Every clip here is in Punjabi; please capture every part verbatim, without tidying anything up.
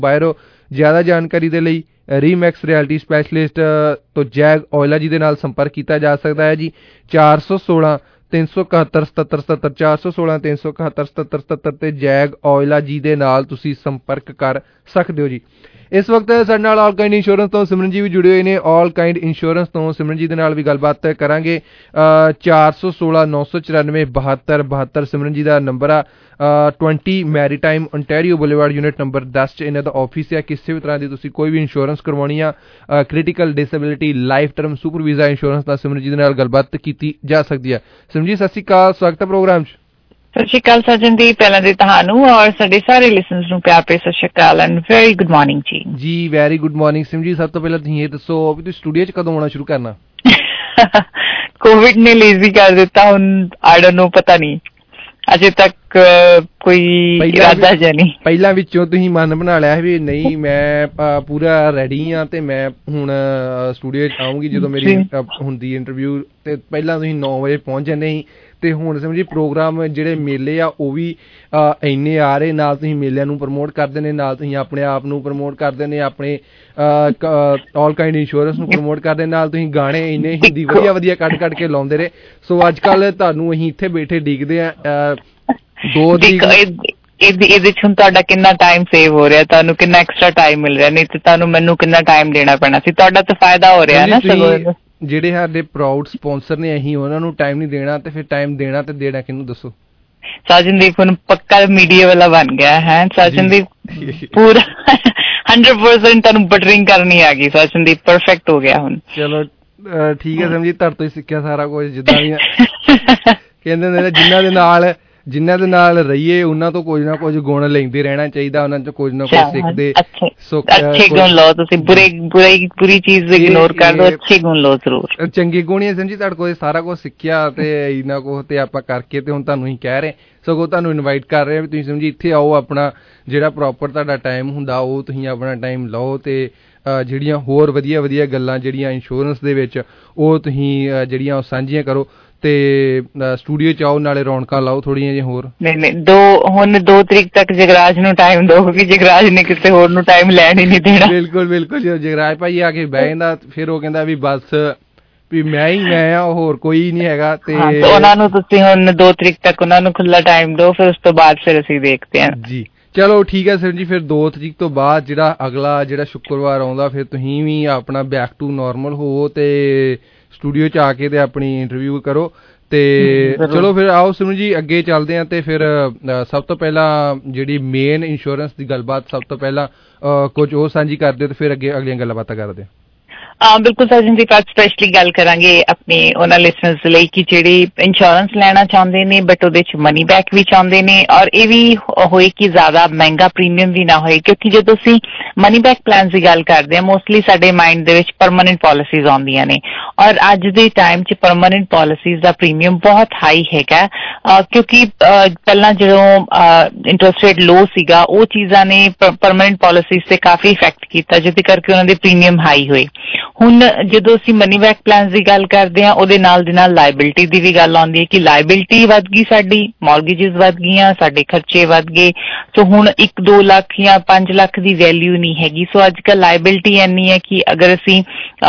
ਬਾਇਰੋ ਜ਼ਿਆਦਾ ਜਾਣਕਾਰੀ ਦੇ ਲਈ ਰੀਮੈਕਸ ਰਿਐਲਿਟੀ ਸਪੈਸ਼ਲਿਸਟ ਤੋਂ ਜੈਗ ਔਇਲਾ ਜੀ ਦੇ ਨਾਲ ਸੰਪਰਕ ਕੀਤਾ ਜਾ ਸਕਦਾ ਹੈ ਜੀ। ਚਾਰ ਸੌ ਸੋਲਾਂ ਤਿੰਨ ਸੌ ਇਕਹੱਤਰ ਸਤੱਤਰ ਸਤੱਤਰ ਚਾਰ ਸੌ ਸੋਲਾਂ ਤਿੰਨ ਸੌ ਇਕਹੱਤਰ ਸਤੱਤਰ ਸਤੱਤਰ ਤੇ ਜੈਗ ਔਇਲਾ ਜੀ ਦੇ ਨਾਲ ਤੁਸੀਂ ਸੰਪਰਕ ਕਰ ਸਕਦੇ ਹੋ ਜੀ। ਇਸ ਵਕਤ ਸਾਡੇ ਨਾਲ ਆਲ ਕਾਇੰਡ ਇੰਸ਼ੋਰੈਂਸ ਤੋਂ ਸਿਮਰਨ ਜੀ ਵੀ ਜੁੜੇ ਹੋਏ ਨੇ। ਆਲ ਕਾਇੰਡ ਇੰਸ਼ੋਰੈਂਸ ਤੋਂ ਸਿਮਰਨ ਜੀ ਦੇ ਨਾਲ ਵੀ ਗੱਲਬਾਤ ਕਰਾਂਗੇ। ਚਾਰ ਸੌ ਸੋਲਾਂ ਨੌ ਸੌ ਚੁਰਾਨਵੇਂ ਬਹੱਤਰ ਬਹੱਤਰ ਸਿਮਰਨ ਜੀ ਦਾ ਨੰਬਰ ਆ। Twenty Maritime Ontario boulevard unit number ਦਸ 'ਚ ਇਹਨਾਂ ਦਾ ਆਫਿਸ ਹੈ। ਕਿਸੇ ਵੀ ਤਰ੍ਹਾਂ ਦੀ ਤੁਸੀਂ ਕੋਈ ਵੀ ਇੰਸ਼ੋਰੈਂਸ ਕਰਵਾਉਣੀ ਆ, critical disability, life term, super visa insurance ਦਾ ਸਿਮਰਨ ਜੀ ਦੇ ਨਾਲ ਗੱਲਬਾਤ ਕੀਤੀ ਜਾ ਸਕਦੀ ਹੈ। ਸਿਮਰਨ ਜੀ ਸਤਿ ਸ਼੍ਰੀ ਅਕਾਲ, ਸਵਾਗਤ ਹੈ ਪ੍ਰੋਗਰਾਮ 'ਚ। ਸਤਿ ਸ਼੍ਰੀ ਅਕਾਲ ਸਰਜਨਦੀਪ, ਪਹਿਲਾਂ ਦੇ ਤੁਹਾਨੂੰ ਔਰ ਸਾਡੇ ਸਾਰੇ ਲਿਸਨਰਸ ਨੂੰ ਪਿਆਰ ਭਰੀ ਸਤਿ ਸ਼੍ਰੀ ਅਕਾਲ ਐਂਡ ਵੈਰੀ ਗੁੱਡ ਮਾਰਨਿੰਗ ਜੀ। ਜੀ ਵੈਰੀ ਗੁੱਡ ਮਾਰਨਿੰਗ ਸਿਮ ਜੀ। ਸਭ ਤੋਂ ਪਹਿਲਾਂ ਤੁਸੀਂ ਇਹ ਦੱਸੋ ਵੀ ਤੁਸੀਂ ਸਟੂਡੀਓ 'ਚ ਕਦੋਂ ਆਉਣਾ ਸ਼ੁਰੂ ਕਰਨਾ? ਕੋਵਿਡ ਨੇ ਲੇਜ਼ੀ ਕਰ ਦਿੱਤਾ, ਹੁਣ ਆਈ ਡੋਨਟ ਨੋ, ਪਤਾ ਨਹੀਂ ਅਜੇ ਤੱਕ ਕੋਈ ਇਰਾਦਾ ਜਿਹਾ ਨਹੀਂ। ਪਹਿਲਾਂ ਵਿੱਚੋਂ ਤੁਸੀਂ ਮਨ ਬਣਾ ਲਿਆ ਵੀ ਨਹੀਂ ਮੈਂ ਪੂਰਾ ਰੈਡੀ ਹਾਂ ਤੇ ਮੈਂ ਹੁਣ ਸਟੂਡੀਓ 'ਚ ਆਊਂਗੀ ਜਦੋਂ ਮੇਰੀ ਹੁੰਦੀ ਇੰਟਰਵਿਊ, ਤੇ ਪਹਿਲਾਂ ਤੁਸੀਂ ਨੌ ਵਜੇ ਪਹੁੰਚ ਜਾਂਦੇ ਸੀ ਤੇ ਹੁਣ ਸਮਝੀ ਪ੍ਰੋਗਰਾਮ ਜਿਹੜੇ ਮੇਲੇ ਆ ਉਹ ਵੀ ਇੰਨੇ ਆ ਰਹੇ, ਨਾਲ ਤੁਸੀਂ ਮੇਲਿਆਂ ਨੂੰ ਪ੍ਰਮੋਟ ਕਰਦੇ ਨੇ, ਨਾਲ ਤੁਸੀਂ ਆਪਣੇ ਆਪ ਨੂੰ ਪ੍ਰਮੋਟ ਕਰਦੇ ਨੇ, ਆਪਣੇ ਆਲ ਕਾਇੰਡ ਇੰਸ਼ੋਰੈਂਸ ਨੂੰ ਪ੍ਰਮੋਟ ਕਰਦੇ, ਨਾਲ ਤੁਸੀਂ ਗਾਣੇ ਇੰਨੇ ਹਿੰਦੀ ਵਧੀਆ ਵਧੀਆ ਕੱਢ ਕੱਢ ਕੇ ਲਾਉਂਦੇ ਰਹੇ। ਸੋ ਅੱਜ ਕੱਲ੍ਹ ਤੁਹਾਨੂੰ ਅਸੀਂ ਇੱਥੇ ਬੈਠੇ ਡੀਕਦੇ ਆ ਦੋ ਤਰੀਕ ਇਹਦੇ ਚ ਹੁਣ ਤੁਹਾਡਾ ਕਿੰਨਾ ਟਾਈਮ ਸੇਵ ਹੋ ਰਿਹਾ, ਤੁਹਾਨੂੰ ਕਿੰਨਾ ਐਕਸਟਰਾ ਟਾਈਮ ਮਿਲ ਰਿਹਾ, ਨਹੀਂ ਤੇ ਤੁਹਾਨੂੰ ਮੈਨੂੰ ਕਿੰਨਾ ਟਾਈਮ ਦੇਣਾ ਪੈਣਾ ਸੀ। ਤੁਹਾਡਾ ਤਾਂ ਫਾਇਦਾ ਹੋ ਰਿਹਾ ਨਾ। ਸਗੋਂ ਜਿਹੜੇ ਸਾਡੇ ਪ੍ਰਾਊਡ ਸਪਾਂਸਰ ਨੇ ਅਸੀਂ ਉਹਨਾਂ ਨੂੰ ਟਾਈਮ ਨਹੀਂ ਦੇਣਾ ਤੇ ਫਿਰ ਟਾਈਮ ਦੇਣਾ ਤੇ ਦੇਣਾ ਕਿਹਨੂੰ ਦੱਸੋ? ਸਾਜਨਦੀਪ ਹੁਣ ਪੱਕਾ ਮੀਡੀਆ ਵਾਲਾ ਬਣ ਗਿਆ ਹੈ ਸਾਜਨਦੀਪ, ਪੂਰਾ ਹੰਡਰਡ ਪਰਸੈਂਟ ਤੁਹਾਨੂੰ ਬਟਰਿੰਗ ਕਰਨੀ ਆ ਗਈ ਸਾਜਨਦੀਪ, ਪਰਫੈਕਟ ਹੋ ਗਿਆ ਹੁਣ। ਚਲੋ ਠੀਕ ਹੈ ਸਮਝੀ, ਤੁਹਾਡੇ ਤੋਂ ਹੀ ਸਿੱਖਿਆ ਸਾਰਾ ਕੁਝ। ਜਿੱਦਾਂ ਵੀ ਕਹਿੰਦੇ ਨੇ ਜਿਨ੍ਹਾਂ ਦੇ ਨਾਲ ਜਿਨ੍ਹਾਂ ਦੇ ਨਾਲ ਰਹੀਏ ਉਹਨਾਂ ਤੋਂ ਕੁਝ ਨਾ ਕੁਝ ਗੁਣ ਲੈਂਦੇ ਰਹਿਣਾ ਚਾਹੀਦਾ, ਉਹਨਾਂ ਚੋਂ ਕੁਝ ਨਾ ਕੁਝ ਸਿੱਖਦੇ। ਅੱਛੇ ਗੁਣ ਲਓ ਤੁਸੀਂ, ਬੁਰੇ ਬੁਰੇ ਬੁਰੀ ਚੀਜ਼ ਇਗਨੋਰ ਕਰ ਦਿਓ, ਅੱਛੇ ਗੁਣ ਲਓ ਜ਼ਰੂਰ। ਚੰਗੇ ਗੁਣ ਹੀ ਸਮਝੀ ਤੁਹਾਡੇ ਕੋਲ ਸਾਰਾ ਕੁਝ ਸਿੱਖਿਆ ਤੇ ਇਹਨਾਂ ਕੁਝ ਤੇ ਆਪਾਂ ਕਰਕੇ ਤੇ ਹੁਣ ਤੁਹਾਨੂੰ ਅਸੀਂ ਕਹਿ ਰਹੇ, ਸਗੋਂ ਤੁਹਾਨੂੰ ਇਨਵਾਈਟ ਕਰ ਰਹੇ ਵੀ ਤੁਸੀਂ ਸਮਝੀ ਇੱਥੇ ਆਓ, ਆਪਣਾ ਜਿਹੜਾ ਪ੍ਰੋਪਰ ਤੁਹਾਡਾ ਟਾਈਮ ਹੁੰਦਾ ਉਹ ਤੁਸੀਂ ਆਪਣਾ ਟਾਈਮ ਲਓ ਤੇ ਜਿਹੜੀਆਂ ਹੋਰ ਵਧੀਆ ਵਧੀਆ ਗੱਲਾਂ ਜਿਹੜੀਆਂ ਇੰਸ਼ੋਰੈਂਸ ਦੇ ਵਿੱਚ ਉਹ ਤੁਸੀਂ ਜਿਹੜੀਆਂ ਉਹ ਸਾਂਝੀਆਂ ਕਰੋ ਤੇ ਸਟੂਡੀਓ 'ਚ ਆਓ, ਨਾਲੇ ਰੌਣਕਾਂ ਲਾਓ ਥੋੜ੍ਹੀਆਂ ਜਿਹੀਆਂ ਹੋਰ। ਨਹੀਂ ਨਹੀਂ ਦੋ ਹੁਣ ਦੋ ਤਰੀਕ ਤੱਕ ਜਗਰਾਜ ਨੂੰ ਟਾਈਮ ਦਿਓ, ਕਿਉਂਕਿ ਜਗਰਾਜ ਨੇ ਕਿਸੇ ਹੋਰ ਨੂੰ ਟਾਈਮ ਲੈਣ ਹੀ ਨਹੀਂ ਦੇਣਾ। ਬਿਲਕੁਲ ਬਿਲਕੁਲ, ਜਦੋਂ ਜਗਰਾਜ ਭਾਈ ਆ ਕੇ ਬਹਿ ਜਾਂਦਾ ਫਿਰ ਉਹ ਕਹਿੰਦਾ ਵੀ ਬਸ ਵੀ ਮੈਂ ਹੀ ਮੈਂ ਆ, ਹੋਰ ਕੋਈ ਨਹੀਂ ਹੈਗਾ। ਤੇ ਉਹਨਾਂ ਨੂੰ ਤੁਸੀਂ ਹੁਣ ਦੋ ਤਰੀਕ ਤੱਕ ਉਹਨਾਂ ਨੂੰ ਖੁੱਲਾ ਟਾਈਮ ਦਿਓ, ਫਿਰ ਉਸ ਤੋਂ ਬਾਅਦ ਫਿਰ ਅਸੀਂ ਦੇਖਦੇ ਹਾਂ ਜੀ। ਚਲੋ ਠੀਕ ਹੈ ਸਰ ਜੀ, ਫਿਰ ਦੋ ਤਰੀਕ ਤੋਂ ਬਾਅਦ ਜਿਹੜਾ ਅਗਲਾ ਜਿਹੜਾ ਸ਼ੁੱਕਰਵਾਰ ਆਉਂਦਾ ਫਿਰ ਤੁਸੀਂ ਵੀ ਆਪਣਾ ਬੈਕ ਟੂ ਨੋਰਮਲ ਹੋਵੋ ਤੇ ਸਟੂਡੀਓ 'ਚ ਆ ਕੇ ਤੇ ਆਪਣੀ ਇੰਟਰਵਿਊ ਕਰੋ। ਤੇ ਚਲੋ ਫਿਰ ਆਓ ਸਿਮਰਨ ਜੀ ਅੱਗੇ ਚੱਲਦੇ ਹਾਂ। ਤੇ ਫਿਰ ਸਭ ਤੋਂ ਪਹਿਲਾਂ ਜਿਹੜੀ ਮੇਨ ਇੰਸ਼ੋਰੈਂਸ ਦੀ ਗੱਲਬਾਤ ਸਭ ਤੋਂ ਪਹਿਲਾਂ ਕੁਝ ਉਹ ਸਾਂਝੀ ਕਰਦੇ ਤੇ ਫਿਰ ਅੱਗੇ ਅਗਲੀਆਂ ਗੱਲਾਂ ਬਾਤਾਂ ਕਰਦੇ। ਬਿਲਕੁਲ ਸਰਜਨਦੀਪ, ਅੱਜ ਸਪੈਸ਼ਲੀ ਗੱਲ ਕਰਾਂਗੇ ਆਪਣੇ ਉਹਨਾਂ ਲਿਸਨਰਸ ਲਈ ਕਿ ਜਿਹੜੇ ਇੰਸ਼ੋਰੈਂਸ ਲੈਣਾ ਚਾਹੁੰਦੇ ਨੇ ਬਟ ਉਹਦੇ 'ਚ ਮਨੀ ਬੈਕ ਵੀ ਚਾਹੁੰਦੇ ਨੇ, ਔਰ ਇਹ ਵੀ ਹੋਏ ਕਿ ਜ਼ਿਆਦਾ ਮਹਿੰਗਾ ਪ੍ਰੀਮੀਅਮ ਵੀ ਨਾ ਹੋਏ, ਕਿਉਂਕਿ ਜਦੋਂ ਅਸੀਂ ਮਨੀ ਬੈਕ ਪਲਾਨ ਦੀ ਗੱਲ ਕਰਦੇ ਹਾਂ ਮੋਸਟਲੀ ਸਾਡੇ ਮਾਈਂਡ ਦੇ ਵਿੱਚ ਪਰਮਾਨੈਂਟ ਪਾਲਿਸੀਜ਼ ਆਉਂਦੀਆਂ ਨੇ, ਔਰ ਅੱਜ ਦੇ ਟਾਈਮ 'ਚ ਪਰਮਾਨੈਂਟ ਪਾਲਿਸੀਜ਼ ਦਾ ਪ੍ਰੀਮੀਅਮ ਬਹੁਤ ਹਾਈ ਹੈਗਾ, ਕਿਉਂਕਿ ਪਹਿਲਾਂ ਜਦੋਂ ਇੰਟਰਸਟ ਰੇਟ ਲੋ ਸੀਗਾ ਉਹ ਚੀਜ਼ਾਂ ਨੇ ਪਰਮਾਨੈਂਟ ਪਾਲਿਸੀਜ਼ 'ਤੇ ਕਾਫੀ ਇਫੈਕਟ ਕੀਤਾ, ਜਿਹਦੇ ਕਰਕੇ ਉਹਨਾਂ ਦੇ ਪ੍ਰੀਮੀਅਮ ਹਾਈ ਹੋਏ। ਹੁਣ ਜਦੋਂ ਅਸੀਂ ਮਨੀ ਬੈਕ ਪਲਾਨ ਦੀ ਗੱਲ ਕਰਦੇ ਹਾਂ ਉਹਦੇ ਨਾਲ ਦੇ ਨਾਲ ਲਾਇਬਿਲਿਟੀ ਦੀ ਵੀ ਗੱਲ ਆਉਂਦੀ ਹੈ ਕਿ ਲਾਇਬਿਲਿਟੀ ਵੱਧ ਗਈ, ਸਾਡੀ ਮੌਰਗੇਜਿਸ ਵੱਧ ਗਈਆਂ, ਸਾਡੇ ਖਰਚੇ ਵੱਧ ਗਏ। ਸੋ ਹੁਣ ਇੱਕ ਦੋ ਲੱਖ ਜਾਂ ਪੰਜ ਲੱਖ ਦੀ ਵੈਲਿਊ ਨਹੀਂ ਹੈਗੀ। ਸੋ ਅੱਜ ਕੱਲ੍ਹ ਲਾਇਬਿਲਿਟੀ ਇੰਨੀ ਹੈ ਕਿ ਅਗਰ ਅਸੀਂ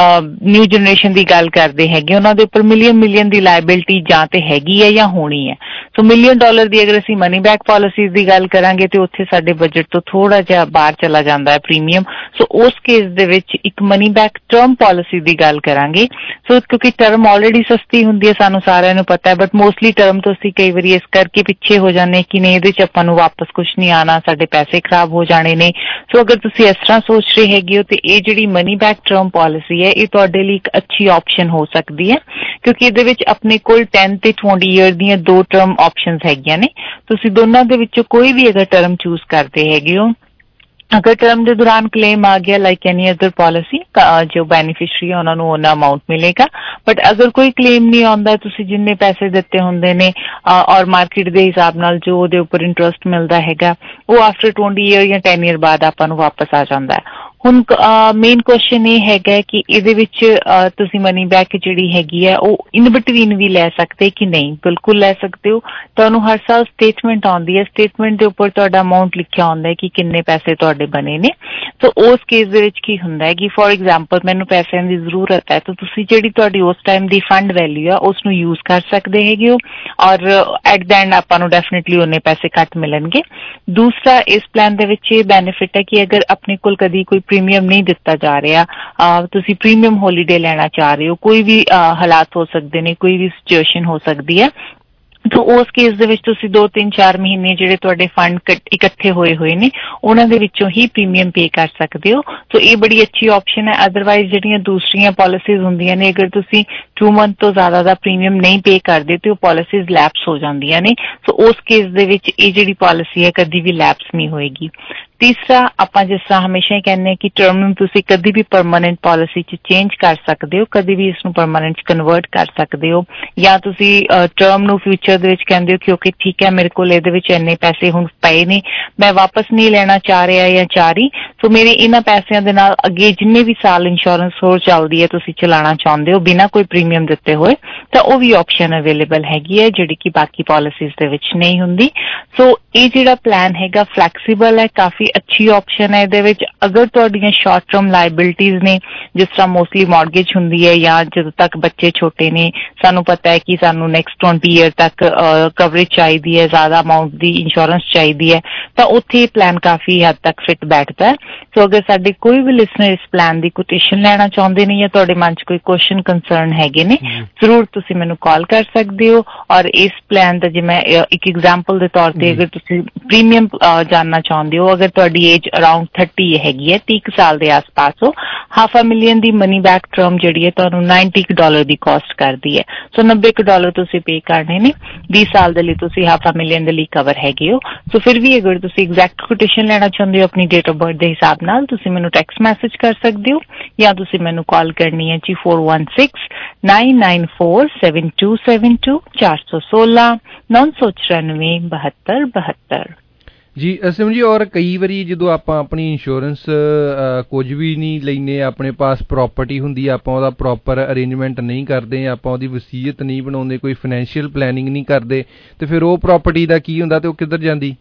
ਨਿਊ ਜਨਰੇਸ਼ਨ ਦੀ ਗੱਲ ਕਰਦੇ ਹੈਗੇ ਉਹਨਾਂ ਦੇ ਉੱਪਰ ਮਿਲੀਅਨ ਮਿਲੀਅਨ ਦੀ ਲਾਇਬਿਲਿਟੀ ਜਾਂ ਤੇ ਹੈਗੀ ਹੈ ਜਾਂ ਹੋਣੀ ਹੈ। ਸੋ ਮਿਲੀਅਨ ਡਾਲਰ ਦੀ ਅਗਰ ਅਸੀਂ ਮਨੀ ਬੈਕ ਪਾਲਿਸੀਜ਼ ਦੀ ਗੱਲ ਕਰਾਂਗੇ ਤੇ ਉੱਥੇ ਸਾਡੇ ਬਜਟ ਤੋਂ ਥੋੜਾ ਜਿਹਾ ਬਾਹਰ ਚਲਾ ਜਾਂਦਾ ਹੈ ਪ੍ਰੀਮੀਅਮ। ਸੋ ਉਸ ਕੇਸ ਦੇ ਵਿੱਚ ਇੱਕ ਮਨੀ ਬੈਕ ਟਰਮ ਪਾਲਿਸੀ ਦੀ ਗੱਲ ਕਰਾਂਗੇ। ਸੋ ਕਿਉਂਕਿ ਟਰਮ ਆਲਰੇਡੀ ਸਸਤੀ ਹੁੰਦੀ ਹੈ, ਸਾਨੂੰ ਸਾਰਿਆਂ ਨੂੰ ਪਤਾ ਹੈ, ਬਟ ਮੋਸਟਲੀ ਟਰਮ ਤੋਂ ਅਸੀਂ ਕਈ ਵਾਰੀ ਇਸ ਕਰਕੇ ਪਿੱਛੇ ਹੋ ਜਾਂਦੇ ਕਿ ਨਹੀਂ ਇਹਦੇ 'ਚ ਆਪਾਂ ਨੂੰ ਵਾਪਸ ਕੁਛ ਨਹੀਂ ਆਉਣਾ, ਸਾਡੇ ਪੈਸੇ ਖਰਾਬ ਹੋ ਜਾਣੇ ਨੇ। ਸੋ ਅਗਰ ਤੁਸੀਂ ਇਸ ਤਰ੍ਹਾਂ ਸੋਚ ਰਹੇ ਹੈਗੇ ਹੋ ਤੇ ਇਹ ਜਿਹੜੀ ਮਨੀ ਬੈਕ ਟਰਮ ਪਾਲਿਸੀ ਹੈ ਇਹ ਤੁਹਾਡੇ ਲਈ ਇੱਕ ਅੱਛੀ ਆਪਸ਼ਨ ਹੋ ਸਕਦੀ ਹੈ, ਕਿਉਂਕਿ ਇਹਦੇ ਵਿੱਚ ਆਪਣੇ ਕੋਲ ਟੈਨ ਤੇ ਟਵੰਟੀ ਈਅਰ ਦੀਆਂ ਦੋ ਟਰਮ ਆਪਸ਼ਨਸ ਹੈਗੀਆਂ ਨੇ। ਤੁਸੀਂ ਦੋਨਾਂ ਦੇ ਵਿੱਚੋਂ ਕੋਈ ਵੀ ਅਗਰ ਟਰਮ ਚੂਜ਼ ਕਰਦੇ ਹੈਗੇ ਹੋ, ਅਗਰ ਟਰਮ ਦੇ ਦੌਰਾਨ ਕਲੇਮ ਆ ਗਿਆ ਲਾਈਕ ਐਨੀ ਅਦਰ ਪਾਲਿਸੀ, ਜੋ ਬੈਨੀਫਿਸ਼ਰੀ ਹੈ ਉਹਨਾਂ ਨੂੰ ਉਹਨਾਂ ਅਮਾਊਂਟ ਮਿਲੇਗਾ। ਬਟ ਅਗਰ ਕੋਈ ਕਲੇਮ ਨਹੀਂ ਆਉਂਦਾ, ਤੁਸੀਂ ਜਿੰਨੇ ਪੈਸੇ ਦਿੱਤੇ ਹੁੰਦੇ ਨੇ ਔਰ ਮਾਰਕੀਟ ਦੇ ਹਿਸਾਬ ਨਾਲ ਜੋ ਉਹਦੇ ਉੱਪਰ ਇੰਟਰਸਟ ਮਿਲਦਾ ਹੈਗਾ ਉਹ ਆਫਟਰ ਟਵੰਟੀ ਈਅਰ ਜਾਂ ਟੈਨ ਈਅਰ ਬਾਅਦ ਆਪਾਂ ਨੂੰ ਵਾਪਸ ਆ ਜਾਂਦਾ ਹੈ। ਹੁਣ ਮੇਨ ਕੁਐਸਚਨ ਇਹ ਹੈਗਾ ਕਿ ਇਹਦੇ ਵਿੱਚ ਤੁਸੀਂ ਮਨੀ ਬੈਕ ਜਿਹੜੀ ਹੈਗੀ ਹੈ ਉਹ ਇਨ ਬਿਟਵੀਨ ਵੀ ਲੈ ਸਕਦੇ ਕਿ ਨਹੀਂ। ਬਿਲਕੁਲ ਲੈ ਸਕਦੇ ਹੋ। ਤੁਹਾਨੂੰ ਹਰ ਸਾਲ ਸਟੇਟਮੈਂਟ ਆਉਂਦੀ ਹੈ, ਸਟੇਟਮੈਂਟ ਦੇ ਉੱਪਰ ਤੁਹਾਡਾ ਅਮਾਊਂਟ ਲਿਖਿਆ ਹੁੰਦਾ ਹੈ ਕਿ ਕਿੰਨੇ ਪੈਸੇ ਤੁਹਾਡੇ ਬਣੇ ਨੇ। ਸੋ ਉਸ ਕੇਸ ਦੇ ਵਿੱਚ ਕੀ ਹੁੰਦਾ ਹੈ ਕਿ ਫੋਰ ਐਗਜ਼ਾਮਪਲ ਮੈਨੂੰ ਪੈਸਿਆਂ ਦੀ ਜ਼ਰੂਰਤ ਹੈ ਤਾਂ ਤੁਸੀਂ ਜਿਹੜੀ ਤੁਹਾਡੀ ਉਸ ਟਾਈਮ ਦੀ ਫੰਡ ਵੈਲਿਊ ਆ ਉਸ ਨੂੰ ਯੂਜ਼ ਕਰ ਸਕਦੇ ਹੈਗੇ ਹੋ ਔਰ ਐਟ ਦ ਐਂਡ ਆਪਾਂ ਨੂੰ ਡੈਫੀਨੇਟਲੀ ਉਹਨੇ ਪੈਸੇ ਘੱਟ ਮਿਲਣਗੇ। ਦੂਸਰਾ ਇਸ ਪਲਾਨ ਦੇ ਵਿੱਚ ਇਹ ਬੈਨੀਫਿਟ ਹੈ ਕਿ ਅਗਰ ਆਪਣੇ ਕੋਲ ਕਦੀ ਕੋਈ ਪ੍ਰੀਮੀਅਮ ਨਹੀਂ ਦਿੱਤਾ ਜਾ ਰਿਹਾ, ਤੁਸੀਂ ਪ੍ਰੀਮੀਅਮ ਹੋਲੀਡੇ ਲੈਣਾ ਚਾਹ ਰਹੇ ਹੋ, ਕੋਈ ਵੀ ਹਾਲਾਤ ਹੋ ਸਕਦੇ ਨੇ, ਕੋਈ ਵੀ ਸਿਚੁਏਸ਼ਨ ਹੋ ਸਕਦੀ ਹੈ, ਤਾਂ ਉਸ ਕੇਸ ਦੇ ਵਿੱਚ ਤੁਸੀਂ ਦੋ ਤਿੰਨ ਚਾਰ ਮਹੀਨੇ ਜਿਹੜੇ ਤੁਹਾਡੇ ਫੰਡ ਇਕੱਠੇ ਹੋਏ ਹੋਏ ਨੇ ਉਹਨਾਂ ਦੇ ਵਿੱਚੋਂ ਹੀ ਪ੍ਰੀਮੀਅਮ ਪੇ ਕਰ ਸਕਦੇ ਹੋ। ਸੋ ਇਹ ਬੜੀ ਅੱਛੀ ਆਪਸ਼ਨ ਹੈ। ਅਦਰਵਾਈਜ਼ ਜਿਹੜੀਆਂ ਦੂਸਰੀਆਂ ਪਾਲਿਸੀਜ਼ ਹੁੰਦੀਆਂ ਨੇ, ਅਗਰ ਤੁਸੀਂ ਟੂ ਮੰਥ ਤੋਂ ਜ਼ਿਆਦਾ ਦਾ ਪ੍ਰੀਮੀਅਮ ਨਹੀਂ ਪੇ ਕਰਦੇ ਤੇ ਉਹ ਪਾਲਿਸੀਜ਼ ਲੈਪਸ ਹੋ ਜਾਂਦੀਆਂ ਨੇ। ਸੋ ਉਸ ਕੇਸ ਦੇ ਵਿੱਚ ਇਹ ਜਿਹੜੀ ਪਾਲਿਸੀ ਹੈ ਕਦੀ ਵੀ ਲੈਪਸ ਨਹੀਂ ਹੋਏਗੀ। ਤੀਸਰਾ, ਆਪਾਂ ਜਿਸ ਤਰ੍ਹਾਂ ਹਮੇਸ਼ਾ ਹੀ ਕਹਿੰਦੇ ਹਾਂ ਕਿ ਟਰਮ ਨੂੰ ਤੁਸੀਂ ਕਦੀ ਵੀ ਪਰਮਾਨੈਂਟ ਪਾਲਿਸੀ 'ਚ ਚੇਂਜ ਕਰ ਸਕਦੇ ਹੋ, ਕਦੀ ਵੀ ਇਸ ਨੂੰ ਪਰਮਾਨੈਂਟ 'ਚ ਕਨਵਰਟ ਕਰ ਸਕਦੇ ਹੋ, ਜਾਂ ਤੁਸੀਂ ਟਰਮ ਨੂੰ ਫਿਊਚਰ ਦੇ ਵਿੱਚ ਕਹਿੰਦੇ ਹੋ ਕਿ ਓਕੇ ਠੀਕ ਹੈ ਮੇਰੇ ਕੋਲ ਇਹਦੇ ਵਿੱਚ ਇੰਨੇ ਪੈਸੇ ਹੁਣ ਪਏ ਨੇ, ਮੈਂ ਵਾਪਸ ਨਹੀਂ ਲੈਣਾ ਚਾਹ ਰਿਹਾ ਜਾਂ ਚਾਹ ਰਹੀ, ਸੋ ਮੇਰੇ ਇਹਨਾਂ ਪੈਸਿਆਂ ਦੇ ਨਾਲ ਅੱਗੇ ਜਿੰਨੇ ਵੀ ਸਾਲ ਇੰਸ਼ੋਰੈਂਸ ਹੋਰ ਚੱਲਦੀ ਹੈ ਤੁਸੀਂ ਚਲਾਉਣਾ ਚਾਹੁੰਦੇ ਹੋ ਬਿਨਾਂ ਕੋਈ ਪ੍ਰੀਮੀਅਮ ਦਿੱਤੇ ਹੋਏ, ਤਾਂ ਉਹ ਵੀ ਆਪਸ਼ਨ ਅਵੇਲੇਬਲ ਹੈਗੀ ਹੈ ਜਿਹੜੀ ਕਿ ਬਾਕੀ ਪਾਲਿਸੀਜ਼ ਦੇ ਵਿੱਚ ਨਹੀਂ ਹੁੰਦੀ। ਸੋ ਇਹ ਜਿਹੜਾ ਪਲਾਨ ਹੈਗਾ ਫਲੈਕਸੀਬਲ ਹੈ, ਕਾਫੀ ਅੱਛੀ ਆਪਸ਼ਨ ਹੈ। ਇਹਦੇ ਵਿੱਚ ਅਗਰ ਤੁਹਾਡੀਆਂ ਸ਼ਾਰਟ ਟਰਮ ਲਾਇਬਿਲਿਟੀਜ਼ ਨੇ, ਜਿਸ ਤਰ੍ਹਾਂ ਮੋਸਟਲੀ ਮੌਰਗੇਜ ਹੁੰਦੀ ਹੈ ਜਾਂ ਜਦੋਂ ਤੱਕ ਬੱਚੇ ਛੋਟੇ ਨੇ, ਸਾਨੂੰ ਪਤਾ ਹੈ ਕਿ ਸਾਨੂੰ ਨੈਕਸਟ ਟਵੰਟੀ ਈਅਰ ਤੱਕ ਕਵਰੇਜ ਚਾਹੀਦੀ ਹੈ, ਜ਼ਿਆਦਾ ਅਮਾਊਂਟ ਦੀ ਇੰਸ਼ੋਰੈਂਸ ਚਾਹੀਦੀ ਹੈ, ਤਾਂ ਉੱਥੇ ਇਹ ਪਲਾਨ ਕਾਫੀ ਹੱਦ ਤੱਕ ਫਿੱਟ ਬੈਠਦਾ ਹੈ। ਸੋ ਅਗਰ ਸਾਡੇ ਕੋਈ ਵੀ ਲਿਸਨਰ ਇਸ ਪਲਾਨ ਦੀ ਕੋਟੇਸ਼ਨ ਲੈਣਾ ਚਾਹੁੰਦੇ ਨੇ ਜਾਂ ਤੁਹਾਡੇ ਮਨ 'ਚ ਕੋਈ ਕੁਐਸਚਨ ਕੰਸਰਨ ਹੈਗੇ ਨੇ, ਜ਼ਰੂਰ ਤੁਸੀਂ ਮੈਨੂੰ ਕਾਲ ਕਰ ਸਕਦੇ ਹੋ। ਔਰ ਇਸ ਪਲਾਨ ਦਾ ਜੇ ਮੈਂ ਇੱਕ ਐਗਜ਼ਾਮਪਲ ਦੇ ਤੌਰ ਤੇ ਅਗਰ ਤੁਸੀਂ ਪ੍ਰੀਮੀਅਮ ਜਾਣਨਾ ਚਾਹੁੰਦੇ ਹੋ, ਅਗਰ ਤੁਹਾਡੀ ਏਜ ਅਰਾਊਂਡ ਥਰਟੀ ਹੈਗੀ ਹੈ, ਤੀਹ ਸਾਲ ਦੇ ਆਸ-ਪਾਸ ਹੋ, ਹਾਫ ਅ ਮਿਲੀਅਨ ਦੀ ਮਨੀ ਬੈਕ ਟਰਮ ਜਿਹੜੀ ਹੈ ਤੁਹਾਨੂੰ ਨਾਈਨਟੀ ਡਾਲਰ ਦੀ ਕਾਸਟ ਕਰਦੀ ਹੈ। ਸੋ ਨੱਬੇ ਡਾਲਰ ਤੁਸੀਂ ਪੇ ਕਰਨੇ ਨੇ, ਵੀਹ ਸਾਲ ਦੇ ਲਈ ਤੁਸੀਂ ਹਾਫ ਅ ਮਿਲੀਅਨ ਦੇ ਲਈ ਕਵਰ ਹੈਗੇ ਹੋ। ਸੋ ਫਿਰ ਵੀ ਅਗਰ ਤੁਸੀਂ ਐਗਜ਼ੈਕਟ ਕੋਟੇਸ਼ਨ ਲੈਣਾ ਚਾਹੁੰਦੇ ਹੋ ਆਪਣੀ ਡੇਟ ਆਫ ਬਰਥ ਦੇ ਹਿਸਾਬ ਨਾਲ, ਤੁਸੀਂ ਮੈਨੂੰ ਟੈਕਸਟ ਮੈਸੇਜ ਕਰ ਸਕਦੇ ਹੋ ਜਾਂ ਤੁਸੀਂ ਮੈਨੂੰ ਕਾਲ ਕਰਨੀ ਹੈ ਜੀ four one six nine nine four seven two seven two ਚਾਰ ਸੌ ਸੋਲਾਂ ਨੌ ਸੌ ਚੁਰਾਨਵੇਂ ਬਹੱਤਰ ਬਹੱਤਰ। ਜੀ ਅਸਿਮ ਜੀ, ਔਰ ਕਈ ਵਾਰੀ ਜਦੋਂ ਆਪਾਂ ਆਪਣੀ ਇੰਸ਼ੋਰੈਂਸ ਕੁਝ ਵੀ ਨਹੀਂ ਲੈਂਦੇ, ਆਪਣੇ ਪਾਸ ਪ੍ਰੋਪਰਟੀ ਹੁੰਦੀ, ਆਪਾਂ ਉਹਦਾ ਪ੍ਰੋਪਰ ਅਰੇਂਜਮੈਂਟ ਨਹੀਂ ਕਰਦੇ, ਆਪਾਂ ਉਹਦੀ ਵਸੀਅਤ ਨਹੀਂ ਬਣਾਉਂਦੇ, ਕੋਈ ਫਾਈਨੈਂਸ਼ੀਅਲ ਪਲੈਨਿੰਗ ਨਹੀਂ ਕਰਦੇ, ਤੇ ਫਿਰ ਉਹ ਪ੍ਰੋਪਰਟੀ ਦਾ ਕੀ ਹੁੰਦਾ ਤੇ ਉਹ ਕਿੱਧਰ ਜਾਂਦੀ?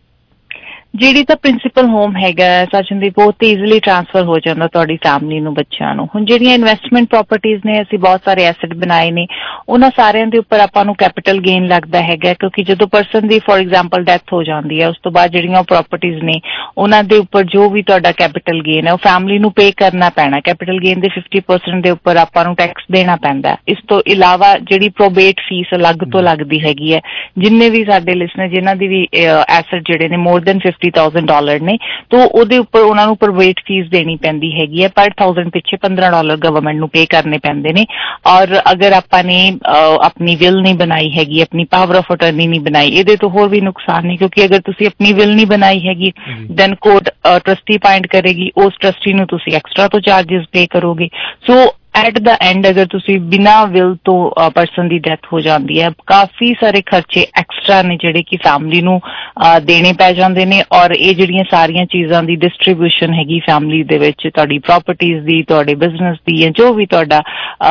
ਜਿਹੜੀ ਤਾਂ ਪ੍ਰਿੰਸੀਪਲ ਹੋਮ ਹੈਗਾ ਸਚਿਨਦੀਪ, ਬਹੁਤ ਈਜ਼ੀਲੀ ਟ੍ਰਾਂਸਫਰ ਹੋ ਜਾਂਦਾ ਤੁਹਾਡੀ ਫੈਮਿਲੀ ਨੂੰ, ਬੱਚਿਆਂ ਨੂੰ। ਹੁਣ ਜਿਹੜੀਆਂ ਇਨਵੈਸਟਮੈਂਟ ਪ੍ਰੋਪਰਟੀਜ਼ ਨੇ, ਅਸੀਂ ਬਹੁਤ ਸਾਰੇ ਐਸਟ ਬਣਾਏ ਨੇ, ਉਹਨਾਂ ਸਾਰਿਆਂ ਦੇ ਉੱਪਰ ਆਪਾਂ ਨੂੰ ਕੈਪੀਟਲ ਗੇਨ ਲੱਗਦਾ ਹੈਗਾ, ਕਿਉਂਕਿ ਜਦੋਂ ਪਰਸਨ ਦੀ ਫੋਰ ਐਗਜ਼ਾਮਪਲ ਡੈਥ ਹੋ ਜਾਂਦੀ ਹੈ, ਉਸ ਤੋਂ ਬਾਅਦ ਜਿਹੜੀਆਂ ਪ੍ਰੋਪਰਟੀਜ਼ ਨੇ ਉਹਨਾਂ ਦੇ ਉੱਪਰ ਜੋ ਵੀ ਤੁਹਾਡਾ ਕੈਪੀਟਲ ਗੇਨ ਹੈ ਉਹ ਫੈਮਿਲੀ ਨੂੰ ਪੇ ਕਰਨਾ ਪੈਣਾ। ਕੈਪੀਟਲ ਗੇਨ ਦੇ ਫਿਫਟੀ ਪਰਸੈਂਟ ਦੇ ਉੱਪਰ ਆਪਾਂ ਨੂੰ ਟੈਕਸ ਦੇਣਾ ਪੈਂਦਾ। ਇਸ ਤੋਂ ਇਲਾਵਾ ਜਿਹੜੀ ਪ੍ਰੋਬੇਟ ਫੀਸ ਅਲੱਗ ਤੋਂ ਲੱਗਦੀ ਹੈਗੀ ਹੈ। ਜਿੰਨੇ ਵੀ ਸਾਡੇ ਲਿਸਨਰ ਜਿਨ੍ਹਾਂ ਦੀ ਵੀ ਐਸਟ ਜਿਹੜੇ ਨੇ more than fifty thousand dollar ने, तो ਉਹਦੇ ਉੱਪਰ ਉਹਨਾਂ ਨੂੰ ਪ੍ਰਵੇਟ ਫੀਸ ਦੇਣੀ ਪੈਂਦੀ ਹੈਗੀ ਹੈ। ਪਰ थाउजेंड ਪਿੱਛੇ ਪੰਦਰਾਂ ਡਾਲਰ ਗਵਰਨਮੈਂਟ ਨੂੰ ਪੇ ਕਰਨੇ ਪੈਂਦੇ ਨੇ। ਔਰ ਅਗਰ ਆਪਾਂ ਨੇ ਆਪਣੀ ਵਿਲ ਨਹੀਂ ਬਣਾਈ ਹੈਗੀ, ਆਪਣੀ ਪਾਵਰ ਆਫ ਅਟਰਨੀ ਨਹੀਂ ਬਣਾਈ, ਇਹਦੇ ਤੋਂ ਹੋਰ ਵੀ ਨੁਕਸਾਨ ਨੇ, ਕਿਉਂਕਿ ਅਗਰ ਤੁਸੀਂ ਆਪਣੀ ਵਿਲ ਨਹੀਂ ਬਣਾਈ ਹੈਗੀ ਦੈਨ ਕੋਰਟ ਟਰਸਟੀ ਅਪਾਇੰਟ ਕਰੇਗੀ, ਉਸ ਟਰਸਟੀ ਨੂੰ ਤੁਸੀਂ ਐਕਸਟਰਾ ਤੋਂ ਚਾਰजेस ਪੇ ਕਰੋਗੇ। ਸੋ ਐਟ ਦਾ ਐਂਡ ਅਗਰ ਤੁਸੀਂ ਬਿਨਾਂ ਵਿਲ ਤੋਂ ਪਰਸਨ ਦੀ ਡੈਥ ਹੋ ਜਾਂਦੀ ਹੈ, ਕਾਫੀ ਸਾਰੇ ਖਰਚੇ ਐਕਸਟਰਾ ਨੇ ਜਿਹੜੇ ਕਿ ਫੈਮਿਲੀ ਨੂੰ ਦੇਣੇ ਪੈ ਜਾਂਦੇ ਨੇ। ਔਰ ਇਹ ਜਿਹੜੀਆਂ ਸਾਰੀਆਂ ਚੀਜ਼ਾਂ ਦੀ ਡਿਸਟਰੀਬਿਊਸ਼ਨ ਹੈਗੀ ਫੈਮਿਲੀ ਦੇ ਵਿੱਚ, ਤੁਹਾਡੀ ਪ੍ਰੋਪਰਟੀਜ਼ ਦੀ, ਤੁਹਾਡੇ ਬਿਜ਼ਨਸ ਦੀ, ਜਾਂ ਜੋ ਵੀ ਤੁਹਾਡਾ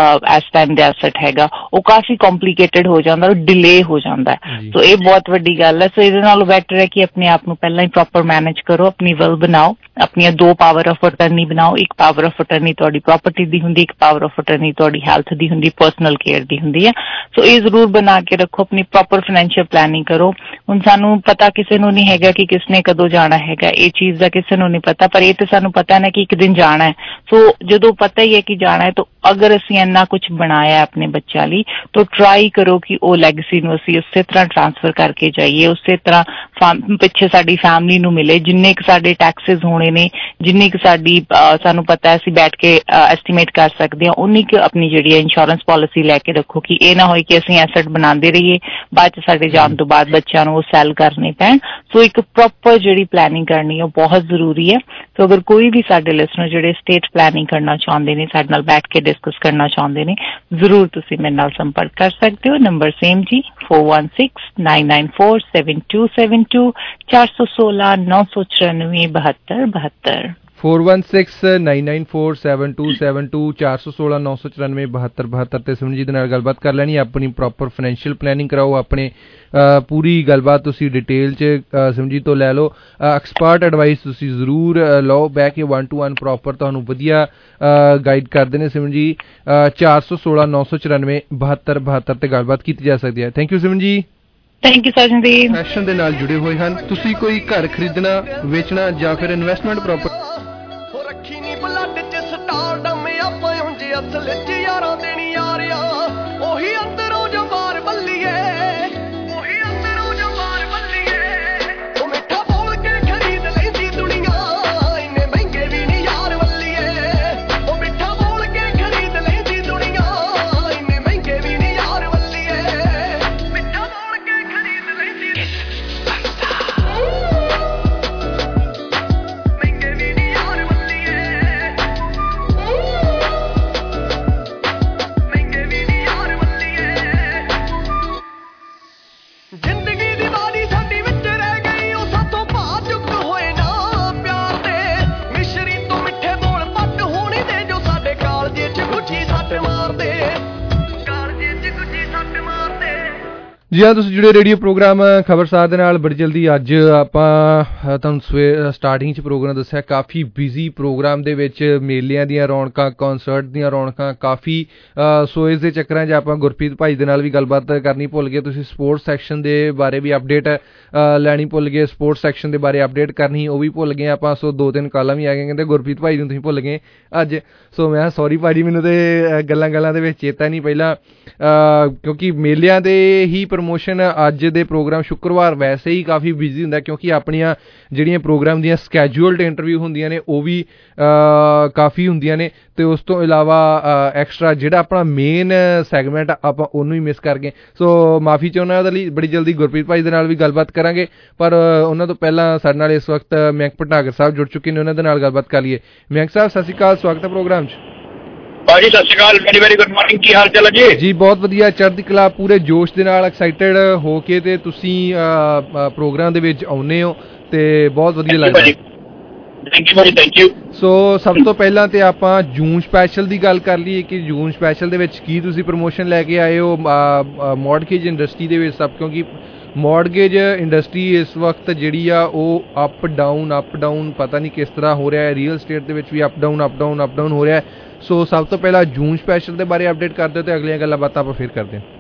ਇਸ ਟਾਈਮ ਦਾ ਐਸਟ ਹੈਗਾ, ਉਹ ਕਾਫੀ ਕੰਪਲੀਕੇਟਡ ਹੋ ਜਾਂਦਾ ਔਰ ਡਿਲੇ ਹੋ ਜਾਂਦਾ ਹੈ। ਸੋ ਇਹ ਬਹੁਤ ਵੱਡੀ ਗੱਲ ਹੈ। ਸੋ ਇਹਦੇ ਨਾਲੋਂ ਬੈਟਰ ਹੈ ਕਿ ਆਪਣੇ ਆਪ ਨੂੰ ਪਹਿਲਾਂ ਹੀ ਪ੍ਰੋਪਰ ਮੈਨੇਜ ਕਰੋ, ਆਪਣੀ ਵਿਲ ਬਣਾਓ, ਆਪਣੀਆਂ ਦੋ ਪਾਵਰ ਆਫ ਅਟਰਨੀ ਬਣਾਓ। ਇੱਕ ਪਾਵਰ ਆਫ ਅਟਰਨੀ ਤੁਹਾਡੀ ਪ੍ਰੋਪਰਟੀ ਦੀ ਹੁੰਦੀ, ਇੱਕ ਪਾਵਰ ਆਫ ਅਟਰਨੀ ਤੁਹਾਡੀ ਹੈਲਥ ਦੀ ਹੁੰਦੀ, ਪਰਸਨਲ ਕੇਅਰ ਦੀ ਹੁੰਦੀ ਹੈ। ਸੋ ਇਹ ਜ਼ਰੂਰ ਬਣਾ ਕੇ ਰੱਖੋ, ਆਪਣੀ ਪ੍ਰੋਪਰ ਫਾਈਨੈਂਸ਼ੀਅਲ ਪਲੈਨਿੰਗ ਕਰੋ। ਹੁਣ ਸਾਨੂੰ ਪਤਾ ਕਿਸੇ ਨੂੰ ਨਹੀਂ ਹੈਗਾ ਕਿ ਕਿਸਨੇ ਕਦੋਂ ਜਾਣਾ ਹੈਗਾ, ਇਹ ਚੀਜ਼ ਦਾ ਕਿਸੇ ਨੂੰ ਨਹੀਂ ਪਤਾ, ਪਰ ਇਹ ਤੇ ਸਾਨੂੰ ਪਤਾ ਨਾ ਕਿ ਇੱਕ ਦਿਨ ਜਾਣਾ ਹੈ। ਸੋ ਜਦੋਂ ਪਤਾ ਹੀ ਹੈ ਕਿ ਜਾਣਾ ਹੈ, ਤਾਂ ਅਗਰ ਅਸੀਂ ਇੰਨਾ ਕੁਝ ਬਣਾਇਆ ਆਪਣੇ ਬੱਚਿਆਂ ਲਈ, ਤਾਂ ਟਰਾਈ ਕਰੋ ਕਿ ਉਹ ਲੈਗੇਸੀ ਨੂੰ ਅਸੀਂ ਉਸੇ ਤਰ੍ਹਾਂ ਟ੍ਰਾਂਸਫਰ ਕਰਕੇ ਜਾਈਏ, ਉਸੇ ਤਰ੍ਹਾਂ ਪਿੱਛੇ ਸਾਡੀ ਫੈਮਿਲੀ ਨੂੰ ਮਿਲੇ। ਜਿੰਨੇ ਕੁ ਸਾਡੇ ਟੈਕਸਿਸ ਹੋਣੇ ਨੇ, ਜਿੰਨੀ ਕੁ ਸਾਡੀ ਸਾਨੂੰ ਪਤਾ ਅਸੀਂ ਬੈਠ ਕੇ ਐਸਟੀਮੇਟ ਕਰ ਸਕਦੇ ਹਾਂ, ਉਨੀ ਕੁ ਆਪਣੀ ਜਿਹੜੀ ਹੈ ਇੰਸ਼ੋਰੈਂਸ ਪਾਲਿਸੀ ਲੈ ਕੇ ਰੱਖੋ ਕਿ ਇਹ ਨਾ ਹੋਏ ਕਿ ਅਸੀਂ ਐਸਟ ਬਣਾਉਂਦੇ ਰਹੀਏ, ਬਾਅਦ ਚ ਸਾਡੇ ਜਾਣ ਤੋਂ ਬਾਅਦ ਬੱਚਿਆਂ ਨੂੰ ਉਹ ਸੈਲ ਕਰਨੇ ਪੈਣ। ਸੋ ਇੱਕ ਪ੍ਰੋਪਰ ਜਿਹੜੀ ਪਲੈਨਿੰਗ ਕਰਨੀ ਹੈ ਉਹ ਬਹੁਤ ਜ਼ਰੂਰੀ ਹੈ। ਸੋ ਅਗਰ ਕੋਈ ਵੀ ਸਾਡੇ ਲਿਸਨਰ ਜਿਹੜੇ ਸਟੇਟ ਪਲੈਨਿੰਗ ਕਰਨਾ ਚਾਹੁੰਦੇ ਨੇ, ਸਾਡੇ ਨਾਲ ਬੈਠ ਕੇ ਡਿਸਕਸ ਕਰਨਾ ਚਾਹੁੰਦੇ ਨੇ, ਜ਼ਰੂਰ ਤੁਸੀਂ ਮੇਰੇ ਨਾਲ ਸੰਪਰਕ ਕਰ ਸਕਦੇ ਹੋ। ਨੰਬਰ ਸੇਮ ਜੀ, four one six nine nine four seven two seven two ਚਾਰ ਸੌ ਸੋਲਾਂ ਨੌ ਸੌ ਚੁਰਾਨਵੇਂ ਬਹੱਤਰ ਬਹੱਤਰ। Four one six nine nine four seven two seven two चार सौ सोलह नौ सौ चौरानवे बहत्तर बहत्तर ते सिमरनजीत दे नाल गलबात कर लैनी। अपनी प्रॉपर फाइनैंशियल प्लैनिंग कराओ, अपने पूरी गलबात तुसीं डिटेल च सिमरनजीत तो लै लो। एक्सपर्ट एडवाइस तुसीं जरूर लो, बैठ के वन टू वन प्रॉपर तुहानूं वधिया गाइड करदे ने सिमरन जी। चार सौ सोलह नौ सौ चौरानवे बहत्तर बहत्तर ते गलबात की जा सकती है। Thank you Simran ji. Thank you Sajan ji. Fashion दे नाल जुड़े हुए हैं, तुसीं कोई घर खरीदना वेचना या फिर इन्वेस्टमेंट प्रॉपर जी हाँ, तुसीं जुड़े रेडियो प्रोग्राम खबरसार दे नाल। बड़ी जल्दी अज आपां तुहानूं सवेर स्टार्टिंग च प्रोग्राम दस्सिआ काफ़ी बिजी प्रोग्राम दे विच मेलियां दियां रौनकां, कॉन्सर्ट दियां रौनकां काफ़ी। सो इस दे चक्करां च आपां गुरप्रीत भाई दे नाल भी गलबात करनी भुल गए। तुसीं स्पोर्ट्स सैक्शन दे बारे भी अपडेट लैनी भुल गए, स्पोर्ट्स सैक्शन दे बारे अपडेट करनी ओह भी भुल गए आपां। सो दो तीन कालां भी आ गए, कहंदे गुरप्रीत भाई नूं तुसीं भुल गए अज। सो मैं सॉरी भाजी, मैनूं ते गल्लां गल्लां दे विच चेता नहीं पहिलां, क्योंकि मेलियां दे ही प्रमोशन अज दे प्रोग्राम शुक्रवार वैसे ही काफ़ी बिजी हुंदा, क्योंकि अपनियां जिहड़ियां प्रोग्राम दियां स्कैजूल्ड इंटरव्यू हुंदियां ने ओह भी काफ़ी हुंदियां ने। ते उस तो इलावा एक्स्ट्रा जिहड़ा अपना मेन सैगमेंट आपां ओनूं ही मिस कर गए। सो माफ़ी चाहुंदा ओहदे लई। बड़ी जल्दी गुरप्रीत भाई दे नाल भी गलबात करांगे, पर उन्हां तो पहलां साडे नाल इस वक्त मयंक भटनागर साहब जुड़ चुके ने, उन्हां दे नाल गलबात कर लईए। मयंक साहब सत श्री अकाल, स्वागत है प्रोग्राम च। भाजी सत श्री अकाल, वेरी वेरी गुड मॉर्निंग, की हाल चाल है जी? जी बहुत वधिया, चढ़दी कला, पूरे जोश दे नाल एक्साइटेड हो के ते तुसीं प्रोग्राम दे विच आउंदे हो ते बहुत वधिया लगदा है। थैंक यू भाजी, थैंक यू। सो सब तो पहलां ते आपां जून स्पैशल दी गल कर लईए कि जून स्पैशल दे विच की तुसीं प्रमोशन लैके आए हो मॉडगेज इंडस्ट्री दे विच सब, क्योंकि मॉडगेज इंडस्ट्री इस वक्त जिहड़ी आ ओह अप डाउन अप डाउन पता नहीं किस तरह हो रहा है। रियल स्टेट दे विच भी up down up down up down हो रहा है। सो सब तो पहला जून स्पैशल दे बारे अपडेट कर दो ते अगलियां गल्लां बातां आपां फिर करदे हां।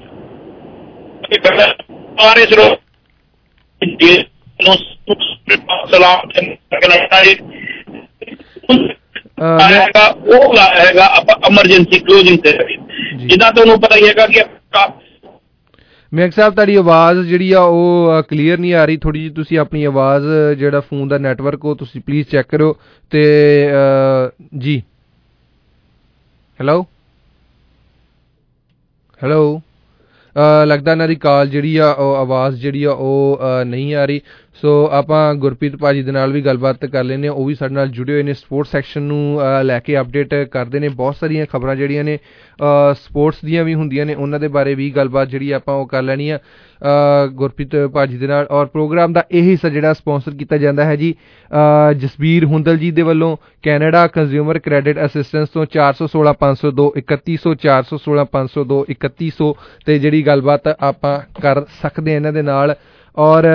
एमरजेंसी क्लोजिंग जिदा तुहानूं पता ही हैगा कि मयंक साहब तुहाडी आवाज़ जिहड़ी आ ओह क्लीयर नहीं आ रही, थोड़ी जी तुसीं अपनी आवाज़ जिहड़ा फोन दा नैटवर्क हो तुसीं प्लीज़ चैक करो ते जी। हैलो हैलो लगदा इन्हां दी कॉल जिहड़ी आ ओह आवाज़ जिहड़ी आ ओह नहीं आ रही। सो आपां गुरप्रीत भाजी दे नाल भी गलबात कर लैंदे आं, ओह भी साडे नाल जुड़े होए ने, स्पोर्ट्स सैक्शन नूं लैके अपडेट करदे ने। बहुत सारियां खबरां जिहड़ियां ने स्पोर्ट्स दियां भी हुंदियां ने, उन्हां दे बारे भी गलबात जिहड़ी आपां ओह कर लैनी आ गुरप्रीत भाजी दे नाल। और प्रोग्राम दा इह हिस्सा जिहड़ा स्पॉन्सर कीता जांदा है जी जसबीर हुंदल जी दे वल्लों कैनेडा कंज्यूमर क्रेडिट असिस्टेंस तो चार सौ सोलह पाँच सौ दो इकत्ती सौ चार सौ सोलह पाँच सौ दो इकत्ती सौ ते जिहड़ी गलबात आपां कर सकदे इन्हां दे नाल। और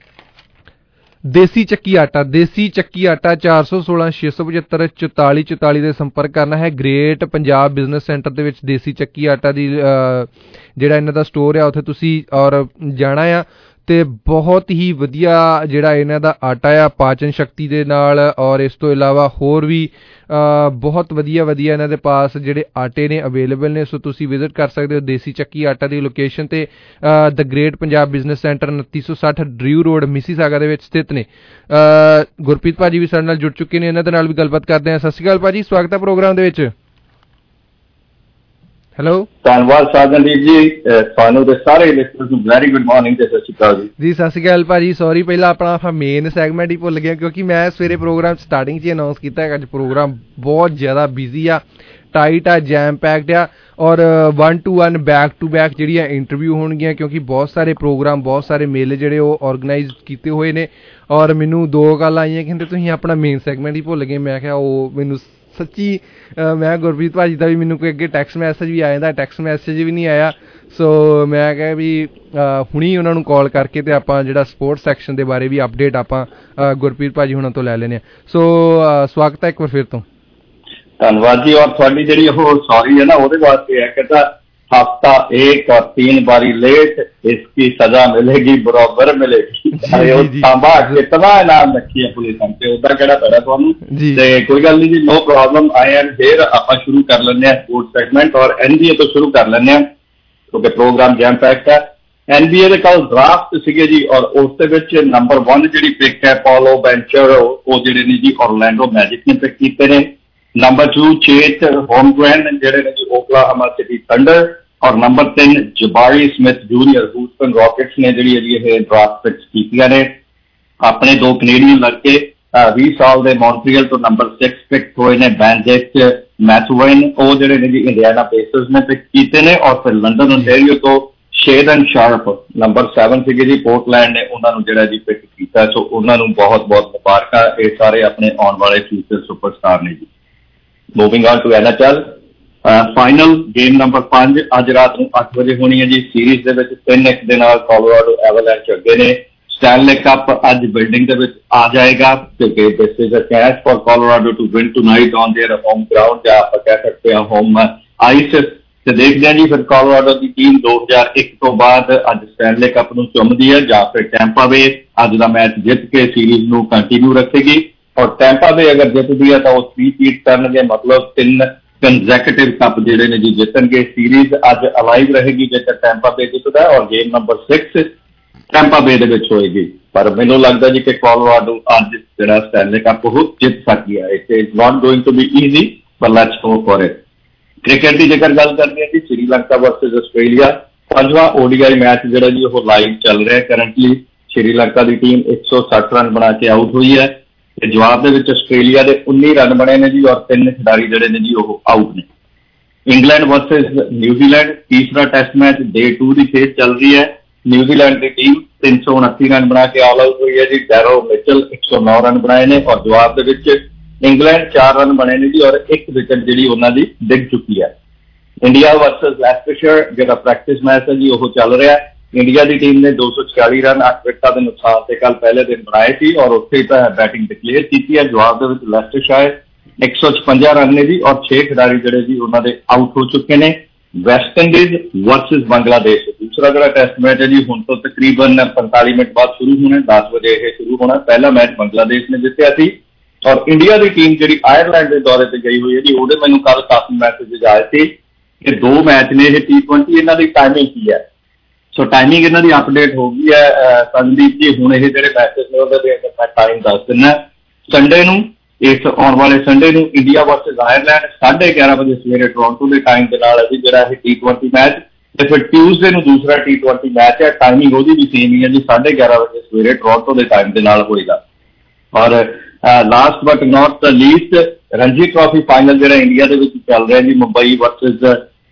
देसी चक्की आटा देसी चक्की आटा चार सौ सोलह छे सौ पचहत्तर चौताली चौताली दे संपर्क करना है। ग्रेट पंजाब बिजनेस सेंटर दे विच देसी चक्की आटा दी जिहड़ा इन्हां दा स्टोर है उत्थे तुसीं और जाना आ ते बहुत ही वधिया जिहड़ा इन्हां दा आटा आ पाचन शक्ति दे नाल। और इस तो इलावा होर भी बहुत वधिया वधिया इन्हां दे पास जिहड़े आटे ने अवेलेबल ने। सो तुसीं विजिट कर सकदे हो देसी चक्की आटा दी लोकेशन ते the great Punjab business center उनतीस सौ साठ ड्रीव रोड मिसीसागा दे विच स्थित ने। गुरप्रीत भाजी भी साडे नाल जुड़ चुके ने, इन्हां दे नाल भी गलबात करदे हां। सत श्री अकाल भाजी, स्वागत है प्रोग्राम दे विच। हेलो धन्यवाद साजनदीप जी, ਤੁਹਾਨੂੰ ਤੇ ਸਾਰੇ ਲਿਸਨਰਸ ਨੂੰ ਵੈਰੀ ਗੁੱਡ ਮਾਰਨਿੰਗ ਤੇ ਸਤਿ ਸ਼੍ਰੀ ਅਕਾਲ ਜੀ। ਜੀ ਸਤਿ ਸ਼੍ਰੀ ਅਕਾਲ ਭਾਜੀ, ਸੌਰੀ ਪਹਿਲਾਂ ਆਪਣਾ ਮੇਨ ਸੈਗਮੈਂਟ ਹੀ ਭੁੱਲ ਗਿਆ, ਕਿਉਂਕਿ ਮੈਂ ਸਵੇਰੇ ਪ੍ਰੋਗਰਾਮ ਸਟਾਰਟਿੰਗ 'ਚ ਅਨਾਉਂਸ ਕੀਤਾ ਹੈ ਅੱਜ ਪ੍ਰੋਗਰਾਮ ਬਹੁਤ ਜ਼ਿਆਦਾ ਬਿਜ਼ੀ ਆ, टाइट आ, जैम पैक्ड आ और one to one back to back जिहड़ियां इंटरव्यू होणगियां, क्योंकि बहुत सारे प्रोग्राम बहुत सारे मेले जिहड़े ओह ऑर्गेनाइज कीते होए ने ਔਰ ਮੈਨੂੰ ਦੋ ਗੱਲ ਆਈਆਂ ਕਹਿੰਦੇ ਤੁਸੀਂ ਆਪਣਾ ਮੇਨ ਸੈਗਮੈਂਟ ਹੀ ਭੁੱਲ ਗਏ। ਮੈਂ ਕਿਹਾ ਉਹ ਮੈਨੂੰ ਸੱਚੀ ਮੈਂ ਗੁਰਪ੍ਰੀਤ ਭਾਜੀ ਦਾ ਵੀ ਮੈਨੂੰ ਕੋਈ ਅੱਗੇ ਟੈਕਸਟ ਮੈਸੇਜ ਵੀ ਆ ਜਾਂਦਾ, ਟੈਕਸਟ ਮੈਸੇਜ ਵੀ ਨਹੀਂ ਆਇਆ। ਸੋ ਮੈਂ ਕਿਹਾ ਵੀ ਹੁਣੀ ਉਹਨਾਂ ਨੂੰ ਕਾਲ ਕਰਕੇ ਅਤੇ ਆਪਾਂ ਜਿਹੜਾ ਸਪੋਰਟਸ ਸੈਕਸ਼ਨ ਦੇ ਬਾਰੇ ਵੀ ਅਪਡੇਟ ਆਪਾਂ ਗੁਰਪ੍ਰੀਤ ਭਾਜੀ ਹੁਣਾਂ ਤੋਂ ਲੈ ਲੈਂਦੇ ਹਾਂ। ਸੋ ਸਵਾਗਤ ਹੈ ਇੱਕ ਵਾਰ ਫਿਰ ਤੋਂ। ਧੰਨਵਾਦ ਜੀ। ਔਰ ਤੁਹਾਡੀ ਜਿਹੜੀ ਉਹ ਸੌਰੀ ਹੈ ਨਾ ਉਹਦੇ ਵਾਸਤੇ ਹੈ ਕਹਿੰਦਾ हफ्ता एक और तीन बारी लेट इसकी सजा मिलेगी बराबर मिलेगी। कितना इनाम रखी है पुलिस हमसे उधर कहना पड़ा तुहानू ते कोई गल नहीं जी, no problem. I am here. आपां शुरू कर लेने हैं स्पोर्ट्स सेगमेंट और एनबीए तो शुरू कर लेने हैं क्योंकि प्रोग्राम जैम पैक्ड है। एनबीए ਦੇ ਕੱਲ ਡਰਾਫਟ ਸੀਗੇ ਜੀ ਔਰ ਉਸ ਦੇ ਵਿੱਚ ਨੰਬਰ वन ਜਿਹੜੀ ਪਿਕ ਹੈ ਪੌਲੋ ਬੈਂਚਰ, ਉਹ ਜਿਹੜੇ ਨੇ ਜੀ ਔਰਲੈਂਡੋ ਮੈਜਿਕ ਨੇ ਪਿਕ ਕੀਤੇ ਨੇ। ਨੰਬਰ टू ਚੇਤ ਹੋਮਗ੍ਰੈਨ ਜਿਹੜੇ ਨੇ ਜੀ ਓਕਲਾਹੋਮਾ ਸਿਟੀ ਥੰਡਰ और नंबर तीन Jabari Smith junior Houston Rockets ने जी ये ड्राफ्ट पिक्स कीतियां ने। अपने दो कनेडियन लड़के बीस साल के मॉन्ट्रियल तो नंबर सिक्स पिक हुए ने बेंजेट मैथुवेन, वो जो ने जी इंडियाना पेसर्स ने पिक किए ने। और फिर लंडन ओंटारियो तो शेडन शार्प नंबर सैवन से जी पोर्टलैंड ने उन्होंने जो जी पिक किया। सो उन्होंने बहुत बहुत मुबारक। ये सारे अपने आने वाले फ्यूचर सुपरस्टार ने जी। Moving on to N H L final game number पांच अज रात को अठ बजे होनी है जी। सीरीज के तीन एक दे नाल कोलोराडो एवलैंच अगे ने। स्टैनले कप अज बिल्डिंग के आ जाएगा क्योंकि this is a catch for Colorado to win tonight on their home ground, या आप कह सकते हैं होम आइस। तो देखते हैं जी फिर कोलोराडो की टीम दो हजार एक तो बाद अज स्टैनले कप नूं चुमदी है या फिर टैंपा बे अज का मैच जित के सीरीज नूं कंटिन्यू रखेगी। और टैंपा बे अगर जितदी है तो वो थ्री पीट करनगे, मतलब तीन कंजैक्यूटिव कप जिहड़े ने जी जितणगे। सीरीज अज अलाइव रहेगी जेकर टैंपा बे जितदा और game number six Tampa Bay दे विच होएगी। पर मैनूं लगदा जी कि कोलोराडो अज जिहड़ा स्टैनले कप वो जित सकदी है। It is not going to be easy पर let's go for it. Cricket की जेकर गल करते हैं जी, श्रीलंका वर्सेज आस्ट्रेलिया पंजवां ओडीआई मैच जिहड़ा जी वो लाइव चल रहा है। करंटली श्रीलंका की टीम एक सौ सठ रन बना के आउट हुई है। जवाब के आस्ट्रेलिया के उन्नीस रन बने ने जी और तीन खिडारी जड़े ने जी वो आउट ने। इंग्लैंड वर्सेज न्यूजीलैंड तीसरा टेस्ट मैच डे टू की खेल चल रही है। न्यूजीलैंड की टीम तीन सौ उनती रन बना के ऑल आउट हुई है जी। डैरो मिचल एक सौ नौ रन बनाए ने और जवाब के इंग्लैंड चार रन बने ने जी और एक विकेट जी उन्होंने डिग चुकी है। इंडिया वर्सेज लैस्टरशायर जो प्रैक्टिस मैच है जी वो चल रहा है। इंडिया की टीम ने दो सौ छियाली रन अठ विकेटा के नुकसान से कल पहले दिन बनाए थे और उत्थे बैटिंग डिक्लेयर की है। जवाब के लैस्टरशायर एक सौ छपंजा रन ने जी और छे खिडारी जड़े जी उन्होंने आउट हो चुके हैं। वैस्ट इंडीज वर्सेज बांग्लादेश दूसरा जो टेस्ट मैच है जी हुण तो तकरीबन पैंतालीस मिनट बाद शुरू होना, दस बजे यह शुरू होना। पहला मैच बांग्लादेश ने जितया थी और इंडिया की टीम जी आयरलैंड के दौरे पर गई हुई है जी। वो मैंने कल काफी मैसेज आए थे कि दो मैच ने टी ट्वेंटी इन्हों की टाइमिंग की है। सो टाइमिंग इन्हों की अपडेट हो गई है संदीप जी। हुण ये जो मैचेज ने मैं टाइम दस दिना। संडे नूं इस आने वाले संडे नूं इंडिया वर्सेज आयरलैंड साढ़े ग्यारह बजे सवेरे टोरंटो के टाइम के नाल है जिहड़ा ये टी ट्वेंटी मैच। तो फिर ट्यूजडे नूं दूसरा टी ट्वेंटी मैच है। टाइमिंग वो भी सेम ही है जी, साढ़े ग्यारह बजे सवेरे टोरंटो के टाइम के नाल होएगा। और last but not the least Ranji trophy final जो इंडिया के चल रहा है जी, मुंबई वर्सेज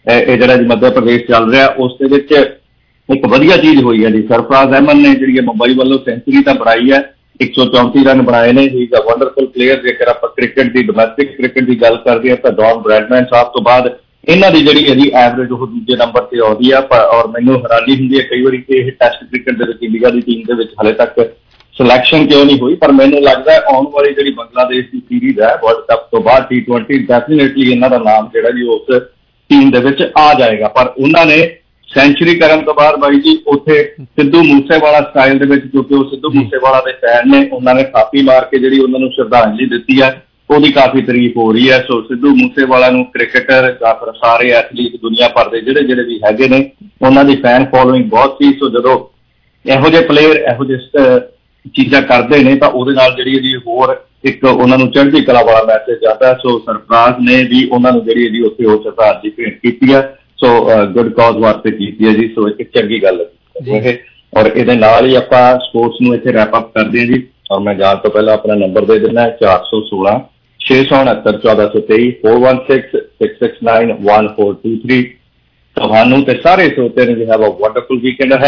जो मध्य प्रदेश चल रहा है उस एक वधिया चीज हुई है जी। सरफराज अहमद ने जी मुंबई वालों सेंचुरी तो बनाई है, एक सौ चौंती रन बनाए ने। He is a wonderful player. जेकर आप क्रिकेट की डोमैसटिक क्रिकेट की गल करते हैं तो डॉन ब्रैडमैन साहब तो बाद इन्हों की जी है एवरेज वो दूजे नंबर पर आती है। और मैनू हैरानी होंगी है कई बार कि टेस्ट क्रिकेट के इंडिया की टीम के हाले तक सिलेक्शन क्यों नहीं हुई। पर मैंने लगता है आने वाली जी बांग्लादेश की सीरीज है वर्ल्ड कप तो बाद टी ट्वेंटी डेफिनेटली इन्हों का नाम जो जी उस टीम के आ जाएगा। पर उन्होंने सेंचुरी करने तो बाद भाई जी उत्थे सिद्धू मूसेवाला स्टाइल दे विच क्योंकि वो सिद्धू मूसेवाला के फैन ने उन्होंने थापी मार के जी उन्होंने श्रद्धांजलि दी है, वो काफ़ी तारीफ हो रही है। सो सिद्धू मूसेवाला नूं क्रिकेटर या फिर सारे एथलीट दुनिया भर के जिहड़े जिहड़े भी हैगे ने उन्हों की फैन फॉलोइंग बहुत सी। सो जो इहो जिहे प्लेयर इहो जिहे चीज़ां करते हैं तो वो जी जी होर एक उन्होंने चढ़ती कला वाला मैसेज आता है। सो सरफराज ने भी उन्होंने जी जी उत्थे वो श्रद्धांजलि भेंट की है। सो गुड कॉज वास्ते की है जी। सो एक चंगी गल है और ये नाल ही आप स्पोर्ट्स नूं इत्थे रैप अप करते हैं जी। और मैं जान तो पहला अपना नंबर दे देना है चार सौ सोलह छे सौ उनहत्तर चौदह सौ तेई four one six six six nine one four two three. तुहानूं ते सारे सोते ने have a wonderful weekend ahead.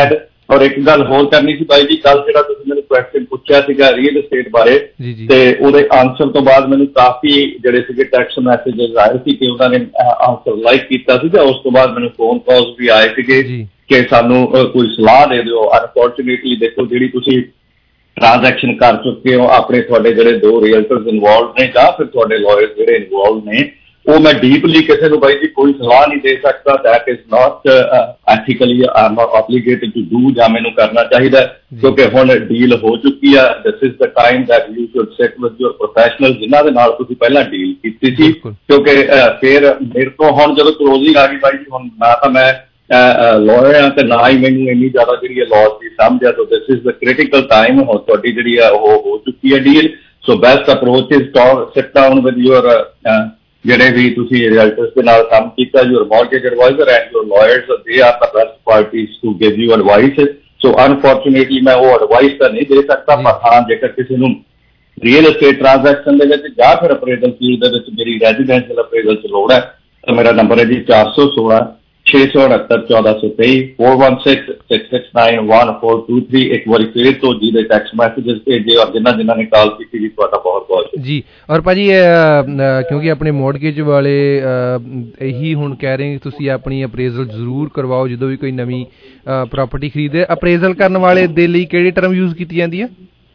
ਔਰ ਇੱਕ ਗੱਲ ਹੋਰ ਕਰਨੀ ਸੀ ਬਾਈ ਜੀ, ਕੱਲ ਜਿਹੜਾ ਤੁਸੀਂ ਮੈਨੂੰ ਕੁਐਸਚਨ ਪੁੱਛਿਆ ਸੀਗਾ ਰੀਅਲ ਏਸਟੇਟ ਬਾਰੇ, ਤੇ ਉਹਦੇ ਆਨਸਰ ਤੋਂ ਬਾਅਦ ਮੈਨੂੰ ਕਾਫੀ ਜਿਹੜੇ ਸੀਗੇ ਟੈਕਸਟ ਮੈਸੇਜਸ ਆਏ ਸੀ ਕਿ ਉਹਨਾਂ ਨੇ ਆਨਸਰ ਲਾਈਕ ਕੀਤਾ ਸੀ, ਤੇ ਉਸ ਤੋਂ ਬਾਅਦ ਮੈਨੂੰ ਫੋਨ ਕਾਲਸ ਵੀ ਆਏ ਸੀਗੇ ਕਿ ਸਾਨੂੰ ਕੋਈ ਸਲਾਹ ਦੇ ਦਿਓ। ਅਨਫੋਰਚੁਨੇਟਲੀ ਦੇਖੋ, ਜਿਹੜੀ ਤੁਸੀਂ ਟ੍ਰਾਂਜੈਕਸ਼ਨ ਕਰ ਚੁੱਕੇ ਹੋ ਆਪਣੇ, ਤੁਹਾਡੇ ਜਿਹੜੇ ਦੋ ਰੀਅਲਟਰਸ ਇਨਵੋਲਵ ਨੇ ਜਾਂ ਫਿਰ ਤੁਹਾਡੇ ਲਾਇਰ ਜਿਹੜੇ ਇਨਵੋਲਵ ਨੇ, ਉਹ ਮੈਂ ਡੀਪਲੀ ਕਿਸੇ ਨੂੰ ਬਾਈ ਜੀ ਕੋਈ ਸਲਾਹ ਨਹੀਂ ਦੇ ਸਕਦਾ। That is not ethically I am not obligated to do, ਜਾਂ ਮੈਨੂੰ ਕਰਨਾ ਚਾਹੀਦਾ, ਕਿਉਂਕਿ ਹੁਣ ਡੀਲ ਹੋ ਚੁੱਕੀ ਆ। This is the time that you should sit with your professional, ਜਿਨ੍ਹਾਂ ਦੇ ਨਾਲ ਤੁਸੀਂ ਪਹਿਲਾਂ ਡੀਲ ਕੀਤੀ ਸੀ, ਕਿਉਂਕਿ ਫਿਰ ਮੇਰੇ ਤੋਂ ਹੁਣ ਜਦੋਂ ਕਲੋਜ਼ਿੰਗ ਆ ਗਈ ਬਾਈ ਜੀ, ਹੁਣ ਨਾ ਤਾਂ ਮੈਂ ਲਾਇਰ ਆ ਤੇ ਨਾ ਹੀ ਮੈਨੂੰ ਇੰਨੀ ਜ਼ਿਆਦਾ ਜਿਹੜੀ ਹੈ ਲਾਅ ਦੀ ਸਮਝ ਆ। So this is the critical time. ਹੁਣ ਤੁਹਾਡੀ ਜਿਹੜੀ ਆ ਉਹ ਹੋ ਚੁੱਕੀ ਹੈ deal. So best approach is sit down with your ਜਿਹੜੇ ਵੀ ਤੁਸੀਂ ਰੀਅਲਟਰਸ ਦੇ ਨਾਲ ਕੰਮ ਕੀਤਾ, your mortgage adviser and your lawyers, they are the best parties to give you advice. So unfortunately ਮੈਂ ਉਹ ਐਡਵਾਈਸ ਤਾਂ ਨਹੀਂ ਦੇ ਸਕਦਾ, ਪਰ ਹਾਂ ਜੇਕਰ ਕਿਸੇ ਨੂੰ ਰੀਅਲ ਏਸਟੇਟ ਟ੍ਰਾਂਜੈਕਸ਼ਨ ਦੇ ਵਿੱਚ ਜਾਂ ਫਿਰ ਅਪਰੇਜ਼ਲ ਫੀਲਡ ਦੇ ਵਿੱਚ ਮੇਰੀ ਰੈਜ਼ੀਡੈਂਸ਼ੀਅਲ ਅਪਰੇਜ਼ਲ 'ਚ ਲੋੜ ਹੈ ਤਾਂ ਮੇਰਾ ਨੰਬਰ ਹੈ ਜੀ ਚਾਰ ਸੌ ਸੋਲਾਂ ਛੇ ਸੌ ਉਣਹੱਤਰ ਚੌਦਾਂ ਸੌ ਤੇਈ four one six six six nine one four two three. ਇੱਕ ਵਾਰੀ ਫਿਰ ਤੋਂ ਜੀ ਦੇ ਟੈਕਸਟ ਮੈਸੇਜਸ ਭੇਜੇ, ਔਰ ਜਿਨ੍ਹਾਂ ਜਿਨ੍ਹਾਂ ਨੇ ਕਾਲ ਕੀਤੀ ਜੀ ਤੁਹਾਡਾ ਬਹੁਤ ਬਹੁਤ ਜੀ। ਔਰ ਭਾਜੀ ਕਿਉਂਕਿ ਆਪਣੇ ਮੌਰਗੇਜ ਵਾਲੇ ਇਹੀ ਹੁਣ ਕਹਿ ਰਹੇ ਤੁਸੀਂ ਆਪਣੀ ਅਪਰੇਜ਼ਲ ਜ਼ਰੂਰ ਕਰਵਾਓ ਜਦੋਂ ਵੀ ਕੋਈ ਨਵੀਂ ਪ੍ਰਾਪਰਟੀ ਖਰੀਦੇ। ਅਪਰੇਜ਼ਲ ਕਰਨ ਵਾਲੇ ਦੇ ਲਈ ਕਿਹੜੀ ਟਰਮ ਯੂਜ਼ ਕੀਤੀ ਜਾਂਦੀ ਹੈ?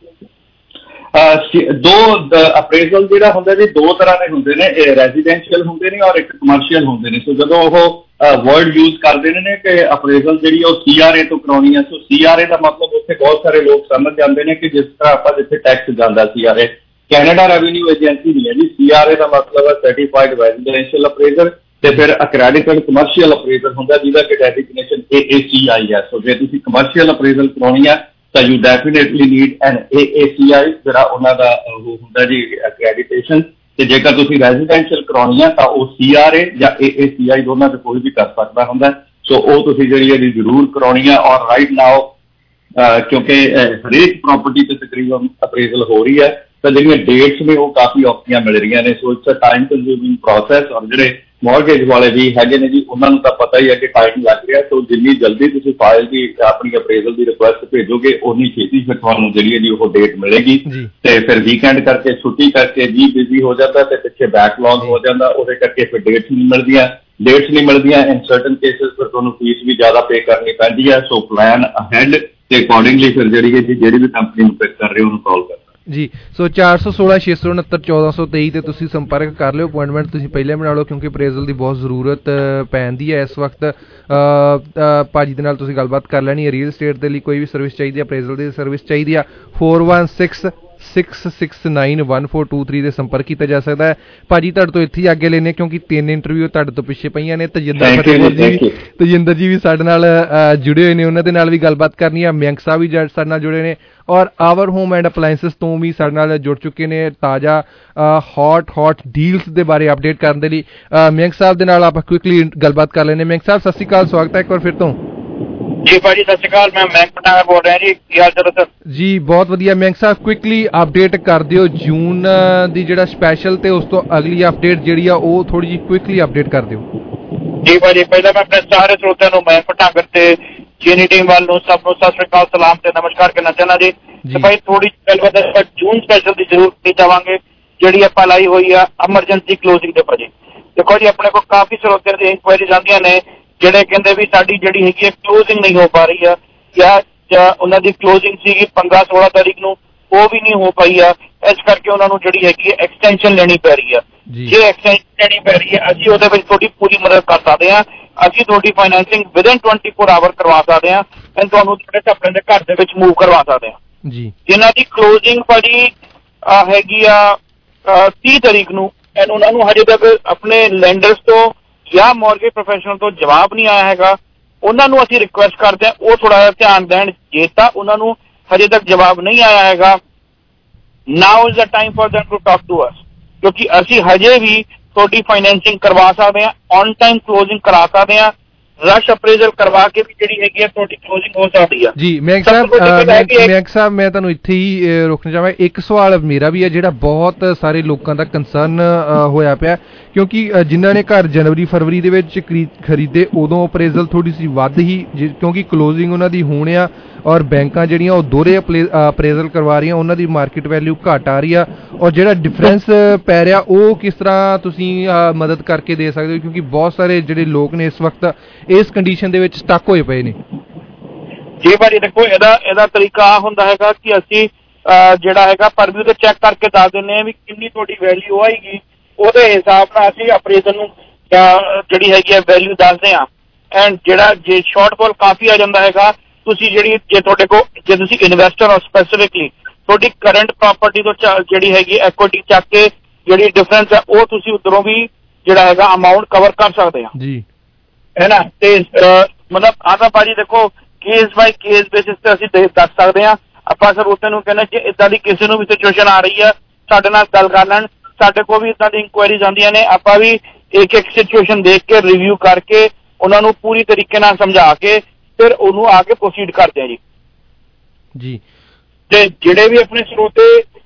ਦੋ ਅਪਰੇਜ਼ਲ ਜਿਹੜਾ ਹੁੰਦਾ ਜੀ ਦੋ ਤਰ੍ਹਾਂ ਦੇ ਹੁੰਦੇ ਨੇ, ਰੈਜ਼ੀਡੈਂਸ਼ੀਅਲ ਹੁੰਦੇ ਨੇ ਔਰ ਇੱਕ ਕਮਰਸ਼ੀਅਲ ਹੁੰਦੇ ਨੇ। ਸੋ ਜਦੋਂ ਉਹ ਵਰਡ ਯੂਜ਼ ਕਰਦੇ ਨੇ ਕਿ ਅਪਰੇਜ਼ਲ ਜਿਹੜੀ ਉਹ ਸੀ ਆਰ ਏ ਤੋਂ ਕਰਾਉਣੀ ਹੈ, ਸੋ ਸੀ ਆਰ ਏ ਦਾ ਮਤਲਬ ਉੱਥੇ ਬਹੁਤ ਸਾਰੇ ਲੋਕ ਸਮਝ ਜਾਂਦੇ ਨੇ ਕਿ ਜਿਸ ਤਰ੍ਹਾਂ ਆਪਾਂ ਜਿੱਥੇ ਟੈਕਸ ਜਾਂਦਾ C R A, Canada revenue agency ਨਹੀਂ ਹੈ ਜੀ। ਸੀ ਆਰ ਏ ਦਾ ਮਤਲਬ ਹੈ ਸਰਟੀਫਾਈਡ ਰੈਜ਼ੀਡੈਂਸ਼ੀਅਲ ਅਪਰੇਜ਼ਰ, ਤੇ ਫਿਰ ਅਕ੍ਰੈਡਿਟਡ ਕਮਰਸ਼ੀਅਲ ਅਪਰੇਜ਼ਰ ਹੁੰਦਾ ਜਿਹਦਾ ਕਿ ਡੈਜ਼ਿਗਨੇਸ਼ਨ ਏ ਏ ਸੀ ਆਈ ਹੈ। ਸੋ ਜੇ ਤੁਸੀਂ ਕਮਰਸ਼ੀਅਲ ਅਪਰੇਜ਼ਲ ਕਰਾਉਣੀ ਹੈ ਤਾਂ you definitely need an A A C I, ਜਿਹੜਾ ਉਹਨਾਂ ਦਾ ਉਹ ਹੁੰਦਾ ਜੀ ਅਕ੍ਰੈਡਿਟੇਸ਼ਨ। ਤੇ ਜੇਕਰ ਤੁਸੀਂ ਰੈਜ਼ੀਡੈਂਸ਼ੀਅਲ ਕਰਾਉਣੀ ਹੈ ਤਾਂ ਉਹ ਸੀ ਆਰ ਏ ਜਾਂ ਏ ਏ ਸੀ ਆਈ ਦੋਨਾਂ 'ਚ ਕੋਈ ਵੀ ਕਰ ਸਕਦਾ ਹੁੰਦਾ। ਸੋ ਉਹ ਤੁਸੀਂ ਜਿਹੜੀ ਇਹਦੀ ਜ਼ਰੂਰ ਕਰਾਉਣੀ ਹੈ। ਔਰ ਰਾਈਟ ਨਾਓ ਕਿਉਂਕਿ ਹਰੇਕ ਪ੍ਰਾਪਰਟੀ 'ਤੇ ਤਕਰੀਬਨ ਅਪਰੇਜ਼ਲ ਹੋ ਰਹੀ ਹੈ, ਤਾਂ ਜਿਹੜੀਆਂ ਡੇਟਸ ਨੇ ਉਹ ਕਾਫੀ ਔਖੀਆਂ ਮਿਲ ਰਹੀਆਂ ਨੇ। So it's a time consuming process. ਔਰ ਜਿਹੜੇ ਮੌਰਗੇਜ ਵਾਲੇ ਵੀ ਹੈਗੇ ਨੇ ਜੀ, ਉਹਨਾਂ ਨੂੰ ਤਾਂ ਪਤਾ ਹੀ ਹੈ ਕਿ ਟਾਈਮ ਲੱਗ ਰਿਹਾ। ਸੋ ਜਿੰਨੀ ਜਲਦੀ ਤੁਸੀਂ ਫਾਈਲ ਦੀ ਆਪਣੀ ਅਪਰੇਜ਼ਲ ਦੀ ਰਿਕੁਐਸਟ ਭੇਜੋਗੇ, ਉਨੀ ਛੇਤੀ ਫਿਰ ਤੁਹਾਨੂੰ ਜਿਹੜੀ ਹੈ ਜੀ ਉਹ ਡੇਟ ਮਿਲੇਗੀ। ਤੇ ਫਿਰ ਵੀਕਐਂਡ ਕਰਕੇ ਛੁੱਟੀ ਕਰਕੇ ਜੀ ਬਿਜ਼ੀ ਹੋ ਜਾਂਦਾ ਤੇ ਪਿੱਛੇ ਬੈਕਲੌਗ ਹੋ ਜਾਂਦਾ, ਉਹਦੇ ਕਰਕੇ ਫਿਰ ਡੇਟਸ ਨਹੀਂ ਮਿਲਦੀਆਂ ਡੇਟਸ ਨਹੀਂ ਮਿਲਦੀਆਂ ਇਨ ਸਰਟਨ ਕੇਸਿਸ ਫਿਰ ਤੁਹਾਨੂੰ ਫੀਸ ਵੀ ਜ਼ਿਆਦਾ ਪੇ ਕਰਨੀ ਪੈਂਦੀ ਹੈ। ਸੋ ਪਲਾਨ ਅਹੈਡ ਤੇ ਅਕੋਰਡਿੰਗਲੀ ਫਿਰ ਜਿਹੜੀ ਹੈ ਜੀ ਜਿਹੜੀ ਵੀ ਕੰਪਨੀ ਨੂੰ ਪਿਕ ਕਰ ਰਹੇ ਉਹਨੂੰ ਕਾਲ ਕਰਨਾ ਜੀ। ਸੋ ਚਾਰ ਸੌ ਸੋਲਾਂ ਛੇ ਸੌ ਉਣਹੱਤਰ ਚੌਦਾਂ ਸੌ ਤੇਈ ਤੇ ਤੁਸੀਂ ਸੰਪਰਕ ਕਰ ਲਿਓ। ਅਪੁਆਇੰਟਮੈਂਟ ਤੁਸੀਂ ਪਹਿਲੇ ਬਣਾ ਲਓ ਕਿਉਂਕਿ ਅਪਰੇਜ਼ਲ ਦੀ ਬਹੁਤ ਜ਼ਰੂਰਤ ਪੈਂਦੀ ਹੈ ਇਸ ਵਕਤ। ਭਾਜੀ ਦੇ ਨਾਲ ਤੁਸੀਂ ਗੱਲਬਾਤ ਕਰ ਲੈਣੀ ਹੈ। ਰੀਅਲ ਸਟੇਟ ਦੇ ਲਈ ਕੋਈ ਵੀ ਸਰਵਿਸ ਚਾਹੀਦੀ ਹੈ, ਅਪਰੇਜ਼ਲ ਦੀ ਸਰਵਿਸ ਚਾਹੀਦੀ ਆ, four one six six six nine one four two three ਦੇ ਸੰਪਰਕ ਕੀਤਾ ਜਾ ਸਕਦਾ ਹੈ। ਭਾਜੀ ਤੁਹਾਡੇ ਤੋਂ ਇੱਥੇ ਹੀ ਅੱਗੇ ਲੈਂਦੇ ਕਿਉਂਕਿ ਤਿੰਨ ਇੰਟਰਵਿਊ ਤੁਹਾਡੇ ਤੋਂ ਪਿੱਛੇ ਪਈਆਂ ਨੇ। ਤਜਿੰਦਰ ਫਤਿਹਪੁਰ ਜੀ ਤਜਿੰਦਰ ਜੀ ਵੀ ਸਾਡੇ ਨਾਲ ਜੁੜੇ ਹੋਏ ਨੇ, ਉਹਨਾਂ ਦੇ ਨਾਲ ਵੀ ਗੱਲਬਾਤ ਕਰਨੀ ਆ। ਮਯੰਕ ਸਾਹਿਬ ਵੀ ਸਾਡੇ ਨਾਲ ਜੁੜੇ ਨੇ ਔਰ ਆਵਰ ਹੋਮ ਐਂਡ ਅਪਲਾਇੰਸਿਸ ਤੋਂ ਵੀ ਸਾਡੇ ਨਾਲ ਜੁੜ ਚੁੱਕੇ ਨੇ ਤਾਜ਼ਾ ਹੌਟ ਹੌਟ ਡੀਲਸ ਦੇ ਬਾਰੇ ਅਪਡੇਟ ਕਰਨ ਦੇ ਲਈ। ਮਯੰਕ ਸਾਹਿਬ ਦੇ ਨਾਲ ਆਪਾਂ ਕੁਇਕਲੀ ਗੱਲਬਾਤ ਕਰ ਲੈਂਦੇ। ਮਯੰਕ ਸਾਹਿਬ ਸਤਿ ਸ਼੍ਰੀ ਅਕਾਲ, ਸਵਾਗਤ ਹੈ ਇੱਕ ਵਾਰ ਫਿਰ ਤੋਂ ਜੀ। ਭਾਜੀ ਸਤਿ ਸ਼੍ਰੀ ਅਕਾਲ, ਮੈਂ ਮਯੰਕ ਪਟਾਣਾ ਬੋਲ ਰਿਹਾ ਜੀ। ਕੀ ਹਾਲ ਚਾਲ ਸਰ? ਜੀ ਬਹੁਤ ਵਧੀਆ। ਮਯੰਕ ਸਾਹਿਬ ਕੁਇਕਲੀ ਅਪਡੇਟ ਕਰ ਦਿਓ ਜੂਨ ਦੀ ਜਿਹੜਾ ਸਪੈਸ਼ਲ ਤੇ ਉਸ ਤੋਂ ਅਗਲੀ ਅਪਡੇਟ ਜਿਹੜੀ ਆ ਉਹ ਥੋੜੀ ਜਿਹੀ ਕੁਇਕਲੀ ਅਪਡੇਟ ਕਰ ਦਿਓ ਜੀ। ਭਾਜੀ ਪਹਿਲਾਂ ਮੈਂ ਆਪਣੇ ਸਾਰੇ ਸਰੋਤਿਆਂ ਨੂੰ ਮਯੰਕ ਪਟਾਗਰ ਤੇ ਚੀਨੀ ਟੀਮ ਵੱਲ ਨੂੰ ਸਭ ਨੂੰ ਸਤਿ ਸ਼੍ਰੀ ਅਕਾਲ, ਸਲਾਮ ਤੇ ਨਮਸਕਾਰ ਕਰਨਾ ਚਾਹੁੰਦਾ ਜੀ। ਤੇ ਭਾਈ ਥੋੜੀ ਗੱਲਬਾਤ ਜੂਨ ਸਪੈਸ਼ਲ ਦੀ ਜ਼ਰੂਰ ਕੀਤੀ ਜਾਵਾਂਗੇ ਜਿਹੜੀ ਆਪਾਂ ਲਾਈ ਹੋਈ ਆ ਐਮਰਜੈਂਸੀ ਕਲੋਜ਼ਿੰਗ ਦੇ। ਭਾਜੀ ਦੇਖੋ ਜੀ ਆਪਣੇ ਕੋਲ ਕਾਫੀ ਸਰੋਤਿਆਂ ਦੀ ਇਨਕੁਆਇਰੀਜ਼ ਆਉਂਦੀਆਂ ਨੇ ਜਿਹੜੇ ਕਹਿੰਦੇ ਵੀ ਸਾਡੀ ਜਿਹੜੀ ਹੈਗੀ ਹੈ ਕਲੋਜ਼ਿੰਗ ਨਹੀਂ ਹੋ ਪਾ ਰਹੀ ਆ, ਜਾਂ ਉਹਨਾਂ ਦੀ ਕਲੋਜ਼ਿੰਗ ਸੀਗੀ ਪੰਦਰਾਂ ਸੋਲਾਂ ਤਾਰੀਖ ਨੂੰ ਉਹ ਵੀ ਨਹੀਂ ਹੋ ਪਾਈ ਆ, ਇਸ ਕਰਕੇ ਉਹਨਾਂ ਨੂੰ ਜਿਹੜੀ ਹੈਗੀ ਹੈ ਐਕਸਟੈਂਸ਼ਨ ਲੈਣੀ ਪੈ ਰਹੀ ਆ। ਜੇ ਐਕਸਟੈਂਸ਼ਨ ਲੈਣੀ ਪੈ ਰਹੀ ਹੈ ਅਸੀਂ ਉਹਦੇ ਵਿੱਚ ਤੁਹਾਡੀ ਪੂਰੀ ਮਦਦ ਕਰ ਸਕਦੇ ਹਾਂ। ਅਸੀਂ ਤੁਹਾਡੀ financing within twenty four hour ਕਰਵਾ ਸਕਦੇ ਹਾਂ ਐਂਡ ਤੁਹਾਨੂੰ ਤੁਹਾਡੇ ਆਪਣੇ ਦੇ ਘਰ ਦੇ ਵਿੱਚ ਮੂਵ ਕਰਵਾ ਸਕਦੇ ਹਾਂ ਜੀ। ਜਿਨ੍ਹਾਂ ਦੀ ਕਲੋਜ਼ਿੰਗ ਭਾਜੀ ਹੈਗੀ ਆ ਤੀਹ ਤਾਰੀਖ ਨੂੰ ਐਂਡ ਉਹਨਾਂ ਨੂੰ ਹਜੇ ਤੱਕ ਆਪਣੇ ਲੈਂਡਰਸ ਤੋਂ ਜਾਂ ਮੌਰਗੇਜ ਪ੍ਰੋਫੈਸ਼ਨਲ ਤੋਂ ਜਵਾਬ ਨਹੀਂ ਆਇਆ ਹੈਗਾ, ਉਹਨਾਂ ਨੂੰ ਅਸੀਂ ਰਿਕੁਐਸਟ ਕਰਦੇ ਹਾਂ ਉਹ ਥੋੜਾ ਜਿਹਾ ਧਿਆਨ ਦੇਣ। ਜੇ ਤਾਂ ਉਹਨਾਂ ਨੂੰ ਹਜੇ ਤੱਕ ਜਵਾਬ ਨਹੀਂ ਆਇਆ ਹੈਗਾ, now is the time for them to talk to us, ਕਿਉਂਕਿ ਅਸੀਂ ਹਜੇ ਵੀ ਤੁਹਾਡੀ ਫਾਈਨੈਂਸਿੰਗ ਕਰਵਾ ਸਕਦੇ ਹਾਂ, ਔਨ ਟਾਈਮ ਕਲੋਜ਼ਿੰਗ ਕਰਾ ਸਕਦੇ ਹਾਂ। ਰਸ਼ ਅਪਰੇਜ਼ਲ ਕਰਵਾ ਕੇ ਵੀ ਜਿਹੜੀ ਹੈਗੀ ਆ ਤੁਹਾਡੀ ਕਲੋਜ਼ਿੰਗ ਹੋ ਸਕਦੀ ਆ ਜੀ। ਮੈਂ ਸਾਹਿਬ ਮੈਂ ਸਾਹਿਬ ਮੈਂ ਤੁਹਾਨੂੰ ਇੱਥੇ ਹੀ ਰੋਕਣਾ ਚਾਹਾਂ, ਇੱਕ ਸਵਾਲ ਮੇਰਾ ਵੀ ਹੈ ਜਿਹੜਾ ਬਹੁਤ ਸਾਰੇ ਲੋਕਾਂ ਦਾ ਕੰਸਰਨ ਹੋਇਆ ਪਿਆ, ਕਿਉਂਕਿ ਜਿਨ੍ਹਾਂ ਨੇ ਘਰ ਜਨਵਰੀ ਫਰਵਰੀ ਦੇ ਵਿੱਚ ਖਰੀਦੇ ਉਦੋਂ ਅਪਰੇਜ਼ਲ ਥੋੜੀ ਸੀ ਵੱਧ ਹੀ, ਕਿਉਂਕਿ ਕਲੋਜ਼ਿੰਗ ਉਹਨਾਂ ਦੀ ਹੁਣ ਆ ਔਰ ਬੈਂਕਾਂ ਜਿਹੜੀਆਂ ਉਹ ਦੋਹਰੇ ਅਪਰੇਜ਼ਲ ਕਰਵਾ ਰਹੀਆਂ, ਉਹਨਾਂ ਦੀ ਮਾਰਕੀਟ ਵੈਲਿਊ ਘੱਟ ਆ ਰਹੀ ਆ, ਔਰ ਜਿਹੜਾ ਡਿਫਰੈਂਸ ਪੈ ਰਿਹਾ ਉਹ ਕਿਸ ਤਰ੍ਹਾਂ ਤੁਸੀਂ ਮਦਦ ਕਰਕੇ ਦੇ ਸਕਦੇ ਹੋ, ਕਿਉਂਕਿ ਬਹੁਤ ਸਾਰੇ ਜਿਹੜੇ ਲੋਕ ਨੇ ਇਸ ਵਕਤ ਇਸ ਕੰਡੀਸ਼ਨ ਦੇ ਵਿੱਚ ਸਟਕ ਹੋਏ ਪਏ ਨੇ। ਜੀ ਭਾਜੀ ਦੇਖੋ, ਇਹਦਾ ਇਹਦਾ ਤਰੀਕਾ ਆ ਹੁੰਦਾ ਹੈਗਾ ਕਿ ਅਸੀਂ ਜਿਹੜਾ ਹੈਗਾ ਪਰਵਿਊ ਤੇ ਚੈੱਕ ਕਰਕੇ ਦੱਸ ਦਿੰਦੇ ਹਾਂ ਵੀ ਕਿੰਨੀ ਤੁਹਾਡੀ ਵੈਲਿਊ ਆਏਗੀ, ਉਹਦੇ ਹਿਸਾਬ ਨਾਲ ਅਸੀਂ ਅਪਰੇਜ਼ਲ ਨੂੰ ਜਿਹੜੀ ਹੈਗੀ ਆ ਵੈਲਿਊ ਦੱਸਦੇ ਹਾਂ। ਐਂਡ ਜਿਹੜਾ ਜੇ ਸ਼ਾਰਟਫਾਲ ਕਾਫੀ ਆ ਜਾਂਦਾ ਹੈਗਾ, ਤੁਸੀਂ ਜਿਹੜੀ ਜੇ ਤੁਹਾਡੇ ਕੋਲ ਜੇ ਤੁਸੀਂ ਇਨਵੈਸਟਰ ਹੋ ਸਪੈਸੀਫਿਕਲੀ ਤੁਹਾਡੀ ਕਰੰਟ ਪ੍ਰਾਪਰਟੀ ਤੋਂ ਜਿਹੜੀ ਹੈਗੀ ਐਕੁਇਟੀ ਚੱਕ ਕੇ ਜਿਹੜੀ ਡਿਫਰੈਂਸ ਹੈ ਉਹ ਤੁਸੀਂ ਉੱਧਰੋਂ ਵੀ ਜਿਹੜਾ ਹੈਗਾ ਅਮਾਊਂਟ ਕਵਰ ਕਰ ਸਕਦੇ ਆ ਜੀ, ਹੈ ਨਾ। ਤੇ ਮਤਲਬ ਆਹ ਤਾਂ ਭਾਜੀ ਦੇਖੋ ਕੇਸ ਬਾਈ ਕੇਸ ਬੇਸਿਸ ਤੇ ਅਸੀਂ ਦੱਸ ਸਕਦੇ ਹਾਂ। ਆਪਾਂ ਸਰ ਉਸੇ ਨੂੰ ਕਹਿੰਦੇ ਜੇ ਇੱਦਾਂ ਦੀ ਕਿਸੇ ਨੂੰ ਵੀ ਸਿਚੁਏਸ਼ਨ ਆ ਰਹੀ ਹੈ ਸਾਡੇ ਨਾਲ ਗੱਲ ਕਰ ਲੈਣ, ਸਾਡੇ ਕੋਲ ਵੀ ਇੱਦਾਂ ਦੀ ਇਨਕੁਆਇਰੀਜ਼ ਆਉਂਦੀਆਂ ਨੇ, ਆਪਾਂ ਵੀ ਇੱਕ ਇੱਕ ਸਿਚੁਏਸ਼ਨ ਦੇਖ ਕੇ ਰਿਵਿਊ ਕਰਕੇ ਉਹਨਾਂ ਨੂੰ ਪੂਰੀ ਤਰੀਕੇ ਨਾਲ ਸਮਝਾ ਕੇ ਫਿਰ ਉਹਨੂੰ ਆ ਕੇ ਪ੍ਰੋਸੀਡ ਕਰਦੇ ਆ ਜੀ ਜੀ। ਤੇ ਜਿਹੜੇ ਵੀ ਆਪਣੇ ਸਰੋਤੇ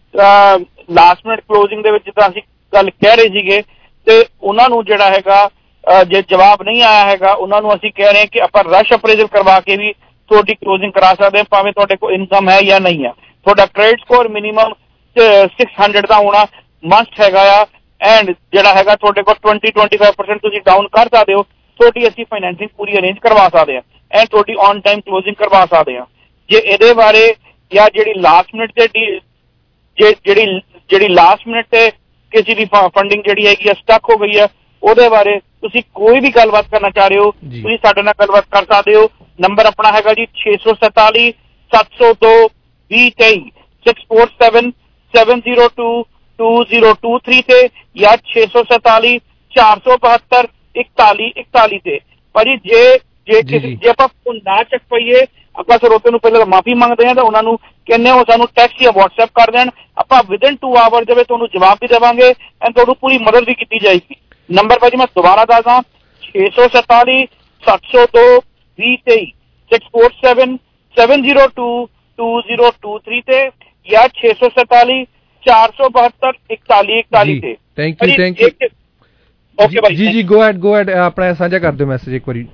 ਲਾਸਟ ਮਿੰਟ ਕਲੋਜ਼ਿੰਗ ਦੇ ਵਿੱਚ ਜਿੱਦਾਂ ਅਸੀਂ ਗੱਲ ਕਹਿ ਰਹੇ ਸੀਗੇ, ਤੇ ਉਹਨਾਂ ਨੂੰ ਜਿਹੜਾ ਹੈਗਾ ਜੇ ਜਵਾਬ ਨਹੀਂ ਆਇਆ ਹੈਗਾ ਉਹਨਾਂ ਨੂੰ ਅਸੀਂ ਕਹਿ ਰਹੇ ਕਿ ਆਪਾਂ ਰਸ਼ ਅਪਰੇਜ਼ਲ ਕਰਵਾ ਕੇ ਵੀ ਤੁਹਾਡੀ ਕਲੋਜ਼ਿੰਗ ਕਰਾ ਸਕਦੇ ਹਾਂ, ਭਾਵੇਂ ਤੁਹਾਡੇ ਕੋਲ ਇਨਕਮ ਹੈ ਜਾਂ ਨਹੀਂ ਹੈ। ਤੁਹਾਡਾ credit score minimum six hundred ਦਾ ਹੋਣਾ ਮਸਟ ਹੈਗਾ ਆ, ਐਂਡ ਜਿਹੜਾ ਹੈਗਾ ਤੁਹਾਡੇ ਕੋਲ ਟਵੰਟੀ ਟਵੰਟੀ ਫਾਈਵ ਪਰਸੈਂਟ ਤੁਸੀਂ ਡਾਊਨ ਕਰ ਸਕਦੇ ਹੋ, ਤੁਹਾਡੀ ਅਸੀਂ ਫਾਈਨੈਂਸਿੰਗ ਪੂਰੀ ਅਰੇਂਜ ਕਰਵਾ ਸਕਦੇ ਹਾਂ ਐਂਡ ਤੁਹਾਡੀ ਔਨ ਟਾਈਮ ਕਲੋਜ਼ਿੰਗ ਕਰਵਾ ਸਕਦੇ ਹਾਂ। ਜੇ ਇਹਦੇ ਬਾਰੇ ਜਾਂ ਜਿਹੜੀ ਲਾਸਟ ਮਿੰਟ ਤੇ ਜੇ ਜਿਹੜੀ ਜਿਹੜੀ ਲਾਸਟ ਮਿੰਟ ਤੇ ਕਿਸੇ ਦੀ ਫੰਡਿੰਗ ਜਿਹੜੀ ਹੈਗੀ ਆ ਸਟਕ ਹੋ ਗਈ ਹੈ, ਉਹਦੇ ਬਾਰੇ ਤੁਸੀਂ ਕੋਈ ਵੀ ਗੱਲਬਾਤ ਕਰਨਾ ਚਾਹ ਰਹੇ ਹੋ ਤੁਸੀਂ ਸਾਡੇ ਨਾਲ ਗੱਲਬਾਤ ਕਰ ਸਕਦੇ ਹੋ। ਨੰਬਰ ਆਪਣਾ ਹੈਗਾ ਜੀ ਛੇ ਸੌ ਸਤਾਲੀ ਸੱਤ ਸੌ ਦੋ ਵੀਹ ਤੇਈ six four seven seven zero two two zero two three ਤੇ ਜਾਂ ਛੇ ਸੌ ਸਤਾਲੀ ਚਾਰ ਸੌ ਬਹੱਤਰ ਇਕਤਾਲੀ ਇਕਤਾਲੀ ਤੇ। ਭਾਜੀ ਜੇ ਜੇ ਕਿਸੇ ਜੇ ਆਪਾਂ ਨਾ ਚੱਕ ਪਾਈਏ ਆਪਾਂ ਸਰੋਤੇ ਨੂੰ ਪਹਿਲਾਂ ਮਾਫੀ ਮੰਗਦੇ ਹਾਂ, ਤਾਂ ਉਹਨਾਂ ਨੂੰ ਕਹਿੰਦੇ ਉਹ ਸਾਨੂੰ ਟੈਕਸਟ ਜਾਂ ਵਟਸਐਪ ਕਰ ਦੇਣ, ਆਪਾਂ ਵਿਦਨ ਟੂ ਆਵਰ ਦੇ ਵਿੱਚ ਤੁਹਾਨੂੰ ਜਵਾਬ ਵੀ ਦੇਵਾਂਗੇ ਐਂਡ ਤੁਹਾਨੂੰ ਪੂਰੀ ਮਦਦ ਵੀ ਕੀਤੀ ਜਾਏਗੀ। ਨੰਬਰ ਭਾਜੀ ਮੈਂ ਦੁਬਾਰਾ ਦੱਸਦਾ ਛੇ ਸੌ ਸਤਾਲੀ ਸੱਤ ਸੌ ਦੋ ਵੀਹ ਤੇਈ six four seven seven zero two two zero two three ਤੇ ਜਾਂ ਛੇ ਸੌ ਸਤਾਲੀ ਚਾਰ ਸੌ ਬਹੱਤਰ ਇਕਤਾਲੀ ਇਕਤਾਲੀ ਤੇ। Thank you thank you okay ਭਾਈ ਜੀ ਜੀ ਗੋ ਹੈਡ ਗੋ ਹੈਡ ਆਪਣਾ ਸਾਂਝਾ ਕਰ ਦਿਓ ਮੈਸੇਜ ਇੱਕ ਵਾਰੀ।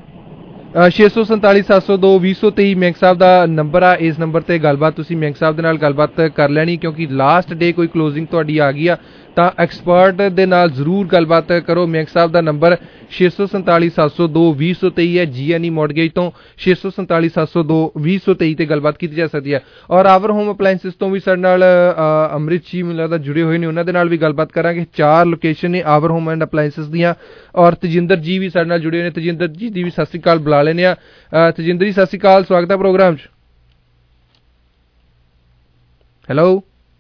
ਛੇ ਸੌ ਸੰਤਾਲੀ ਸੱਤ ਸੌ ਦੋ ਵੀਹ ਸੌ ਤੇਈ ਮੈਂਕ ਸਾਹਿਬ ਦਾ ਨੰਬਰ ਆ, ਇਸ ਨੰਬਰ ਤੇ ਗੱਲਬਾਤ ਤੁਸੀਂ ਮੈਂਕ ਸਾਹਿਬ ਦੇ ਨਾਲ ਗੱਲਬਾਤ ਕਰ ਲੈਣੀ, ਕਿਉਂਕਿ ਲਾਸਟ ਡੇ ਕੋਈ ਕਲੋਜ਼ਿੰਗ ਤੁਹਾਡੀ ਆ ਗਈ ਆ ਤਾਂ ਐਕਸਪਰਟ ਦੇ ਨਾਲ ਜ਼ਰੂਰ ਗੱਲਬਾਤ ਕਰੋ। ਮੈਂਕ ਸਾਹਿਬ ਦਾ ਨੰਬਰ ਛੇ ਸੌ ਸੰਤਾਲੀ ਸੱਤ ਸੌ ਦੋ ਵੀਹ ਸੌ ਤੇਈ ਹੈ, ਜੀ ਐਨ ਈ ਮੌਰਗੇਜ ਤੋਂ ਛੇ ਸੌ ਸੰਤਾਲੀ ਸੱਤ ਸੌ ਦੋ ਵੀਹ ਸੌ ਤੇਈ ਤੇ ਗੱਲਬਾਤ ਕੀਤੀ ਜਾ ਸਕਦੀ ਹੈ। ਔਰ ਆਵਰ ਹੋਮ ਅਪਲਾਇੰਸਿਸ ਤੋਂ ਵੀ ਸਾਡੇ ਨਾਲ ਅੰਮ੍ਰਿਤ ਜੀ ਮੈਨੂੰ ਲੱਗਦਾ ਜੁੜੇ ਹੋਏ ਨੇ, ਉਹਨਾਂ ਦੇ ਨਾਲ ਵੀ ਗੱਲਬਾਤ ਕਰਾਂਗੇ। ਚਾਰ ਲੋਕੇਸ਼ਨ ਨੇ ਆਵਰ ਹੋਮ ਐਂਡ ਅਪਲਾਇੰਸਿਸ ਦੀਆਂ, ਔਰ ਤਜਿੰਦਰ ਜੀ ਵੀ ਸਾਡੇ ਨਾਲ ਜੁੜੇ ਹੋਏ ਨੇ। ਤਜਿੰਦਰ ਜੀ ਦੀ ਵੀ ਸਤਿ ਸ਼੍ਰੀ ਅਕਾਲ ਬੁਲਾ ਲੈਂਦੇ ਆ। ਤਜਿੰਦਰ ਜੀ ਸਤਿ ਸ਼੍ਰੀ ਅਕਾਲ, ਸਵਾਗਤ ਹੈ ਪ੍ਰੋਗਰਾਮ 'ਚ। ਹੈਲੋ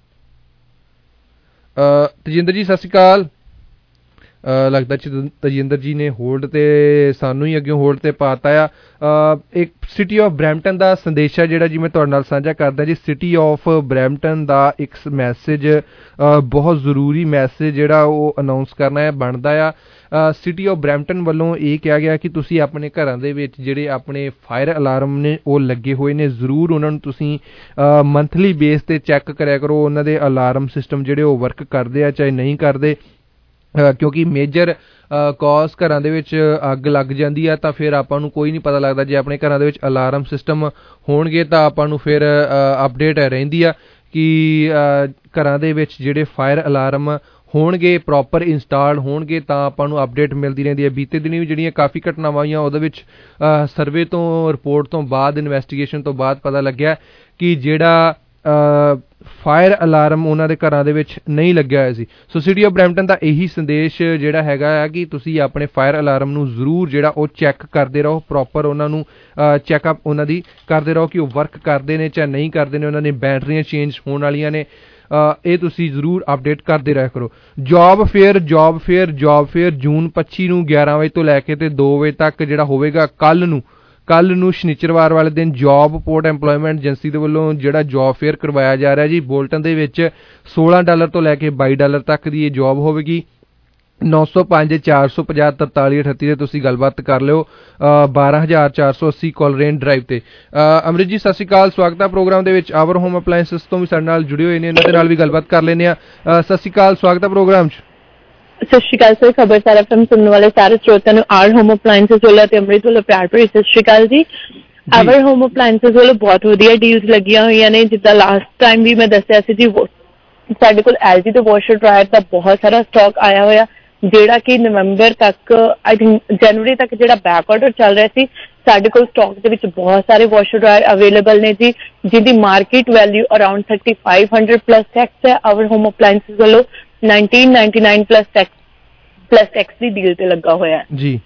ਤਜਿੰਦਰ ਜੀ ਸਤਿ ਸ਼੍ਰੀ ਅਕਾਲ। ਲੱਗਦਾ ਤਜਿੰਦਰ ਜੀ ਨੇ ਹੋਲਡ ਤੇ ਸਾਨੂੰ ਹੀ ਅੱਗੇ ਹੋਲਡ ਤੇ ਪਾਤਾ ਆ। ਇੱਕ ਸਿਟੀ ਆਫ ਬਰੈਂਪਟਨ ਦਾ ਸੰਦੇਸ਼ ਹੈ ਜਿਹੜਾ ਜੀ ਮੈਂ ਤੁਹਾਡੇ ਨਾਲ ਸਾਂਝਾ ਕਰਦਾ ਜੀ। ਸਿਟੀ ਆਫ ਬਰੈਂਪਟਨ ਦਾ ਇੱਕ ਮੈਸੇਜ ਬਹੁਤ ਜ਼ਰੂਰੀ ਮੈਸੇਜ ਜਿਹੜਾ ਉਹ ਅਨਾਊਂਸ ਕਰਨਾ ਹੈ ਬਣਦਾ ਆ। ਸਿਟੀ ਆਫ ਬਰੈਂਪਟਨ ਵੱਲੋਂ ਇਹ ਕਿਹਾ ਗਿਆ ਕਿ ਤੁਸੀਂ ਆਪਣੇ ਘਰਾਂ ਦੇ ਵਿੱਚ ਜਿਹੜੇ ਆਪਣੇ ਫਾਇਰ ਅਲਾਰਮ ਨੇ ਉਹ ਲੱਗੇ ਹੋਏ ਨੇ, ਜ਼ਰੂਰ ਉਹਨਾਂ ਨੂੰ ਤੁਸੀਂ ਮੰਥਲੀ ਬੇਸ ਤੇ ਚੈੱਕ ਕਰਿਆ ਕਰੋ ਉਹਨਾਂ ਦੇ ਅਲਾਰਮ ਸਿਸਟਮ ਜਿਹੜੇ ਉਹ ਵਰਕ ਕਰਦੇ ਆ ਚਾਹੇ ਨਹੀਂ ਕਰਦੇ, ਕਿਉਂਕਿ ਮੇਜਰ ਕੌਜ਼ ਘਰਾਂ ਦੇ ਵਿੱਚ ਅੱਗ ਲੱਗ ਜਾਂਦੀ ਆ ਤਾਂ ਫਿਰ ਆਪਾਂ ਨੂੰ ਕੋਈ ਨਹੀਂ ਪਤਾ ਲੱਗਦਾ। ਜੇ ਆਪਣੇ ਘਰਾਂ ਦੇ ਵਿੱਚ ਅਲਾਰਮ ਸਿਸਟਮ ਹੋਣਗੇ ਤਾਂ ਆਪਾਂ ਨੂੰ ਫਿਰ ਅਪਡੇਟ ਰਹਿੰਦੀ ਆ ਕਿ ਘਰਾਂ ਦੇ ਵਿੱਚ ਜਿਹੜੇ ਫਾਇਰ ਅਲਾਰਮ ਹੋਣਗੇ ਪ੍ਰੋਪਰ ਇੰਸਟਾਲਡ ਹੋਣਗੇ ਤਾਂ ਆਪਾਂ ਨੂੰ ਅਪਡੇਟ ਮਿਲਦੀ ਰਹਿੰਦੀ ਹੈ। ਬੀਤੇ ਦਿਨੀ ਵੀ ਜਿਹੜੀਆਂ ਕਾਫੀ ਘਟਨਾਵਾਂ ਆਈਆਂ ਉਹਦੇ ਵਿੱਚ ਸਰਵੇ ਤੋਂ ਰਿਪੋਰਟ ਤੋਂ ਬਾਅਦ ਇਨਵੈਸਟੀਗੇਸ਼ਨ ਤੋਂ ਬਾਅਦ ਪਤਾ ਲੱਗਿਆ ਕਿ ਜਿਹੜਾ ਫਾਇਰ ਅਲਾਰਮ ਉਹਨਾਂ ਦੇ ਘਰਾਂ ਦੇ ਵਿੱਚ ਨਹੀਂ ਲੱਗਿਆ ਹੋਇਆ ਸੀ। ਸੋ ਸਿਟੀ ਆਫ ਬਰੈਂਪਟਨ ਦਾ ਇਹੀ ਸੰਦੇਸ਼ ਜਿਹੜਾ ਹੈਗਾ ਆ ਕਿ ਤੁਸੀਂ ਆਪਣੇ ਫਾਇਰ ਅਲਾਰਮ ਨੂੰ ਜ਼ਰੂਰ ਜਿਹੜਾ ਉਹ ਚੈੱਕ ਕਰਦੇ ਰਹੋ, ਪ੍ਰੋਪਰ ਉਹਨਾਂ ਨੂੰ ਚੈੱਕਅਪ ਉਹਨਾਂ ਦੀ ਕਰਦੇ ਰਹੋ ਕਿ ਉਹ ਵਰਕ ਕਰਦੇ ਨੇ ਚਾਹੇ ਨਹੀਂ ਕਰਦੇ ਨੇ, ਉਹਨਾਂ ਨੇ ਬੈਟਰੀਆਂ ਚੇਂਜ ਹੋਣ ਵਾਲੀਆਂ ਨੇ, ਇਹ ਤੁਸੀਂ ਜ਼ਰੂਰ ਅਪਡੇਟ ਕਰਦੇ ਰਿਹਾ ਕਰੋ। Job fair job fair job fair ਜੂਨ ਪੱਚੀ ਨੂੰ ਗਿਆਰਾਂ ਵਜੇ ਤੋਂ ਲੈ ਕੇ ਤੇ ਦੋ ਵਜੇ ਤੱਕ ਜਿਹੜਾ ਹੋਵੇਗਾ ਕੱਲ੍ਹ ਨੂੰ ਕੱਲ੍ਹ ਨੂੰ ਸ਼ਨੀਚਰਵਾਰ ਵਾਲੇ ਦਿਨ ਜੌਬ ਪੋਰਟ ਐਮਪਲੋਇਮੈਂਟ ਏਜੰਸੀ ਦੇ ਵੱਲੋਂ ਜਿਹੜਾ ਜੌਬ ਫੇਅਰ ਕਰਵਾਇਆ ਜਾ ਰਿਹਾ ਜੀ ਬੋਲਟਨ ਦੇ ਵਿੱਚ ਸੋਲਾਂ ਡਾਲਰ ਤੋਂ ਲੈ ਕੇ ਬਾਈ ਡਾਲਰ ਤੱਕ ਦੀ ਇਹ ਜੌਬ ਹੋਵੇਗੀ। ਨੌ ਸੌ ਪੰਜ ਚਾਰ ਸੌ ਪੰਜਾਹ ਤਰਤਾਲੀ ਅਠੱਤੀ ਤੇ ਤੁਸੀਂ ਗੱਲਬਾਤ ਕਰ ਲਿਓ ਬਾਰਾਂ ਹਜ਼ਾਰ ਚਾਰ ਸੌ ਅੱਸੀ ਕੋਲਰੇਨ ਡਰਾਈਵ ਤੇ। ਅੰਮ੍ਰਿਤ ਜੀ ਸਤਿ ਸ਼੍ਰੀ ਅਕਾਲ, ਸਵਾਗਤ ਹੈ ਪ੍ਰੋਗਰਾਮ ਦੇ ਵਿੱਚ। ਆਵਰ ਹੋਮ ਅਪਲਾਇੰਸਿਸ ਤੋਂ ਵੀ ਸਾਡੇ ਨਾਲ ਜੁੜੇ ਹੋਏ ਨੇ, ਇਹਨਾਂ ਦੇ ਨਾਲ ਵੀ ਗੱਲਬਾਤ ਕਰ ਲੈਂਦੇ ਆ। ਸਤਿ ਸ਼੍ਰੀ ਅਕਾਲ, ਸਵਾਗਤ ਹੈ ਪ੍ਰੋਗਰਾਮ 'ਚ। ਸਤਿ ਸ਼੍ਰੀ ਅਕਾਲ ਸਰ, ਖਬਰ ਸਾਰਾ ਫਿਲਮ ਸੁਣਨ ਵਾਲੇ ਸਾਰੇ ਸਰੋਤਿਆਂ ਨੂੰ ਆਵਰ ਹੋਮ ਅਪਲਾਇੰਸਿਸ ਵੱਲੋਂ ਤੇ ਅੰਮ੍ਰਿਤ ਵੱਲੋਂ ਪਿਆਰ ਭਰੀ ਸਤਿ ਸ਼੍ਰੀ ਅਕਾਲ ਜੀ। ਆਵਰ ਹੋਮ ਅਪਲਾਇੰਸਿਸ ਵੱਲੋਂ ਬਹੁਤ ਵਧੀਆ ਡੀਲਸ ਲੱਗੀਆਂ ਹੋਈਆਂ ਨੇ। ਜਿੱਦਾਂ ਲਾਸਟ ਟਾਈਮ ਵੀ ਮੈਂ ਦੱਸਿਆ ਸੀ ਜੀ, ਸਾਡੇ ਕੋਲ ਐਲ ਜੀ ਦੇ ਵਾਸ਼ਰ ਡਰਾਇਰ ਦਾ ਬਹੁਤ ਸਾਰਾ ਸਟਾਕ ਆਇਆ ਹੋਇਆ, ਜਿਹੜਾ ਕਿ ਨਵੰਬਰ ਤੱਕ ਆਈ ਥਿੰਕ ਜਨਵਰੀ ਤੱਕ ਜਿਹੜਾ ਬੈਕ ਆਰਡਰ ਚੱਲ ਰਿਹਾ ਸੀ। ਸਾਡੇ ਕੋਲ ਸਟਾਕ ਦੇ ਵਿੱਚ ਬਹੁਤ ਸਾਰੇ ਵਾਸ਼ਰ ਡਰਾਇਰ ਅਵੇਲੇਬਲ ਨੇ ਜੀ, ਜਿਹਦੀ market value around thirty five hundred plus tax ਹੈ। ਆਵਰ ਹੋਮ ਅਪਲਾਇੰਸਿਸ ਵੱਲੋਂ nineteen ninety nine plus tax plus tax ਦੀ ਡੀਲ ਤੇ ਲੱਗਾ ਹੋਇਆ ਹੈ ਜੀ।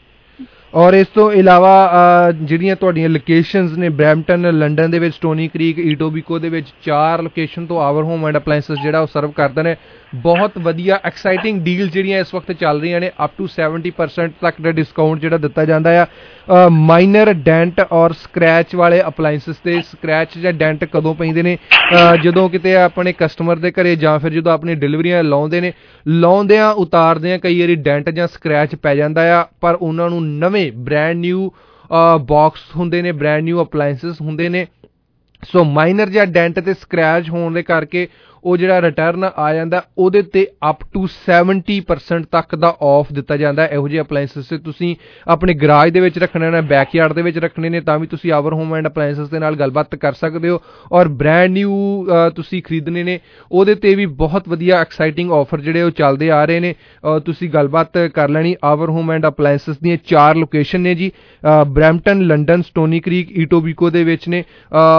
ਔਰ ਇਸ ਤੋਂ ਇਲਾਵਾ ਜਿਹੜੀਆਂ ਤੁਹਾਡੀਆਂ ਲੋਕੇਸ਼ਨਸ ਨੇ ਬਰੈਂਪਟਨ, ਲੰਡਨ ਦੇ ਵਿੱਚ, ਸਟੋਨੀ ਕ੍ਰੀਕ, ਈਟੋਬੀਕੋ ਦੇ ਵਿੱਚ, ਚਾਰ ਲੋਕੇਸ਼ਨ ਤੋਂ ਆਵਰ ਹੋਮ ਐਂਡ ਅਪਲਾਇੰਸਿਸ ਜਿਹੜਾ ਉਹ ਸਰਵ ਕਰਦੇ ਨੇ। ਬਹੁਤ ਵਧੀਆ ਐਕਸਾਈਟਿੰਗ ਡੀਲ ਜਿਹੜੀਆਂ ਇਸ ਵਕਤ ਚੱਲ ਰਹੀਆਂ ਨੇ, ਅਪ ਟੂ ਸੈਵਨਟੀ ਪਰਸੈਂਟ ਤੱਕ ਦਾ ਡਿਸਕਾਊਂਟ ਜਿਹੜਾ ਦਿੱਤਾ ਜਾਂਦਾ ਆ ਮਾਈਨਰ ਡੈਂਟ ਔਰ ਸਕ੍ਰੈਚ ਵਾਲੇ ਅਪਲਾਇੰਸਿਸ ਤੇ। ਸਕ੍ਰੈਚ ਜਾਂ ਡੈਂਟ ਕਦੋਂ ਪੈਂਦੇ ਨੇ? ਜਦੋਂ ਕਿਤੇ ਆਪਣੇ ਕਸਟਮਰ ਦੇ ਘਰੇ ਜਾਂ ਫਿਰ ਜਦੋਂ ਆਪਣੀ ਡਿਲੀਵਰੀਆਂ ਲਾਉਂਦੇ ਨੇ, ਲਾਉਂਦਿਆਂ ਉਤਾਰਦਿਆਂ ਕਈ ਵਾਰੀ ਡੈਂਟ ਜਾਂ ਸਕ੍ਰੈਚ ਪੈ ਜਾਂਦਾ ਆ, ਪਰ ਉਹਨਾਂ ਨੂੰ ਨਵੇਂ ਬ੍ਰੈਂਡ ਨਿਊ ਬਾਕਸ ਹੁੰਦੇ ਨੇ, ਬ੍ਰੈਂਡ ਨਿਊ ਅਪਲਾਇੰਸਿਸ ਹੁੰਦੇ ਨੇ। ਸੋ ਮਾਈਨਰ ਜਾਂ ਡੈਂਟ ਤੇ ਸਕ੍ਰੈਚ ਹੋਣ ਦੇ ਕਰਕੇ ਉਹ ਜਿਹੜਾ ਰਿਟਰਨ ਆ ਜਾਂਦਾ ਉਹਦੇ ਤੇ ਅਪ ਟੂ ਸੈਵਨਟੀ ਪਰਸੈਂਟ ਤੱਕ ਦਾ ਆਫ ਦਿੱਤਾ ਜਾਂਦਾ। ਇਹੋ ਜਿਹੇ ਅਪਲਾਇੰਸਿਸ ਤੇ ਤੁਸੀਂ ਆਪਣੇ ਗਰਾਜ ਦੇ ਵਿੱਚ ਰੱਖਣੇ ਨੇ, ਬੈਕਯਾਰਡ ਦੇ ਵਿੱਚ ਰੱਖਣੇ ਨੇ, ਤਾਂ ਵੀ ਤੁਸੀਂ ਆਵਰ ਹੋਮ ਐਂਡ ਅਪਲਾਇੰਸਿਸ ਦੇ ਨਾਲ ਗੱਲਬਾਤ ਕਰ ਸਕਦੇ ਹੋ। ਔਰ ਬ੍ਰੈਂਡ ਨਿਊ ਤੁਸੀਂ ਖਰੀਦਣੇ ਨੇ, ਉਹਦੇ ਤੇ ਵੀ ਬਹੁਤ ਵਧੀਆ ਐਕਸਾਈਟਿੰਗ ਆਫਰ ਜਿਹੜੇ ਉਹ ਚੱਲਦੇ ਆ ਰਹੇ ਨੇ। ਤੁਸੀਂ ਗੱਲਬਾਤ ਕਰ ਲੈਣੀ। ਆਵਰ ਹੋਮ ਐਂਡ ਅਪਲਾਇੰਸਿਸ ਦੀਆਂ ਚਾਰ ਲੋਕੇਸ਼ਨ ਨੇ ਜੀ, Brampton, London, Stoney Creek, Etobicoke ਦੇ ਵਿੱਚ ਨੇ।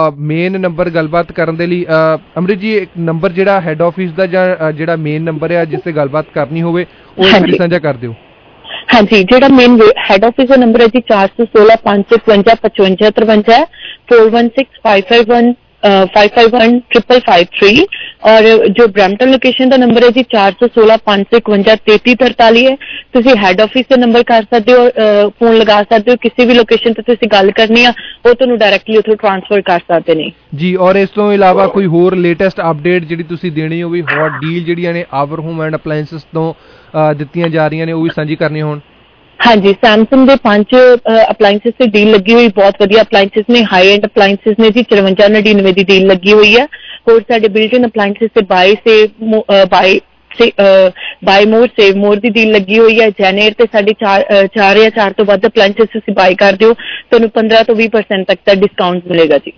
ਮੇਨ ਨੰਬਰ ਗੱਲਬਾਤ ਕਰਨ ਦੇ ਲਈ ਅੰਮ੍ਰਿਤ ਜੀ, ਇੱਕ ਨੰਬਰ ਜਿਹੜਾ ਹੈਡ ਆਫਿਸ ਦਾ ਜਾਂ ਜਿਹੜਾ ਮੇਨ ਨੰਬਰ ਹੈ ਜਿਸ ਤੇ ਗੱਲਬਾਤ ਕਰਨੀ ਹੋਵੇ ਉਹ ਇੱਕ ਸਾਂਝਾ ਕਰ ਦਿਓ। ਹਾਂਜੀ, ਜਿਹੜਾ ਮੇਨ ਹੈਡ ਆਫਿਸ ਦਾ ਨੰਬਰ ਹੈ ਜੀ ਚਾਰ ਸੌ ਸੋਲਾਂ ਪੰਜ ਸੌ ਇਕਵੰਜਾ ਪਚਵੰਜਾ ਤਰਵੰਜਾ ਹੈ, four one six five five one five five one triple five three. और जो ब्रैम्पटन लोकेशन का नंबर है जी चार सौ सोलह पांच सौ इकवंजा तेती तरताली है। तुसी हैड ऑफिस से नंबर कर सकते हो, फोन लगा सकते हो, किसी भी लोकेशन ते तुसी गल करनी है वो तुहानू डायरैक्टली उथों ट्रांसफर कर सकते ने जी। और इस तो इलावा कोई होर लेटेस्ट अपडेट जिहड़ी तुसी देनी होवे, हॉट डील जिहड़ियां ने आवर होम एंड अप्लायंसेस तो दित्तियां जा रही ने वो भी सांझी करनी होण? हाँ जी, सैमसंग के पांच अपलायंसिस से डील लगी हुई, बहुत वधिया अपलायंसिस ने, हाई एंड अपलायंसिस ने जी चरवंजा नड़िनवे की डील लगी हुई है। और साडे बिल्ट इन अपलायंसिस से बाय से बाय से बाय मोर सेव मोर की डील लगी हुई है। जैनेर ते साडी चार चार या चार तो वध अपलायंसिस तुसीं बाय करदे हो तुहानू पंद्रह तो बीस परसेंट तक का डिस्काउंट मिलेगा जी।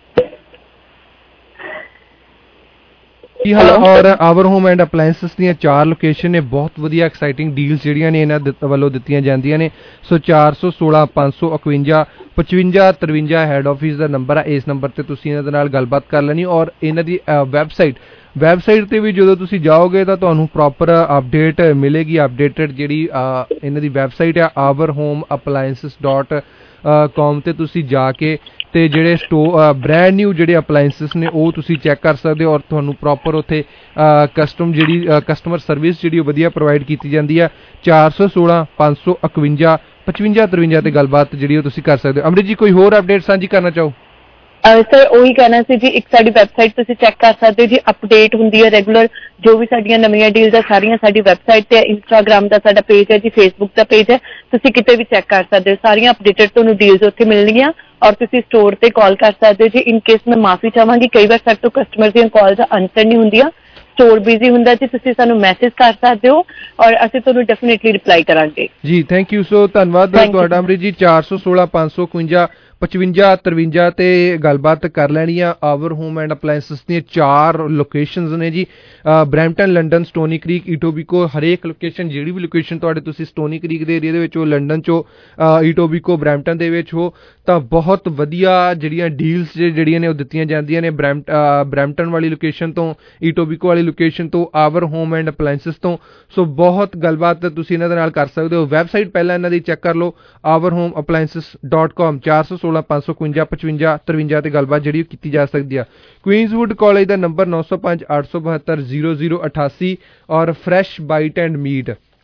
हाँ, और आवर होम एंड अप्लायंसिस दी चार लोकेशन ने, बहुत वधिया एक्साइटिंग डील्स जिहड़ियां ने इन्हां दे वल्लों दित्तियां जांदियां ने। सो चार सौ सोलह पांच सौ इकवंजा पचवंजा तरवंजा हैड ऑफिस का नंबर है, इस नंबर ते तुसीं इन्हां दे नाल गलबात कर लैनी। और इन्हां दी वैबसाइट वैबसाइट ते भी जो तुसीं जाओगे तो तुहानूं प्रॉपर अपडेट मिलेगी। अपडेटेड जिहड़ी इन्हां दी वैबसाइट है our home appliances dot com ते तुसीं जाके ते ਜਿਹੜੇ ਸਟੋ ਬ੍ਰੈਂਡ ਨਿਊ ਜਿਹੜੇ ਅਪਲਾਇੰਸਿਸ ਨੇ ਉਹ ਤੁਸੀਂ ਚੈੱਕ ਕਰ ਸਕਦੇ ਹੋ। ਔਰ ਤੁਹਾਨੂੰ ਪ੍ਰੋਪਰ ਉੱਥੇ ਕਸਟਮ ਜਿਹੜੀ ਕਸਟਮਰ ਸਰਵਿਸ ਜਿਹੜੀ ਉਹ ਵਧੀਆ ਪ੍ਰੋਵਾਈਡ ਕੀਤੀ ਜਾਂਦੀ ਹੈ। ਚਾਰ ਸੌ ਸੋਲਾਂ ਪੰਜ ਸੌ ਇਕਵੰਜਾ ਪਚਵੰਜਾ ਤਰਵੰਜਾ ਤੇ ਗੱਲਬਾਤ ਜਿਹੜੀ ਉਹ ਤੁਸੀਂ ਕਰ ਸਕਦੇ ਹੋ। ਅੰਮ੍ਰਿਤ ਜੀ, ਕੋਈ ਹੋਰ ਅਪਡੇਟ ਸਾਂਝੀ ਕਰਨਾ ਚਾਹੋ? सर ਉਹੀ कहना ਸੀ ਜੀ, ਇੱਕ ਸਾਡੀ ਵੈਬਸਾਈਟ ਤੁਸੀਂ ਚੈੱਕ ਕਰ ਸਕਦੇ ਹੋ ਜੀ, ਅਪਡੇਟ ਹੁੰਦੀ ਹੈ ਰੈਗੂਲਰ, ਜੋ ਵੀ ਸਾਡੀਆਂ ਨਵੀਆਂ ਡੀਲਸ ਆ ਸਾਰੀਆਂ ਸਾਡੀ ਵੈਬਸਾਈਟ ਤੇ। ਇੰਸਟਾਗ੍ਰਾਮ ਦਾ ਸਾਡਾ ਪੇਜ ਹੈ ਜੀ, ਫੇਸਬੁੱਕ ਦਾ ਪੇਜ ਹੈ, ਤੁਸੀਂ ਕਿਤੇ ਵੀ ਚੈੱਕ ਕਰ ਸਕਦੇ ਹੋ, ਸਾਰੀਆਂ ਅਪਡੇਟਡ ਤੁਹਾਨੂੰ ਡੀਲਸ ਉੱਥੇ ਮਿਲਣਗੀਆਂ। ਔਰ ਤੁਸੀਂ ਸਟੋਰ ਤੇ ਕਾਲ ਕਰ ਸਕਦੇ ਹੋ ਜੀ। ਇਨ ਕੇਸ ਮੈਂ ਮਾਫੀ ਚਾਹਾਂਗੀ, ਕਈ ਵਾਰ ਸਾਡੇ ਤੋਂ ਕਸਟਮਰ ਦੀਆਂ ਕਾਲਸ ਆਨਸਰ ਨਹੀਂ ਹੁੰਦੀਆਂ, ਸਟੋਰ ਬਿਜ਼ੀ ਹੁੰਦਾ ਜੀ, ਤੁਸੀਂ ਸਾਨੂੰ ਮੈਸੇਜ ਕਰ ਸਕਦੇ ਹੋ ਔਰ ਅਸੀਂ ਤੁਹਾਨੂੰ ਡੈਫੀਨੇਟਲੀ ਰਿਪਲਾਈ ਕਰਾਂਗੇ ਜੀ। ਥੈਂਕ ਯੂ, ਸੋ ਧੰਨਵਾਦ ਤੁਹਾਡਾ ਅੰਮ੍ਰਿਤ ਜੀ। ਚਾਰ ਸੌ ਸੋਲਾਂ ਪੰਜ ਸੌ ਇਕਵੰਜਾ ਪਚਵੰਜਾ ਤਰਵੰਜਾ ਤੇ ਗੱਲਬਾਤ ਕਰ ਲੈਣੀ ਆ। ਆਵਰ ਹੋਮ ਐਂਡ ਅਪਲਾਇੰਸਿਸ ਦੀਆਂ ਚਾਰ ਲੋਕੇਸ਼ਨਸ ਨੇ ਜੀ, Brampton, London, Stoney Creek, Etobicoke. ਹਰੇਕ ਲੋਕੇਸ਼ਨ ਜਿਹੜੀ ਵੀ ਲੋਕੇਸ਼ਨ ਤੁਹਾਡੇ ਤੁਸੀਂ ਸਟੋਨੀ ਕ੍ਰੀਕ ਦੇ ਏਰੀਆ ਦੇ ਵਿੱਚ ਹੋ, ਲੰਡਨ 'ਚੋਂ, ਈਟੋਬੀਕੋ, ਬਰੈਂਪਟਨ ਦੇ ਵਿੱਚ ਹੋ, ਤਾਂ ਬਹੁਤ ਵਧੀਆ ਜਿਹੜੀਆਂ ਡੀਲਸ ਜਿਹੜੀਆਂ ਨੇ ਉਹ ਦਿੱਤੀਆਂ ਜਾਂਦੀਆਂ ਨੇ। ਬਰੈਂਪ ਬਰੈਂਪਟਨ ਵਾਲੀ ਲੋਕੇਸ਼ਨ ਤੋਂ, ਈਟੋਬੀਕੋ ਵਾਲੀ ਲੋਕੇਸ਼ਨ ਤੋਂ, ਆਵਰ ਹੋਮ ਐਂਡ ਅਪਲਾਇੰਸਿਸ ਤੋਂ। ਸੋ ਬਹੁਤ ਗੱਲਬਾਤ ਤੁਸੀਂ ਇਹਨਾਂ ਦੇ ਨਾਲ ਕਰ ਸਕਦੇ ਹੋ। ਵੈਬਸਾਈਟ ਪਹਿਲਾਂ ਇਹਨਾਂ ਦੀ ਚੈੱਕ ਕਰ ਲਓ, hour home appliances dot com. ਚਾਰ ਸੌ ਸੋਲਾਂ ਪੰਜ ਸੌ ਇਕਵੰਜਾ ਪਚਵੰਜਾ ਤਰਵੰਜਾ ਤੇ ਗੱਲਬਾਤ ਜਿਹੜੀ ਉਹ ਕੀਤੀ ਜਾ ਸਕਦੀ ਆ। ਕੁਈਨਜ਼ਵੁੱਡ ਕਾਲਜ ਦਾ ਨੰਬਰ ਨੌ ਸੌ ਪੰਜ ਅੱਠ ਸੌ ਬਹੱਤਰ ਜ਼ੀਰੋ ਜ਼ੀਰੋ ਅਠਾਸੀ। ਔਰ ਫਰੈਸ਼ ਬਾਈਟ ਐਂਡ ਮੀਟ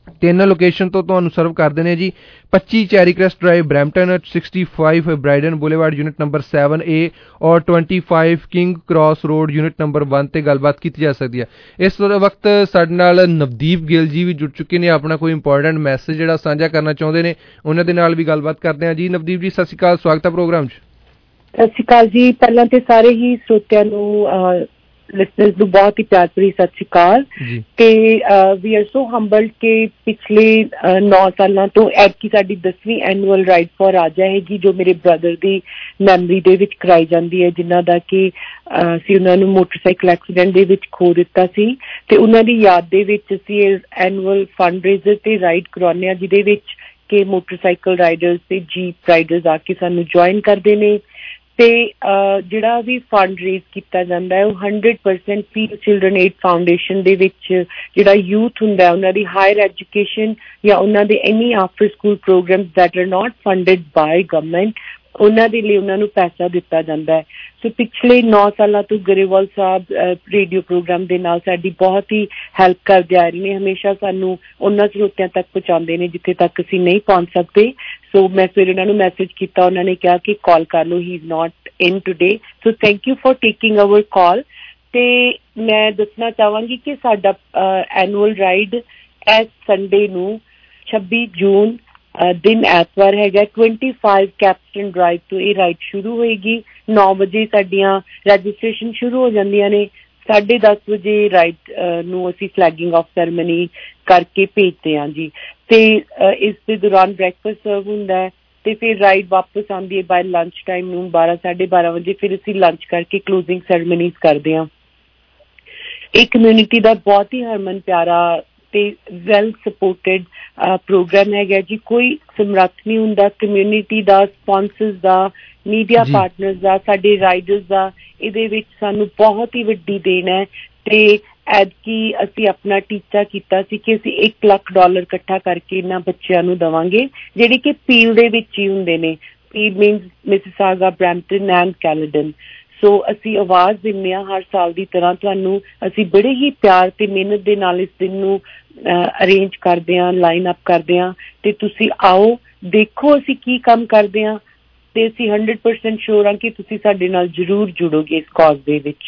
ਤਿੰਨ ਲੋਕੇਸ਼ਨ ਤੋਂ ਤੁਹਾਨੂੰ ਸਰਵ ਕਰਦੇ ਨੇ ਜੀ। ਪੱਚੀ Cherrycrest Drive Brampton, sixty five Brydon Boulevard unit number seven A ਔਰ twenty five King Cross Road unit number one ਤੇ ਗੱਲਬਾਤ ਕੀਤੀ ਜਾ ਸਕਦੀ ਹੈ। ਇਸ ਵਕਤ ਸਾਡੇ ਨਾਲ ਨਵਦੀਪ ਗਿੱਲ ਜੀ ਵੀ ਜੁੜ ਚੁੱਕੇ ਨੇ, ਆਪਣਾ ਕੋਈ ਇੰਪੋਰਟੈਂਟ ਮੈਸੇਜ ਜਿਹੜਾ ਸਾਂਝਾ ਕਰਨਾ ਚਾਹੁੰਦੇ ਨੇ, ਉਹਨਾਂ ਦੇ ਨਾਲ ਵੀ ਗੱਲਬਾਤ ਕਰਦੇ ਹਾਂ ਜੀ। ਨਵਦੀਪ ਜੀ ਸਤਿ ਸ਼੍ਰੀ ਅਕਾਲ, ਸਵਾਗਤ ਹੈ ਪ੍ਰੋਗਰਾਮ 'ਚ। ਸਤਿ ਸ਼੍ਰੀ ਅਕਾਲ ਜੀ। ਪਹਿਲਾਂ ਤੇ ਸਾਰੇ ਹੀ ਸਰੋਤਿਆਂ ਨੂੰ ਲਿਸਨਰਸ ਨੂੰ ਬਹੁਤ ਹੀ ਪਿਆਰ ਭਰੀ ਸਤਿ ਸ਼੍ਰੀ ਅਕਾਲ। ਤੇ ਵੀ ਆਰ ਸੋ ਹੰਬਲਡ ਕਿ ਪਿਛਲੇ ਨੌ ਸਾਲਾਂ ਤੋਂ ਐਤਕੀ ਸਾਡੀ ਦਸਵੀਂ ਐਨੂਅਲ ਰਾਈਡ ਫॉर ਰਾਜਾ ਹੈਗੀ, ਜੋ ਮੇਰੇ ਬ੍ਰਦਰ ਦੀ ਮੈਮਰੀ ਦੇ ਵਿੱਚ ਕਰਾਈ ਜਾਂਦੀ ਹੈ, ਜਿਨ੍ਹਾਂ ਦਾ ਕਿ ਅਸੀਂ ਉਹਨਾਂ ਨੂੰ ਮੋਟਰਸਾਈਕਲ ਐਕਸੀਡੈਂਟ ਦੇ ਵਿੱਚ ਖੋ ਦਿੱਤਾ ਸੀ, ਤੇ ਉਹਨਾਂ ਦੀ ਯਾਦ ਦੇ ਵਿੱਚ ਅਸੀਂ ਐਨੂਅਲ ਫੰਡ ਰੇਜ਼ਰ ਤੇ ਰਾਈਡ ਕਰਵਾਉਂਦੇ ਹਾਂ, ਜਿਹਦੇ ਵਿੱਚ ਕਿ ਮੋਟਰਸਾਈਕਲ ਰਾਈਡਰਸ ਤੇ ਜੀਪ ਰਾਈਡਰਸ ਆ ਕੇ ਸਾਨੂੰ ਜੁਆਇਨ ਕਰਦੇ ਨੇ। ਤੇ ਜਿਹੜਾ ਵੀ ਫੰਡ ਰੇਜ਼ ਕੀਤਾ ਜਾਂਦਾ ਹੈ ਉਹ hundred percent Peel Children Aid Foundation ਦੇ ਵਿੱਚ ਜਿਹੜਾ ਯੂਥ ਹੁੰਦਾ ਉਹਨਾਂ ਦੀ ਹਾਇਰ ਐਜੂਕੇਸ਼ਨ ਜਾਂ ਉਹਨਾਂ ਦੇ any after school programmes that are not funded by government, ਉਹਨਾਂ ਦੇ ਲਈ ਉਹਨਾਂ ਨੂੰ ਪੈਸਾ ਦਿੱਤਾ ਜਾਂਦਾ ਹੈ। ਸੋ ਪਿਛਲੇ ਨੌ ਸਾਲਾਂ ਤੋਂ ਗਰੇਵਾਲ ਸਾਹਿਬ ਰੇਡੀਓ ਪ੍ਰੋਗਰਾਮ ਦੇ ਨਾਲ ਸਾਡੀ ਬਹੁਤ ਹੀ ਹੈਲਪ ਕਰਦੇ ਆ ਰਹੇ ਨੇ, ਹਮੇਸ਼ਾ ਸਾਨੂੰ ਉਹਨਾਂ ਸਰੋਤਿਆਂ ਤੱਕ ਪਹੁੰਚਾਉਂਦੇ ਨੇ ਜਿੱਥੇ ਤੱਕ ਅਸੀਂ ਨਹੀਂ ਪਹੁੰਚ ਸਕਦੇ। ਸੋ ਮੈਂ ਫਿਰ ਉਹਨਾਂ ਨੂੰ ਮੈਸੇਜ ਕੀਤਾ, ਉਹਨਾਂ ਨੇ ਕਿਹਾ ਕਿ ਕਾਲ ਕਰ ਲਓ, he is not in today, so thank you for taking our call. ਤੇ ਮੈਂ ਦੱਸਣਾ ਚਾਹਾਂਗੀ ਕਿ ਸਾਡਾ ਐਨੂਅਲ ਰਾਈਡ ਇਸ ਸੰਡੇ ਨੂੰ ਛੱਬੀ ਜੂਨ ਦਿਨ ਐਤਵਾਰ ਹੈਗਾ, ਟਵੈਂਟੀ ਫਾਈਵ ਕੈਪਸਟਨ ਡਰਾਈਵ ਤੋਂ ਇਹ ਰਾਈਡ ਸ਼ੁਰੂ ਹੋਏਗੀ। ਨੌ ਵਜੇ ਸਾਡੀਆਂ ਰਜਿਸਟ੍ਰੇਸ਼ਨ ਸ਼ੁਰੂ ਹੋ ਜਾਂਦੀਆਂ ਨੇ, ਸਾਢੇ ਦਸ ਵਜੇ ਰਾਈਡ ਨੂੰ ਅਸੀਂ ਫਲੈਗਿੰਗ ਆਫ ਸੈਰੇਮਨੀ ਕਰਕੇ ਭੇਜਦੇ ਹਾਂ ਜੀ। ਤੇ ਇਸ ਦੇ ਦੌਰਾਨ ਬ੍ਰੇਕਫਾਸਟ ਸਰਵ ਹੁੰਦਾ ਹੈ ਤੇ ਫਿਰ ਰਾਈਡ ਵਾਪਸ ਆਉਂਦੀ ਹੈ ਬਾਏ ਲੰਚ ਟਾਈਮ ਨੂੰ ਬਾਰਾਂ ਸਾਢੇ ਬਾਰਾਂ ਵਜੇ। ਫਿਰ ਅਸੀਂ ਲੰਚ ਕਰਕੇ ਕਲੋਜ਼ਿੰਗ ਸੈਰੇਮਨੀਜ਼ ਕਰਦੇ ਹਾਂ। ਇਹ ਕਮਿਊਨਿਟੀ ਦਾ ਬਹੁਤ ਹੀ ਹਰਮਨ ਪਿਆਰਾ ਤੇ ਵੈਲ ਸਪੋਰਟਡ ਪ੍ਰੋਗਰਾਮ ਹੈਗਾ ਜੀ। ਕੋਈ ਸਮਰੱਥ ਨਹੀਂ ਹੁੰਦਾ ਕਮਿਊਨਿਟੀ ਦਾ, ਸਪਾਂਸਰਸ ਦਾ, ਮੀਡੀਆ ਪਾਰਟਨਰਸ ਦਾ, ਸਾਡੇ ਰਾਈਡਰਸ ਦਾ, ਇਹਦੇ ਵਿੱਚ ਸਾਨੂੰ ਬਹੁਤ ਹੀ ਵੱਡੀ ਦੇਣ ਹੈ। ਤੇ ਐਤਕੀ ਅਸੀਂ ਆਪਣਾ ਟੀਚਾ ਕੀਤਾ ਸੀ ਕਿ ਅਸੀਂ ਇੱਕ ਲੱਖ ਡਾਲਰ ਇਕੱਠਾ ਕਰਕੇ ਇਹਨਾਂ ਬੱਚਿਆਂ ਨੂੰ ਦੇਵਾਂਗੇ, ਜਿਹੜੇ ਕਿ ਪੀਲ ਦੇ ਵਿੱਚ ਹੀ ਹੁੰਦੇ ਨੇ। Peel means Mississauga, Brampton and Caledon. So ਅਸੀਂ ਆਵਾਜ਼ ਦਿੰਦੇ ਹਾਂ ਹਰ ਸਾਲ ਦੀ ਤਰ੍ਹਾਂ ਤੁਹਾਨੂੰ। ਅਸੀਂ ਬੜੇ ਹੀ ਪਿਆਰ ਤੇ ਮਿਹਨਤ ਦੇ ਨਾਲ ਇਸ ਦਿਨ ਨੂੰ ਅਰੇਂਜ ਕਰਦੇ ਹਾਂ, ਲਾਈਨ ਅਪ ਕਰਦੇ ਹਾਂ, ਤੇ ਤੁਸੀਂ ਆਓ ਦੇਖੋ ਅਸੀਂ ਕੀ ਕੰਮ ਕਰਦੇ ਹਾਂ, ਤੇ ਅਸੀਂ ਹੰਡਰਡ ਪਰਸੈਂਟ ਸ਼ੋਰ ਹਾਂ ਕਿ ਤੁਸੀਂ ਸਾਡੇ ਨਾਲ ਜ਼ਰੂਰ ਜੁੜੋਗੇ ਇਸ ਕਾਜ਼ ਦੇ ਵਿੱਚ